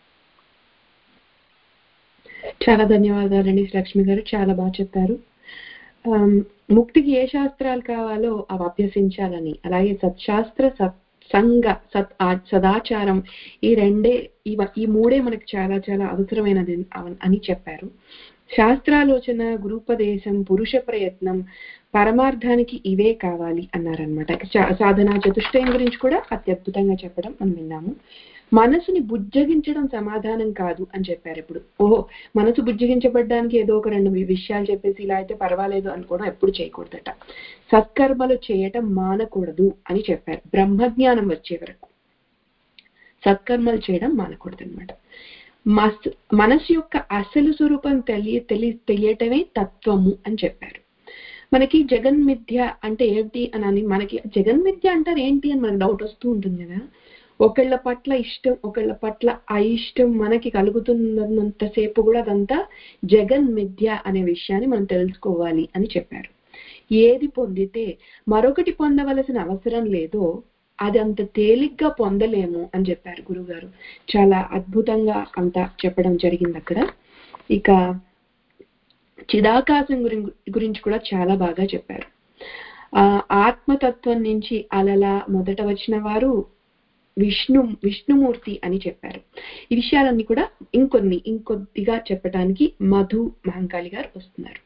చాలా ధన్యవాదాలండి లక్ష్మి గారు, చాలా బాగా చెప్పారు. ముక్తికి ఏ శాస్త్రాలు కావాలో అవి అభ్యసించాలని, అలాగే సత్శాస్త్ర సత్సంగ సత్ సదాచారం ఈ రెండే ఈ మూడే మనకు చాలా చాలా అవసరమైనది అని చెప్పారు. శాస్త్రాలోచన, గురుపదేశం, పురుష ప్రయత్నం, పరమార్థానికి ఇవే కావాలి అన్నారనమాట. సాధనా చతుష్టయం గురించి కూడా అత్యద్భుతంగా చెప్పడం మనం విన్నాము. మనసుని బుజ్జగించడం సమాధానం కాదు అని చెప్పారు. ఇప్పుడు ఓహో మనసు బుజ్జగించబడ్డానికి ఏదో ఒక రెండు విషయాలు చెప్పేసి ఇలా అయితే పర్వాలేదు అనుకోవడం ఎప్పుడు చేయకూడదట. సత్కర్మలు చేయటం మానకూడదు అని చెప్పారు. బ్రహ్మజ్ఞానం వచ్చే వరకు సత్కర్మలు చేయడం మానకూడదు అనమాట. మస్ మనసు యొక్క అసలు స్వరూపం తెలియ తెలి తెలియటమే తత్వము అని చెప్పారు. మనకి జగన్మిథ్య అంటే ఏంటి అని మనకి జగన్మిథ్య అంటారు ఏంటి అని మనకు డౌట్ వస్తూ ఉంటుంది కదా. ఒకళ్ళ పట్ల ఇష్టం, ఒకళ్ళ పట్ల అయిష్టం మనకి కలుగుతున్నంతసేపు కూడా అదంతా జగన్మిథ్య అనే విషయాన్ని మనం తెలుసుకోవాలి అని చెప్పారు. ఏది పొందితే మరొకటి పొందవలసిన అవసరం లేదో అది అంత తేలిగ్గా పొందలేము అని చెప్పారు గురుగారు. చాలా అద్భుతంగా అంతా చెప్పడం జరిగింది అక్కడ. ఇక చిదాకాశం గురించి గురించి కూడా చాలా బాగా చెప్పారు. ఆ ఆత్మతత్వం నుంచి అలలా మొదట వచ్చిన వారు విష్ణు విష్ణుమూర్తి అని చెప్పారు. ఈ విషయాలన్నీ కూడా ఇంకొన్ని ఇంకొద్దిగా చెప్పడానికి మధు మహంకాళి గారు వస్తున్నారు.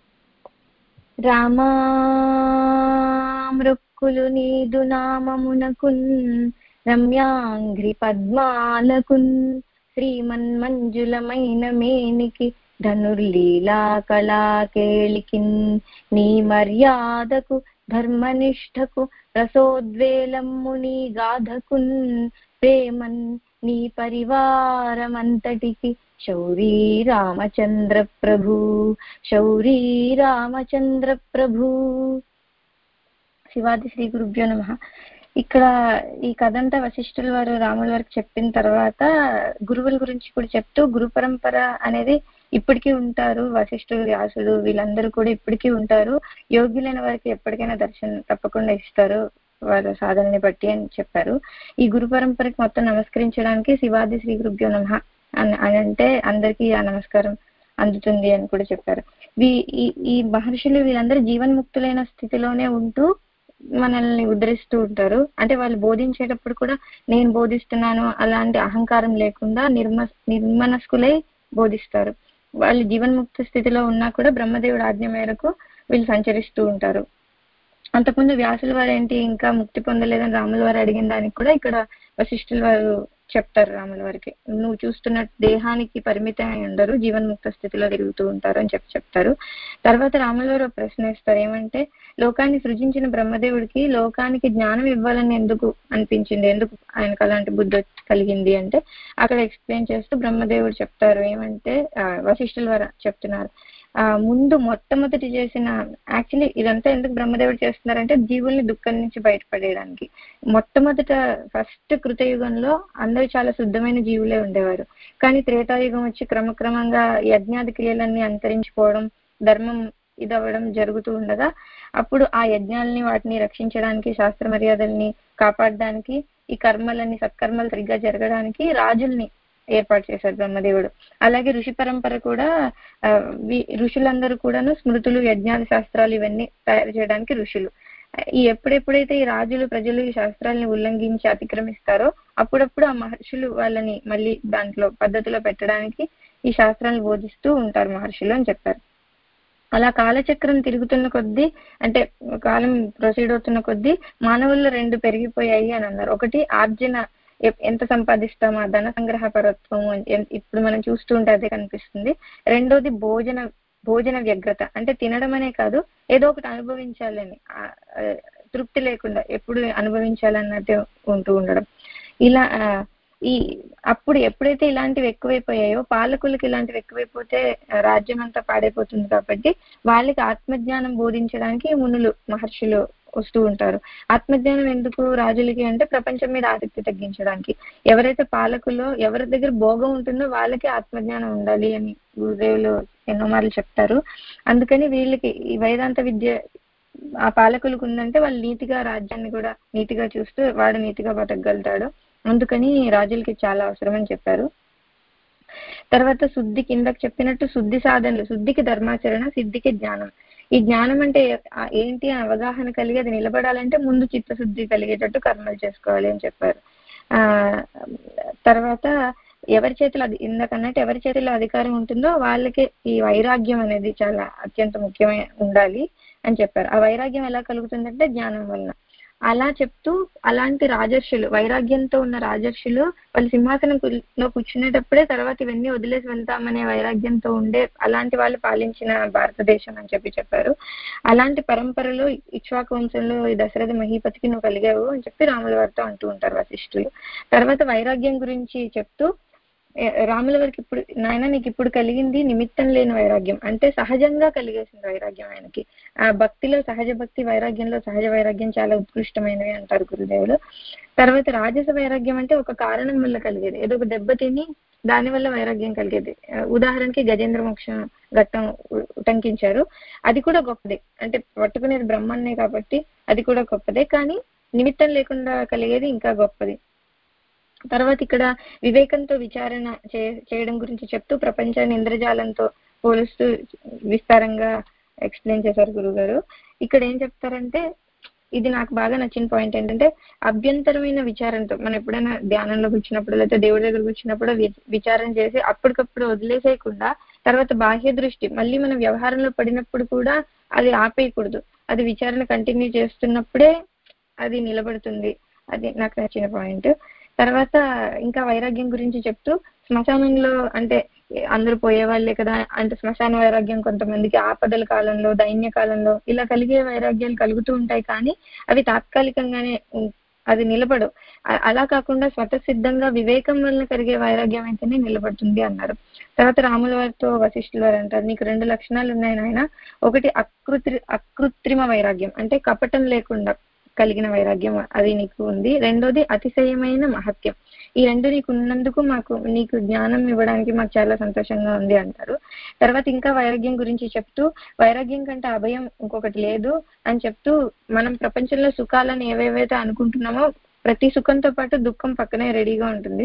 రామామృక్కులు నీదు నామమునకున్ రమ్యాంగ్రి పద్మాలకున్ శ్రీమన్మంజులమైన మేనికి ధనుర్లీలా కళాకేళికిన్ నీ మర్యాదకు ధర్మనిష్టకు రసోద్వేలమ్ము నీ గాధకున్ ప్రేమన్ నీ పరివారమంతటికి శౌరీ రామచంద్ర ప్రభు శౌరీ రామచంద్ర ప్రభు. శివాది శ్రీ గురుభ్యో నమః. ఇక్కడ ఈ కథ అంతా వశిష్ఠుల వారు రాముల వారికి చెప్పిన తర్వాత గురువుల గురించి కూడా చెప్తూ గురు పరంపర అనేది ఇప్పటికీ ఉంటారు. వశిష్ఠులు, వ్యాసుడు వీళ్ళందరూ కూడా ఇప్పటికీ ఉంటారు. యోగ్యులైన వారికి ఎప్పటికైనా దర్శనం తప్పకుండా ఇస్తారు వాళ్ళ సాధనని బట్టి అని చెప్పారు. ఈ గురు పరంపరకి మొత్తం నమస్కరించడానికి శివాది శ్రీ గురుభ్యో నమః అని అంటే అందరికీ ఆ నమస్కారం అందుతుంది అని కూడా చెప్పారు. ఈ ఈ మహర్షులు వీళ్ళందరూ జీవన్ముక్తులైన స్థితిలోనే ఉంటూ మనల్ని ఉద్ధరిస్తూ ఉంటారు. అంటే వాళ్ళు బోధించేటప్పుడు కూడా నేను బోధిస్తున్నాను అలాంటి అహంకారం లేకుండా నిర్మ నిర్మనస్కులై బోధిస్తారు. వాళ్ళు జీవన్ముక్త స్థితిలో ఉన్నా కూడా బ్రహ్మదేవుడు ఆజ్ఞ మేరకు వీళ్ళు సంచరిస్తూ ఉంటారు. అంతకుముందు వ్యాసుల వారు ఏంటి ఇంకా ముక్తి పొందలేదని రాముల వారు అడిగిన దానికి కూడా ఇక్కడ వశిష్ఠుల వారు చెప్తారు రాముల వారికి, నువ్వు చూస్తున్న దేహానికి పరిమితమై ఉండరు, జీవన్ముక్త స్థితిలో తిరుగుతూ ఉంటారు అని చెప్పి చెప్తారు. తర్వాత రాముల వారు ప్రశ్న ఇస్తారు, ఏమంటే లోకాన్ని సృజించిన బ్రహ్మదేవుడికి లోకానికి జ్ఞానం ఇవ్వాలని ఎందుకు అనిపించింది, ఎందుకు ఆయనకు అలాంటి బుద్ధి కలిగింది అంటే అక్కడ ఎక్స్ప్లెయిన్ చేస్తూ బ్రహ్మదేవుడు చెప్తారు ఏమంటే వశిష్ఠుల వారు చెప్తున్నారు, ఆ ముందు మొట్టమొదటి చేసిన యాక్చువల్లీ ఇదంతా ఎందుకు బ్రహ్మదేవుడు చేస్తున్నారంటే జీవుల్ని దుఃఖం నుంచి బయటపడేయడానికి. మొట్టమొదట ఫస్ట్ కృతయుగంలో అందరూ చాలా శుద్ధమైన జీవులే ఉండేవారు. కానీ త్రేతాయుగం వచ్చి క్రమక్రమంగా యజ్ఞాది క్రియలన్నీ అంతరించిపోవడం, ధర్మం ఇదవ్వడం జరుగుతూ ఉండగా అప్పుడు ఆ యజ్ఞాలని వాటిని రక్షించడానికి, శాస్త్ర మర్యాదల్ని కాపాడడానికి, ఈ కర్మలన్నీ సత్కర్మలు సరిగ్గా జరగడానికి రాజుల్ని ఏర్పాటు చేశారు బ్రహ్మదేవుడు. అలాగే ఋషి పరంపర కూడా ఋషులందరూ కూడాను స్మృతులు, యజ్ఞాది శాస్త్రాలు ఇవన్నీ తయారు చేయడానికి ఋషులు. ఈ ఎప్పుడెప్పుడైతే ఈ రాజులు ప్రజలు ఈ శాస్త్రాలని ఉల్లంఘించి అతిక్రమిస్తారో అప్పుడప్పుడు ఆ మహర్షులు వాళ్ళని మళ్ళీ దాంట్లో పద్ధతిలో పెట్టడానికి ఈ శాస్త్రాలను బోధిస్తూ ఉంటారు మహర్షులు అని చెప్పారు. అలా కాలచక్రం తిరుగుతున్న కొద్దీ అంటే కాలం ప్రొసీడ్ అవుతున్న కొద్దీ మానవుల్లో రెండు పెరిగిపోయాయి అని అన్నారు. ఒకటి ఆర్జన, ఎంత సంపాదిస్తామో ధన సంగ్రహ పరత్వం ఇప్పుడు మనం చూస్తూ ఉంటే అదే కనిపిస్తుంది. రెండోది భోజన భోజన వ్యగ్రత, అంటే తినడం అనే కాదు ఏదో ఒకటి అనుభవించాలని, తృప్తి లేకుండా ఎప్పుడు అనుభవించాలన్నట్టే ఉంటూ ఉండడం. ఇలా ఈ అప్పుడు ఎప్పుడైతే ఇలాంటివి ఎక్కువైపోయాయో పాలకులకి ఇలాంటివి ఎక్కువైపోతే రాజ్యం అంతా పాడైపోతుంది. కాబట్టి వాళ్ళకి ఆత్మజ్ఞానం బోధించడానికి మునులు, మహర్షులు వస్తూ ఉంటారు. ఆత్మజ్ఞానం ఎందుకు రాజులకి అంటే ప్రపంచం మీద ఆసక్తి తగ్గించడానికి. ఎవరైతే పాలకులో ఎవరి దగ్గర భోగం ఉంటుందో వాళ్ళకి ఆత్మజ్ఞానం ఉండాలి అని గురుదేవులు ఎన్నో మార్లు చెప్తారు. అందుకని వీళ్ళకి ఈ వేదాంత విద్య ఆ పాలకులకు ఉందంటే వాళ్ళు నీతిగా రాజ్యాన్ని కూడా నీతిగా చూస్తూ వాడు నీతిగా బతకగలుగుతాడు. అందుకని రాజులకి చాలా అవసరం అని చెప్పారు. తర్వాత శుద్ధి, కిందకి చెప్పినట్టు శుద్ధి సాధనలు, శుద్ధికి ధర్మాచరణ, సిద్ధికి జ్ఞానం. ఈ జ్ఞానం అంటే ఏంటి అవగాహన కలిగి అది నిలబడాలంటే ముందు చిత్తశుద్ధి కలిగేటట్టు కర్మలు చేసుకోవాలి అని చెప్పారు. ఆ తర్వాత ఎవరి చేతిలో అది ఇందాకన్నట్టు ఎవరి చేతిలో అధికారం ఉంటుందో వాళ్ళకే ఈ వైరాగ్యం అనేది చాలా అత్యంత ముఖ్యమై ఉండాలి అని చెప్పారు. ఆ వైరాగ్యం ఎలా కలుగుతుందంటే జ్ఞానం వలన. అలా చెప్తూ అలాంటి రాజర్షులు, వైరాగ్యంతో ఉన్న రాజర్షులు వాళ్ళు సింహాసనంలో కూర్చునేటప్పుడే తర్వాత ఇవన్నీ వదిలేసి వెళ్తామనే వైరాగ్యంతో ఉండే అలాంటి వాళ్ళు పాలించిన భారతదేశం అని చెప్పి చెప్పారు. అలాంటి పరంపరలో ఇక్ష్వాకు వంశంలో ఈ దశరథ మహీపతికి నువ్వు కలిగావు అని చెప్పి రాముల వారితో అంటూ ఉంటారు వశిష్ఠులు. తర్వాత వైరాగ్యం గురించి చెప్తూ రాముల వారికి ఇప్పుడు నాయన నీకు ఇప్పుడు కలిగింది నిమిత్తం లేని వైరాగ్యం, అంటే సహజంగా కలిగేసిన వైరాగ్యం ఆయనకి. ఆ భక్తిలో సహజ భక్తి, వైరాగ్యంలో సహజ వైరాగ్యం చాలా ఉత్కృష్టమైనవి అంటారు గురుదేవులు. తర్వాత రాజస వైరాగ్యం అంటే ఒక కారణం వల్ల కలిగేది, ఏదో ఒక దెబ్బ తిని దాని వల్ల వైరాగ్యం కలిగేది. ఉదాహరణకి గజేంద్ర మోక్షం ఘట్టం ఉటంకించారు, అది కూడా గొప్పదే, అంటే పట్టుకునేది బ్రహ్మన్నే కాబట్టి అది కూడా గొప్పదే, కానీ నిమిత్తం లేకుండా కలిగేది ఇంకా గొప్పది. తర్వాత ఇక్కడ వివేకంతో విచారణ చేయడం గురించి చెప్తూ ప్రపంచాన్ని ఇంద్రజాలంతో పోలుస్తూ విస్తారంగా ఎక్స్ప్లెయిన్ చేశారు గురుగారు. ఇక్కడ ఏం చెప్తారంటే ఇది నాకు బాగా నచ్చిన పాయింట్ ఏంటంటే అభ్యంతరమైన విచారంతో మనం ఎప్పుడైనా ధ్యానంలో కూర్చున్నప్పుడు లేకపోతే దేవుడి దగ్గర కూర్చున్నప్పుడు విచారం చేసి అప్పటికప్పుడు వదిలేసేయకుండా తర్వాత బాహ్య దృష్టి మళ్ళీ మనం వ్యవహారంలో పడినప్పుడు కూడా అది ఆపేయకూడదు, అది విచారణ కంటిన్యూ చేస్తున్నప్పుడే అది నిలబడుతుంది. అది నాకు నచ్చిన పాయింట్. తర్వాత ఇంకా వైరాగ్యం గురించి చెప్తూ శ్మశానంలో అంటే అందరూ పోయేవాళ్లే కదా, అంటే శ్మశాన వైరాగ్యం కొంతమందికి ఆపదల కాలంలో, దైన్య కాలంలో ఇలా కలిగే వైరాగ్యాలు కలుగుతూ ఉంటాయి, కానీ అవి తాత్కాలికంగానే అది నిలబడు. అలా కాకుండా స్వతసిద్ధంగా వివేకం వలన కలిగే వైరాగ్యం అయితేనే నిలబడుతుంది అన్నారు. తర్వాత రాముల వారితో వశిష్ఠుల వారు అంటారు, నీకు రెండు లక్షణాలు ఉన్నాయి నాయన. ఒకటి అకృత్రి అకృత్రిమ వైరాగ్యం, అంటే కపటం లేకుండా కలిగిన వైరాగ్యం అది నీకు ఉంది. రెండోది అతిశయమైన మహత్యం. ఈ రెండు నీకు ఉన్నందుకు మాకు నీకు జ్ఞానం ఇవ్వడానికి మాకు చాలా సంతోషంగా ఉంది అంటారు. తర్వాత ఇంకా వైరాగ్యం గురించి చెప్తూ వైరాగ్యం కంటే అభయం ఇంకొకటి లేదు అని చెప్తూ మనం ప్రపంచంలో సుఖాలను ఏవేవైతే అనుకుంటున్నామో ప్రతి సుఖంతో పాటు దుఃఖం పక్కనే రెడీగా ఉంటుంది.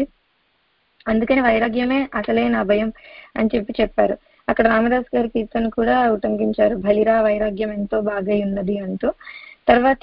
అందుకని వైరాగ్యమే అసలైన అభయం అని చెప్పి చెప్పారు. అక్కడ రామదాస్ గారి కీర్తన కూడా ఉటంకించారు, బలిరా వైరాగ్యం ఎంతో బాగా ఉన్నది అంటూ. తర్వాత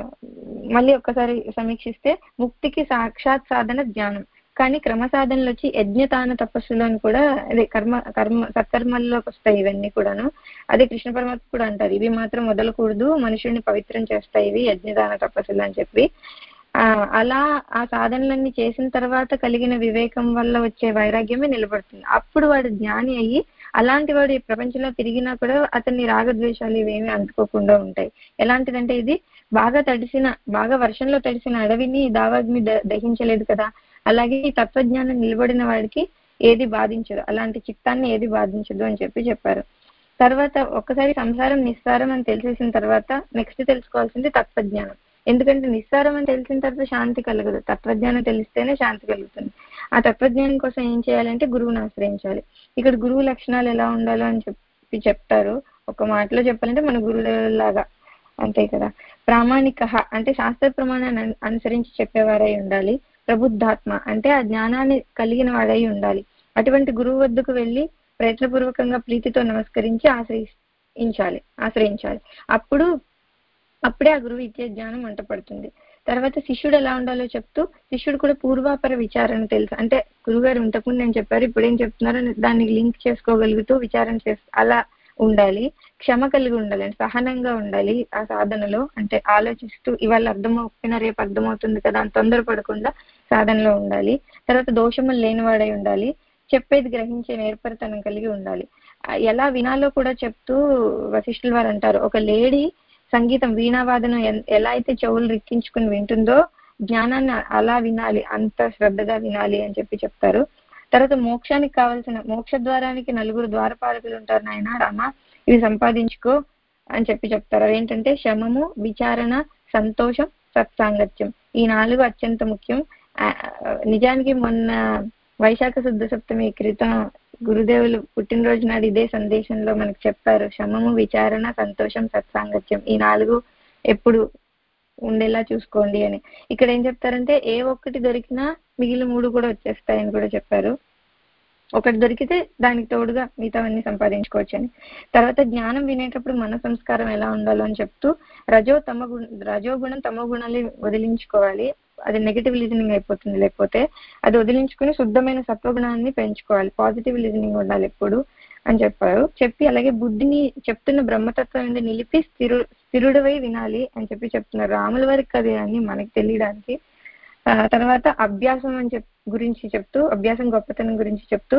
మళ్ళీ ఒక్కసారి సమీక్షిస్తే ముక్తికి సాక్షాత్ సాధన జ్ఞానం, కానీ క్రమ సాధనలు వచ్చి యజ్ఞతాన తపస్సులను కూడా అదే కర్మ కర్మ సత్కర్మల్లోకి వస్తాయి ఇవన్నీ కూడాను. అదే కృష్ణ పరమాత్మ కూడా అంటారు, ఇవి మాత్రం వదలకూడదు, మనుషుల్ని పవిత్రం చేస్తాయి ఇవి యజ్ఞదాన తపస్సులు అని చెప్పి. ఆ అలా ఆ సాధనలన్నీ చేసిన తర్వాత కలిగిన వివేకం వల్ల వచ్చే వైరాగ్యమే నిలబడుతుంది. అప్పుడు వాడు జ్ఞాని అయ్యి అలాంటి వాడు ఈ ప్రపంచంలో తిరిగినా కూడా అతన్ని రాగద్వేషాలు ఇవేమీ అంటుకోకుండా ఉంటాయి. ఎలాంటిదంటే ఇది బాగా తడిసిన బాగా వర్షంలో తడిసిన అడవిని దావాగ్ని దహించలేదు కదా, అలాగే ఈ తత్వజ్ఞానం నిలబడిన వాడికి ఏది బాధించదు, అలాంటి చిత్తాన్ని ఏది బాధించదు అని చెప్పి చెప్పారు. తర్వాత ఒక్కసారి సంసారం నిస్సారం అని తెలిసేసిన తర్వాత నెక్స్ట్ తెలుసుకోవాల్సింది తత్వజ్ఞానం. ఎందుకంటే నిస్సారం అని తెలిసిన తర్వాత శాంతి కలగదు, తత్వజ్ఞానం తెలిస్తేనే శాంతి కలుగుతుంది. ఆ తత్వజ్ఞానం కోసం ఏం చేయాలంటే గురువుని ఆశ్రయించాలి. ఇక్కడ గురువు లక్షణాలు ఎలా ఉండాలో అని చెప్పి చెప్తారు. ఒక మాటలో చెప్పాలంటే మన గురువులాగా అంతే కదా. ప్రామాణిక అంటే శాస్త్ర ప్రమాణాన్ని అనుసరించి చెప్పేవారై ఉండాలి. ప్రబుద్ధాత్మ అంటే ఆ జ్ఞానాన్ని కలిగిన వాడై ఉండాలి. అటువంటి గురువు వద్దకు వెళ్ళి ప్రయత్నపూర్వకంగా ప్రీతితో నమస్కరించి ఆశ్రయించాలి ఆశ్రయించాలి అప్పుడు అప్పుడే ఆ గురువు ఇచ్చే జ్ఞానం వంట పడుతుంది. తర్వాత శిష్యుడు ఎలా ఉండాలో చెప్తూ శిష్యుడు కూడా పూర్వాపర విచారణ తెలుసు, అంటే గురుగారు ఇంతకుముందు నేను చెప్పారు ఇప్పుడు ఏం చెప్తున్నారో దానికి లింక్ చేసుకోగలుగుతూ విచారణ చేస్తూ అలా ఉండాలి. క్షమ కలిగి ఉండాలి, అంటే సహనంగా ఉండాలి ఆ సాధనలో, అంటే ఆలోచిస్తూ ఇవాళ అర్థమవుతున్నా రేపు అర్థమవుతుంది కదా అని తొందరపడకుండా సాధనలో ఉండాలి. తర్వాత దోషములు లేనివాడై ఉండాలి. చెప్పేది గ్రహించే నేర్పరితనం కలిగి ఉండాలి. ఎలా వినాలో కూడా చెప్తూ వశిష్ఠుల వారు అంటారు, ఒక లేడీ సంగీతం వీణావాదన ఎలా అయితే చెవులు రిక్కించుకుని వింటుందో జ్ఞానాన్ని అలా వినాలి, అంత శ్రద్ధగా వినాలి అని చెప్పి చెప్తారు. తర్వాత మోక్షానికి కావాల్సిన మోక్ష ద్వారానికి నలుగురు ద్వారపాలకులు ఉంటారు నాయన రామ, ఇవి సంపాదించుకో అని చెప్పి చెప్తారు. అవేంటంటే శమము, విచారణ, సంతోషం, సత్సాంగత్యం. ఈ నాలుగు అత్యంత ముఖ్యం. నిజానికి మొన్న వైశాఖ శుద్ధ సప్తమి క్రితం గురుదేవులు పుట్టినరోజు నాడు ఇదే సందేశంలో మనకు చెప్పారు, శమము, విచారణ, సంతోషం, సత్సాంగత్యం ఈ నాలుగు ఎప్పుడు ఉండేలా చూసుకోండి అని. ఇక్కడ ఏం చెప్తారంటే ఏ ఒక్కటి దొరికినా మిగిలిన మూడు కూడా వచ్చేస్తాయని కూడా చెప్పారు. ఒకటి దొరికితే దానికి తోడుగా మిగతావన్నీ సంపాదించుకోవచ్చు అని. తర్వాత జ్ఞానం వినేటప్పుడు మన సంస్కారం ఎలా ఉండాలో అని చెప్తూ రజో తమ గుణ రజోగుణం తమో గుణాలు వదిలించుకోవాలి, అది నెగిటివ్ లిజనింగ్ అయిపోతుంది, లేకపోతే అది వదిలించుకుని శుద్ధమైన సత్వగుణాన్ని పెంచుకోవాలి, పాజిటివ్ లిజనింగ్ ఉండాలి ఎప్పుడు అని చెప్పారు. చెప్పి అలాగే బుద్ధిని చెప్తున్న బ్రహ్మతత్వం నిలిపి స్థిరు స్థిరుడివై వినాలి అని చెప్పి చెప్తున్నారు. రాముల వారికి అది అని మనకి తెలియడానికి. ఆ తర్వాత అభ్యాసం అని చెప్ గురించి చెప్తూ అభ్యాసం గొప్పతనం గురించి చెప్తూ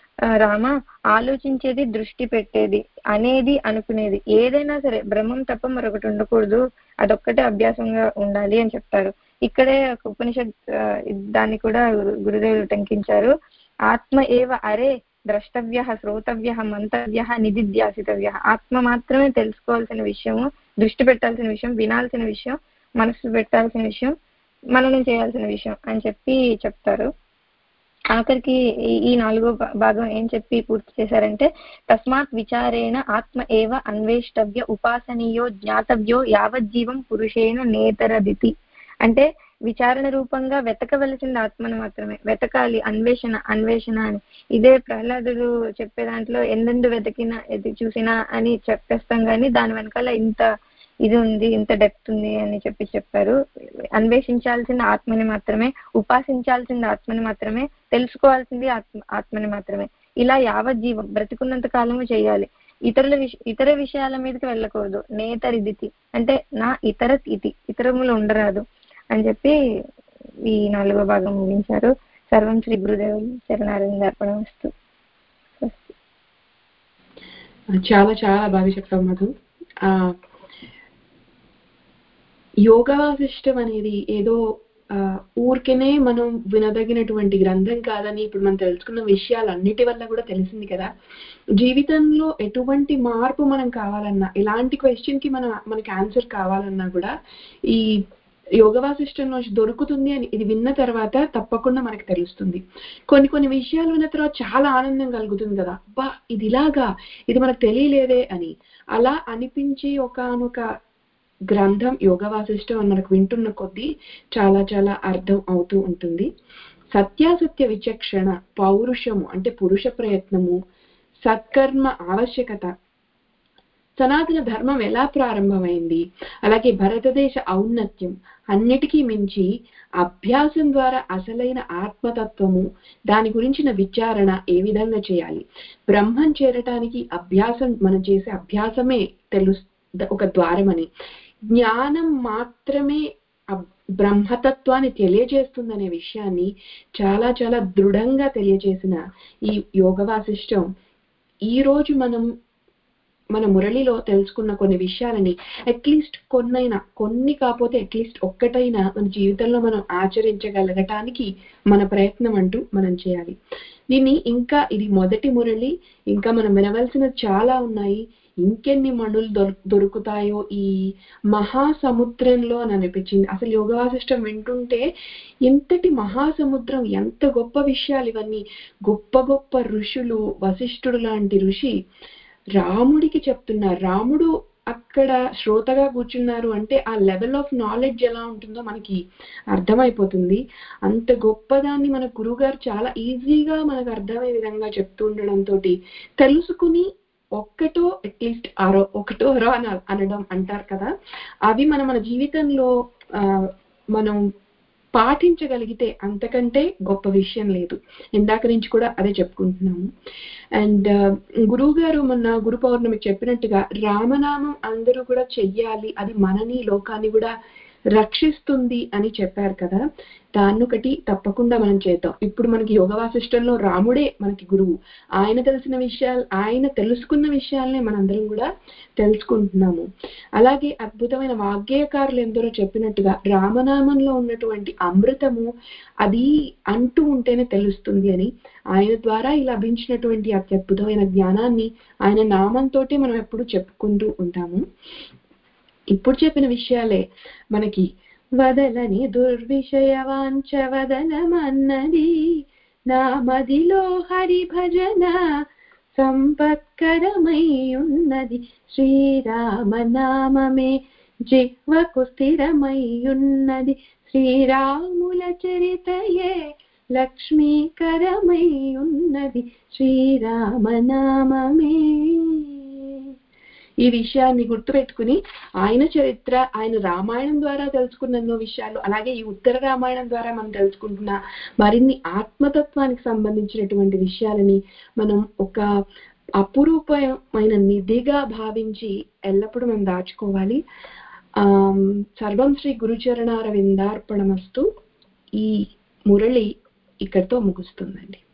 రామ ఆలోచించేది, దృష్టి పెట్టేది, అనేది, అనుకునేది ఏదైనా సరే బ్రహ్మం తప్ప మరొకటి ఉండకూడదు, అదొక్కటే అభ్యాసంగా ఉండాలి అని చెప్తారు. ఇక్కడే ఒక ఉపనిషత్ దాన్ని కూడా గురుదేవులు టంకించారు. ఆత్మ ఏవ అరే ద్రష్టవ్య, శ్రోతవ్య, మంతవ్య, నిధిధ్యాసితవ్య. ఆత్మ మాత్రమే తెలుసుకోవాల్సిన విషయము, దృష్టి పెట్టాల్సిన విషయం, వినాల్సిన విషయం, మనసు పెట్టాల్సిన విషయం, మననం చేయాల్సిన విషయం అని చెప్పి చెప్తారు. ఆఖరికి ఈ నాలుగో భాగం ఏం చెప్పి పూర్తి చేశారంటే తస్మాత్ విచారేణ ఆత్మ ఏవ అన్వేష్టవ్య ఉపాసనీయో జ్ఞాతవ్యో యావజ్జీవం పురుషేణ నేతరదితి. అంటే విచారణ రూపంగా వెతకవలసింది ఆత్మను మాత్రమే, వెతకాలి, అన్వేషణ అన్వేషణ అని. ఇదే ప్రహ్లాదుడు చెప్పే దాంట్లో ఎందెందు వెతికినా ఎది చూసినా అని చెప్పేస్తాం, కానీ దాని వెనకాల ఇంత ఇది ఉంది, ఇంత డెప్త్ ఉంది అని చెప్పి చెప్పారు. అన్వేషించాల్సింది ఆత్మని మాత్రమే, ఉపాసించాల్సింది ఆత్మని మాత్రమే, తెలుసుకోవాల్సింది ఆత్మ ఆత్మని మాత్రమే. ఇలా యావజ్జీవం బ్రతికున్నంత కాలము చేయాలి. ఇతరుల విష ఇతర విషయాల మీదకి వెళ్ళకూడదు. నేతరిదితి అంటే నా ఇతర ఇతి ఇతరములు ఉండరాదు అని చెప్పి ఈ నాలుగో భాగం ముగించారు. సర్వం శ్రీ గురుదేవులు చరణారవింద అర్పణమస్తు. చాలా చాలా బాగా చెప్పాం మధు. ఆ యోగా వాసిష్టం అనేది ఏదో ఊరికేనే మనం వినదగినటువంటి గ్రంథం కాదని ఇప్పుడు మనం తెలుసుకున్న విషయాలన్నిటి వల్ల కూడా తెలిసింది కదా. జీవితంలో ఎటువంటి మార్పు మనం కావాలన్నా, ఎలాంటి క్వశ్చన్ కి మనం మనకి ఆన్సర్ కావాలన్నా కూడా ఈ యోగ వాసిష్టంలో దొరుకుతుంది అని ఇది విన్న తర్వాత తప్పకుండా మనకు తెలుస్తుంది. కొన్ని కొన్ని విషయాలు విన్న తర్వాత చాలా ఆనందం కలుగుతుంది కదా, బా ఇది ఇలాగా, ఇది మనకు తెలియలేదే అని. అలా అనిపించి ఒకానొక గ్రంథం యోగ వాసిష్టం అని మనకు వింటున్న కొద్దీ చాలా చాలా అర్థం అవుతూ ఉంటుంది. సత్యాసత్య విచక్షణ, పౌరుషము అంటే పురుష ప్రయత్నము, సత్కర్మ ఆవశ్యకత, సనాతన ధర్మం ఎలా ప్రారంభమైంది, అలాగే భారతదేశ ఔన్నత్యం, అన్నిటికీ మించి అభ్యాసం ద్వారా అసలైన ఆత్మతత్వము, దాని గురించిన విచారణ ఏ విధంగా చేయాలి. బ్రహ్మం చేరటానికి అభ్యాసం, మనం చేసే అభ్యాసమే తెలు ఒక ద్వారమని, జ్ఞానం మాత్రమే బ్రహ్మతత్వాన్ని తెలియజేస్తుందనే విషయాన్ని చాలా చాలా దృఢంగా తెలియజేసిన ఈ యోగ వాసిష్టం ఈ రోజు మనం మన మురళిలో తెలుసుకున్న కొన్ని విషయాలని అట్లీస్ట్ కొన్నైనా, కొన్ని కాకపోతే అట్లీస్ట్ ఒక్కటైనా మన జీవితంలో మనం ఆచరించగలగటానికి మన ప్రయత్నం అంటూ మనం చేయాలి. దీన్ని ఇంకా, ఇది మొదటి మురళి, ఇంకా మనం వినవలసిన చాలా ఉన్నాయి. ఇంకెన్ని మణులు దొరు దొరుకుతాయో ఈ మహాసముద్రంలో అని అనిపించింది. అసలు యోగ వాసిష్టం వింటుంటే ఎంతటి మహాసముద్రం, ఎంత గొప్ప విషయాలు ఇవన్నీ. గొప్ప గొప్ప ఋషులు, వశిష్ఠుడు లాంటి ఋషి రాముడికి చెప్తున్నారు. రాముడు అక్కడ శ్రోతగా కూర్చున్నారు అంటే ఆ లెవెల్ ఆఫ్ నాలెడ్జ్ ఎలా ఉంటుందో మనకి అర్థమైపోతుంది. అంత గొప్పదాన్ని మన గురువు గారు చాలా ఈజీగా మనకు అర్థమయ్యే విధంగా చెప్తూ ఉండడంతో తెలుసుకుని ఒక్కటో అట్లీస్ట్ అరో ఒకటో అరో అని అనడం అంటారు కదా, అవి మన మన జీవితంలో ఆ మనం పాటించగలిగితే అంతకంటే గొప్ప విషయం లేదు. ఇందాక నుంచి కూడా అదే చెప్పుకుంటున్నాము. అండ్ గురువు గారు మొన్న గురు పౌర్ణమికి చెప్పినట్టుగా రామనామం అందరూ కూడా చెయ్యాలి, అది మనని లోకాన్ని కూడా రక్షిస్తుంది అని చెప్పారు కదా. దాన్నొకటి తప్పకుండా మనం చేద్దాం. ఇప్పుడు మనకి యోగ వాసిష్టంలో రాముడే మనకి గురువు. ఆయన తెలిసిన విషయాలు, ఆయన తెలుసుకున్న విషయాలనే మనందరం కూడా తెలుసుకుంటున్నాము. అలాగే అద్భుతమైన వాగ్గేయకారులు ఎందరో చెప్పినట్టుగా రామనామంలో ఉన్నటువంటి అమృతము అది అంటూ ఉంటేనే తెలుస్తుంది అని, ఆయన ద్వారా ఇలా లభించినటువంటి అత్యద్భుతమైన జ్ఞానాన్ని ఆయన నామంతో మనం ఎప్పుడు చెప్పుకుంటూ ఉంటాము. ఇప్పుడు చెప్పిన విషయాలే మనకి వదలని దుర్విషయ వాంఛ వదనమన్నది, నా మదిలో హరి భజన సంపత్కరమై ఉన్నది, శ్రీరామనామమే జిహ్వకు స్థిరమై ఉన్నది, శ్రీరాముల చరితయే లక్ష్మీకరమై ఉన్నది, శ్రీరామనామమే. ఈ విషయాన్ని గుర్తుపెట్టుకుని ఆయన చరిత్ర, ఆయన రామాయణం ద్వారా తెలుసుకున్న ఎన్నో విషయాలు, అలాగే ఈ ఉత్తర రామాయణం ద్వారా మనం తెలుసుకుంటున్న మరిన్ని ఆత్మతత్వానికి సంబంధించినటువంటి విషయాలని మనం ఒక అపురూపమైన నిధిగా భావించి ఎల్లప్పుడూ మనం దాచుకోవాలి. ఆ సర్వం శ్రీ గురుచరణార విందార్పణమస్తు. ఈ మురళి ఇక్కడితో ముగుస్తుందండి.